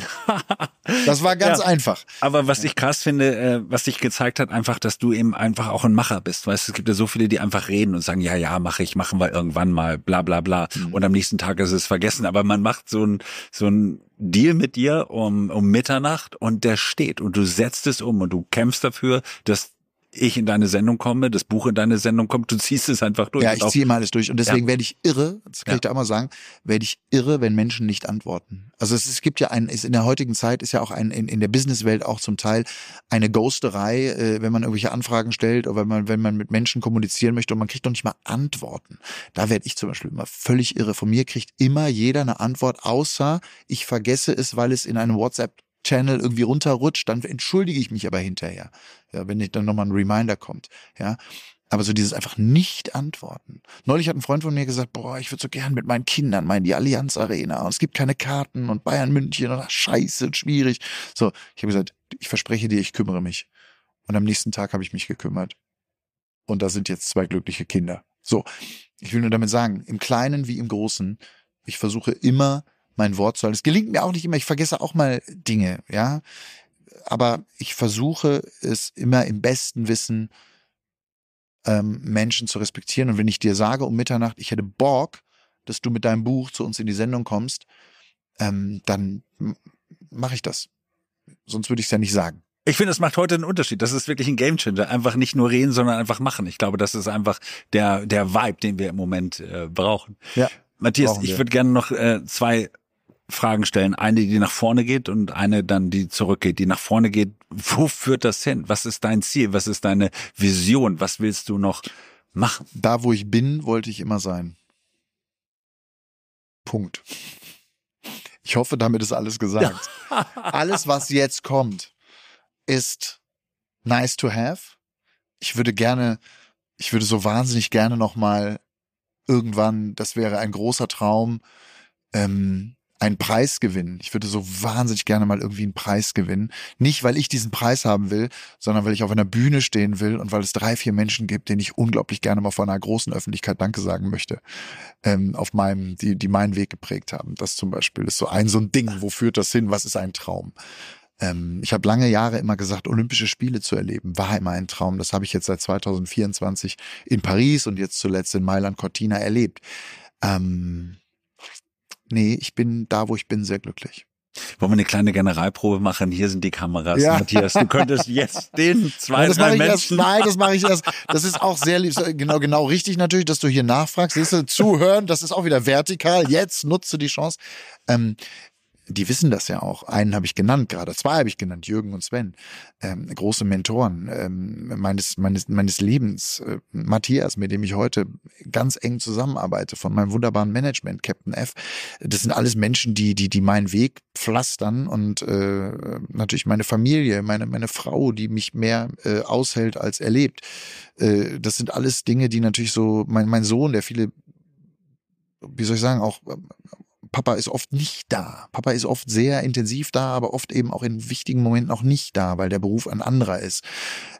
B: Das war ganz
C: ja,
B: einfach.
C: Aber was ich krass finde, äh, was dich gezeigt hat, einfach, dass du eben einfach auch ein Macher bist. Weißt du, es gibt ja so viele, die einfach reden und sagen, ja, ja, mache ich, machen wir irgendwann mal, bla bla bla. Mhm. Und am nächsten Tag ist es vergessen. Aber man macht so ein so ein Deal mit dir um um Mitternacht und der steht und du setzt es um und du kämpfst dafür, dass ich in deine Sendung komme, das Buch in deine Sendung kommt, du ziehst es einfach durch.
B: Ja, ich ziehe immer alles durch. Und deswegen
C: ja.
B: werde ich irre, das kann
C: ja.
B: ich da immer sagen, werde ich irre, wenn Menschen nicht antworten. Also es, es gibt ja ein, ist in der heutigen Zeit ist ja auch ein, in, in der Businesswelt auch zum Teil eine Ghosterei, äh, wenn man irgendwelche Anfragen stellt oder wenn man, wenn man mit Menschen kommunizieren möchte und man kriegt doch nicht mal Antworten. Da werde ich zum Beispiel immer völlig irre. Von mir kriegt immer jeder eine Antwort, außer ich vergesse es, weil es in einem WhatsApp Channel irgendwie runterrutscht, dann entschuldige ich mich aber hinterher, ja, wenn nicht dann nochmal ein Reminder kommt, ja. Aber so dieses einfach nicht antworten. Neulich hat ein Freund von mir gesagt, boah, ich würde so gern mit meinen Kindern mal in die Allianz Arena und es gibt keine Karten und Bayern München und ach, scheiße, schwierig. So, ich habe gesagt, ich verspreche dir, ich kümmere mich. Und am nächsten Tag habe ich mich gekümmert. Und da sind jetzt zwei glückliche Kinder. So, ich will nur damit sagen, im Kleinen wie im Großen, ich versuche immer mein Wort zu halten. Es gelingt mir auch nicht immer, ich vergesse auch mal Dinge, ja. Aber ich versuche es immer im besten Wissen, ähm, Menschen zu respektieren. Und wenn ich dir sage um Mitternacht, ich hätte Bock, dass du mit deinem Buch zu uns in die Sendung kommst, ähm, dann mache ich das. Sonst würde ich es ja nicht sagen.
C: Ich finde, es macht heute einen Unterschied. Das ist wirklich ein Gamechanger. Einfach nicht nur reden, sondern einfach machen. Ich glaube, das ist einfach der der Vibe, den wir im Moment äh, brauchen.
B: Ja,
C: Matthias, ich würde gerne noch äh, zwei Fragen stellen. Eine, die nach vorne geht und eine dann, die zurückgeht. Die nach vorne geht, wo führt das hin? Was ist dein Ziel? Was ist deine Vision? Was willst du noch machen?
B: Da, wo ich bin, wollte ich immer sein. Punkt. Ich hoffe, damit ist alles gesagt. Alles, was jetzt kommt, ist nice to have. Ich würde gerne, ich würde so wahnsinnig gerne noch mal irgendwann, das wäre ein großer Traum, ähm, einen Preis gewinnen. Ich würde so wahnsinnig gerne mal irgendwie einen Preis gewinnen. Nicht, weil ich diesen Preis haben will, sondern weil ich auf einer Bühne stehen will und weil es drei, vier Menschen gibt, denen ich unglaublich gerne mal vor einer großen Öffentlichkeit Danke sagen möchte. Ähm, auf meinem, die, die meinen Weg geprägt haben. Das zum Beispiel ist so ein, so ein Ding. Wo führt das hin? Was ist ein Traum? Ähm, ich habe lange Jahre immer gesagt, Olympische Spiele zu erleben, war immer ein Traum. Das habe ich jetzt seit zwanzig vierundzwanzig in Paris und jetzt zuletzt in Mailand Cortina erlebt. Ähm, Nee, ich bin da, wo ich bin, sehr glücklich.
C: Wollen wir eine kleine Generalprobe machen? Hier sind die Kameras.
B: Ja.
C: Matthias, du könntest jetzt den zwei,
B: nein, das
C: drei
B: mache ich
C: Menschen...
B: erst, nein, das mache ich erst. Das ist auch sehr lieb. Genau, genau richtig natürlich, dass du hier nachfragst. Siehst du, zuhören, das ist auch wieder vertikal. Jetzt nutze die Chance. Ähm, die wissen das ja auch. Einen habe ich genannt gerade, zwei habe ich genannt, Jürgen und Sven. Ähm, große Mentoren ähm, meines, meines, meines Lebens. Äh, Matthias, mit dem ich heute ganz eng zusammenarbeite, von meinem wunderbaren Management, Captain F. Das sind alles Menschen, die, die, die meinen Weg pflastern und äh, natürlich meine Familie, meine, meine Frau, die mich mehr äh, aushält als erlebt. Äh, das sind alles Dinge, die natürlich so, mein, mein Sohn, der viele, wie soll ich sagen, auch Papa ist oft nicht da. Papa ist oft sehr intensiv da, aber oft eben auch in wichtigen Momenten auch nicht da, weil der Beruf ein anderer ist.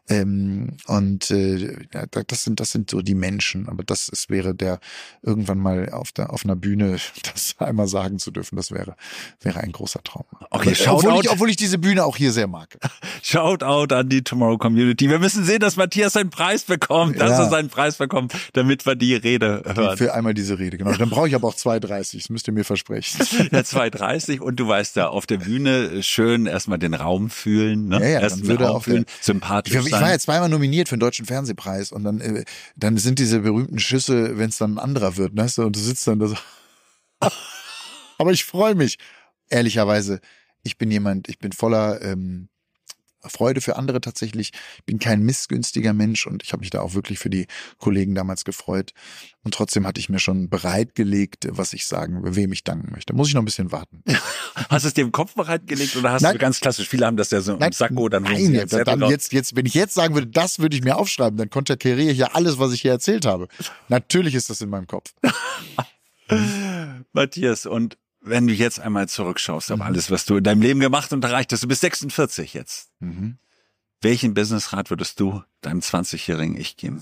B: Ähm, und äh, das sind das sind so die Menschen. Aber das ist, wäre der irgendwann mal auf der auf einer Bühne das einmal sagen zu dürfen, das wäre wäre ein großer Traum.
C: Okay,
B: Aber, obwohl, ich, obwohl ich diese Bühne auch hier sehr mag.
C: Shoutout an die Tomorrow Community. Wir müssen sehen, dass Matthias seinen Preis bekommt, dass
B: Ja.
C: er seinen Preis bekommt, damit wir die Rede hören.
B: Für einmal diese Rede, genau. Dann brauche ich aber auch zwei dreißig, das müsst ihr mir versprechen.
C: Ja, zwei dreißig und du weißt ja, auf der Bühne schön erstmal den Raum fühlen, ne?
B: Ja, ja,
C: Erst
B: dann
C: den
B: würde
C: Raum
B: auch
C: fühlen,
B: der,
C: sympathisch
B: ich, ich
C: sein.
B: war ja zweimal nominiert für den Deutschen Fernsehpreis und dann, äh, dann sind diese berühmten Schüsse, wenn es dann ein anderer wird, ne? Und du sitzt dann da so. Aber ich freue mich. Ehrlicherweise, ich bin jemand, ich bin voller ähm, Freude für andere tatsächlich. Ich bin kein missgünstiger Mensch und ich habe mich da auch wirklich für die Kollegen damals gefreut. Und trotzdem hatte ich mir schon bereitgelegt, was ich sagen, wem ich danken möchte. Muss ich noch ein bisschen warten.
C: Hast du es dir im Kopf bereitgelegt oder hast
B: Nein.
C: du ganz klassisch, viele haben das ja so im
B: Nein,
C: Sakko, dann holen
B: nein,
C: sie
B: ja,
C: den Zettel
B: dann
C: raus.
B: jetzt, jetzt, wenn ich jetzt sagen würde, das würde ich mir aufschreiben, dann konterkariere ich ja alles, was ich hier erzählt habe. Natürlich ist das in meinem Kopf.
C: Matthias, und wenn du jetzt einmal zurückschaust auf
B: Mhm.
C: alles, was du in deinem Leben gemacht und erreicht hast, du bist sechsundvierzig jetzt.
B: Mhm.
C: Welchen Businessrat würdest du deinem zwanzigjährigen Ich geben?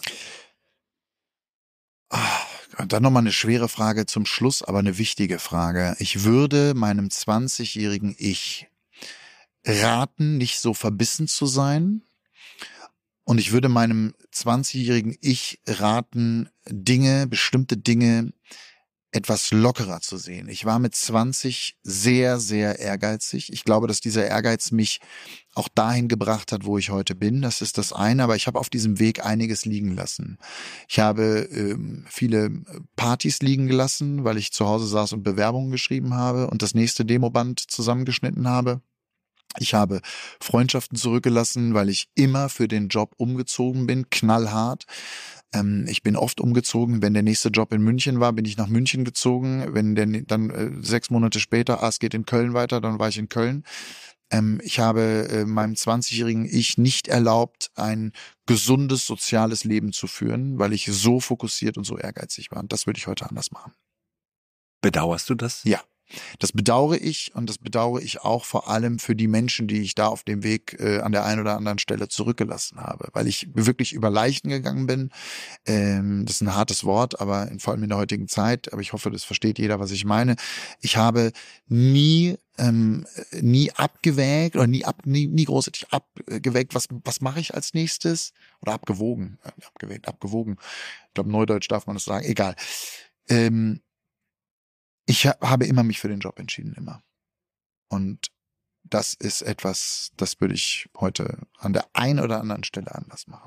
B: Ah, dann nochmal eine schwere Frage zum Schluss, aber eine wichtige Frage. Ich würde meinem zwanzigjährigen Ich raten, nicht so verbissen zu sein. Und ich würde meinem zwanzigjährigen Ich raten, Dinge, bestimmte Dinge etwas lockerer zu sehen. Ich war mit zwanzig sehr, sehr ehrgeizig. Ich glaube, dass dieser Ehrgeiz mich auch dahin gebracht hat, wo ich heute bin. Das ist das eine, aber ich habe auf diesem Weg einiges liegen lassen. Ich habe ähm, viele Partys liegen gelassen, weil ich zu Hause saß und Bewerbungen geschrieben habe und das nächste Demoband zusammengeschnitten habe. Ich habe Freundschaften zurückgelassen, weil ich immer für den Job umgezogen bin, knallhart. Ähm, ich bin oft umgezogen. Wenn der nächste Job in München war, bin ich nach München gezogen. Wenn der dann äh, sechs Monate später, ah, es geht in Köln weiter, dann war ich in Köln. Ähm, ich habe äh, meinem zwanzigjährigen Ich nicht erlaubt, ein gesundes soziales Leben zu führen, weil ich so fokussiert und so ehrgeizig war. Und das würde ich heute anders machen.
C: Bedauerst du das?
B: Ja. Das bedauere ich und das bedauere ich auch vor allem für die Menschen, die ich da auf dem Weg äh, an der einen oder anderen Stelle zurückgelassen habe, weil ich wirklich über Leichen gegangen bin. Ähm, das ist ein hartes Wort, aber in, vor allem in der heutigen Zeit, aber ich hoffe, das versteht jeder, was ich meine. Ich habe nie ähm, nie abgewägt oder nie ab nie, nie großartig abgewägt, was was mache ich als nächstes oder abgewogen, äh, abgewägt, abgewogen. Ich glaube, Neudeutsch darf man das sagen. Egal. Ähm, Ich habe immer mich für den Job entschieden, immer. Und das ist etwas, das würde ich heute an der einen oder anderen Stelle anders machen.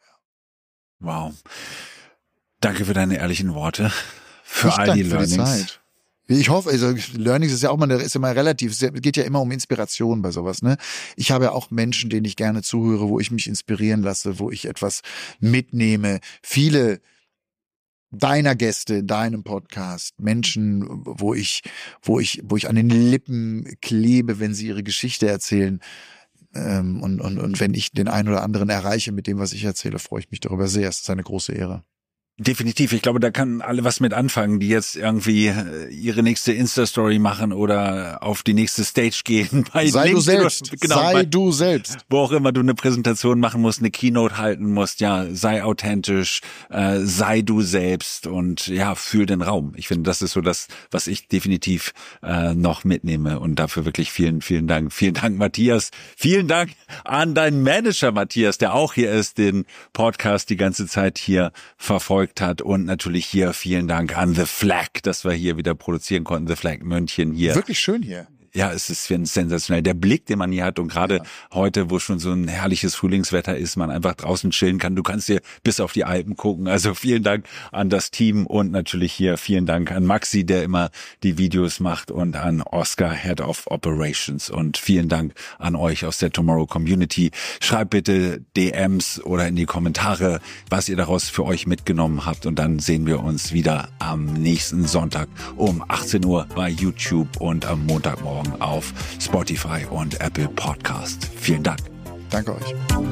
C: Wow. Danke für deine ehrlichen Worte. Für
B: Ich
C: all
B: danke
C: die
B: für die
C: Learnings.
B: Zeit. Ich hoffe, also Learnings ist ja auch mal, ist immer relativ. Es geht ja immer um Inspiration bei sowas, ne? Ich habe ja auch Menschen, denen ich gerne zuhöre, wo ich mich inspirieren lasse, wo ich etwas mitnehme. Viele deiner Gäste in deinem Podcast, Menschen, wo ich, wo ich, wo ich an den Lippen klebe, wenn sie ihre Geschichte erzählen. Ähm, und, und, und wenn ich den einen oder anderen erreiche mit dem, was ich erzähle, freue ich mich darüber sehr. Es ist eine große Ehre.
C: Definitiv. Ich glaube, da können alle was mit anfangen, die jetzt irgendwie äh, ihre nächste Insta-Story machen oder auf die nächste Stage gehen. Bei
B: Sei du
C: LinkedIn
B: selbst.
C: oder- genau,
B: sei
C: bei,
B: du selbst.
C: wo auch immer du eine Präsentation machen musst, eine Keynote halten musst, ja, sei authentisch, äh, sei du selbst und ja, fühl den Raum. Ich finde, das ist so das, was ich definitiv äh, noch mitnehme und dafür wirklich vielen, vielen Dank. Vielen Dank, Matthias. Vielen Dank an deinen Manager, Matthias, der auch hier ist, den Podcast die ganze Zeit hier verfolgt hat und natürlich hier vielen Dank an The Flag, dass wir hier wieder produzieren konnten, The Flag München hier.
B: Wirklich schön hier.
C: Ja, es ist sensationell. Der Blick, den man hier hat und gerade
B: Ja.
C: heute, wo schon so ein herrliches Frühlingswetter ist, man einfach draußen chillen kann. Du kannst dir bis auf die Alpen gucken. Also vielen Dank an das Team und natürlich hier vielen Dank an Maxi, der immer die Videos macht und an Oscar, Head of Operations und vielen Dank an euch aus der Tomorrow Community. Schreibt bitte D Ms oder in die Kommentare, was ihr daraus für euch mitgenommen habt und dann sehen wir uns wieder am nächsten Sonntag um achtzehn Uhr bei YouTube und am Montagmorgen auf Spotify und Apple Podcast. Vielen Dank.
B: Danke euch.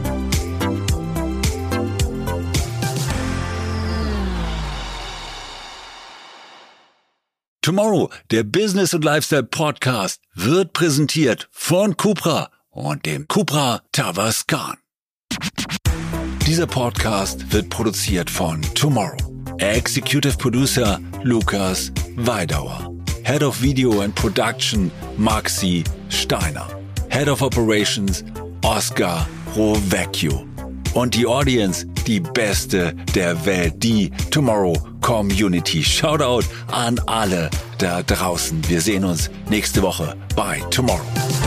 A: Tomorrow, der Business und Lifestyle Podcast, wird präsentiert von Cupra und dem Cupra Tavascan. Dieser Podcast wird produziert von Tomorrow. Executive Producer Lukas Weidauer. Head of Video and Production Maxi Steiner. Head of Operations Oscar Rovecchio. Und die Audience, die beste der Welt, die Tomorrow Community. Shoutout an alle da draußen. Wir sehen uns nächste Woche bei Tomorrow.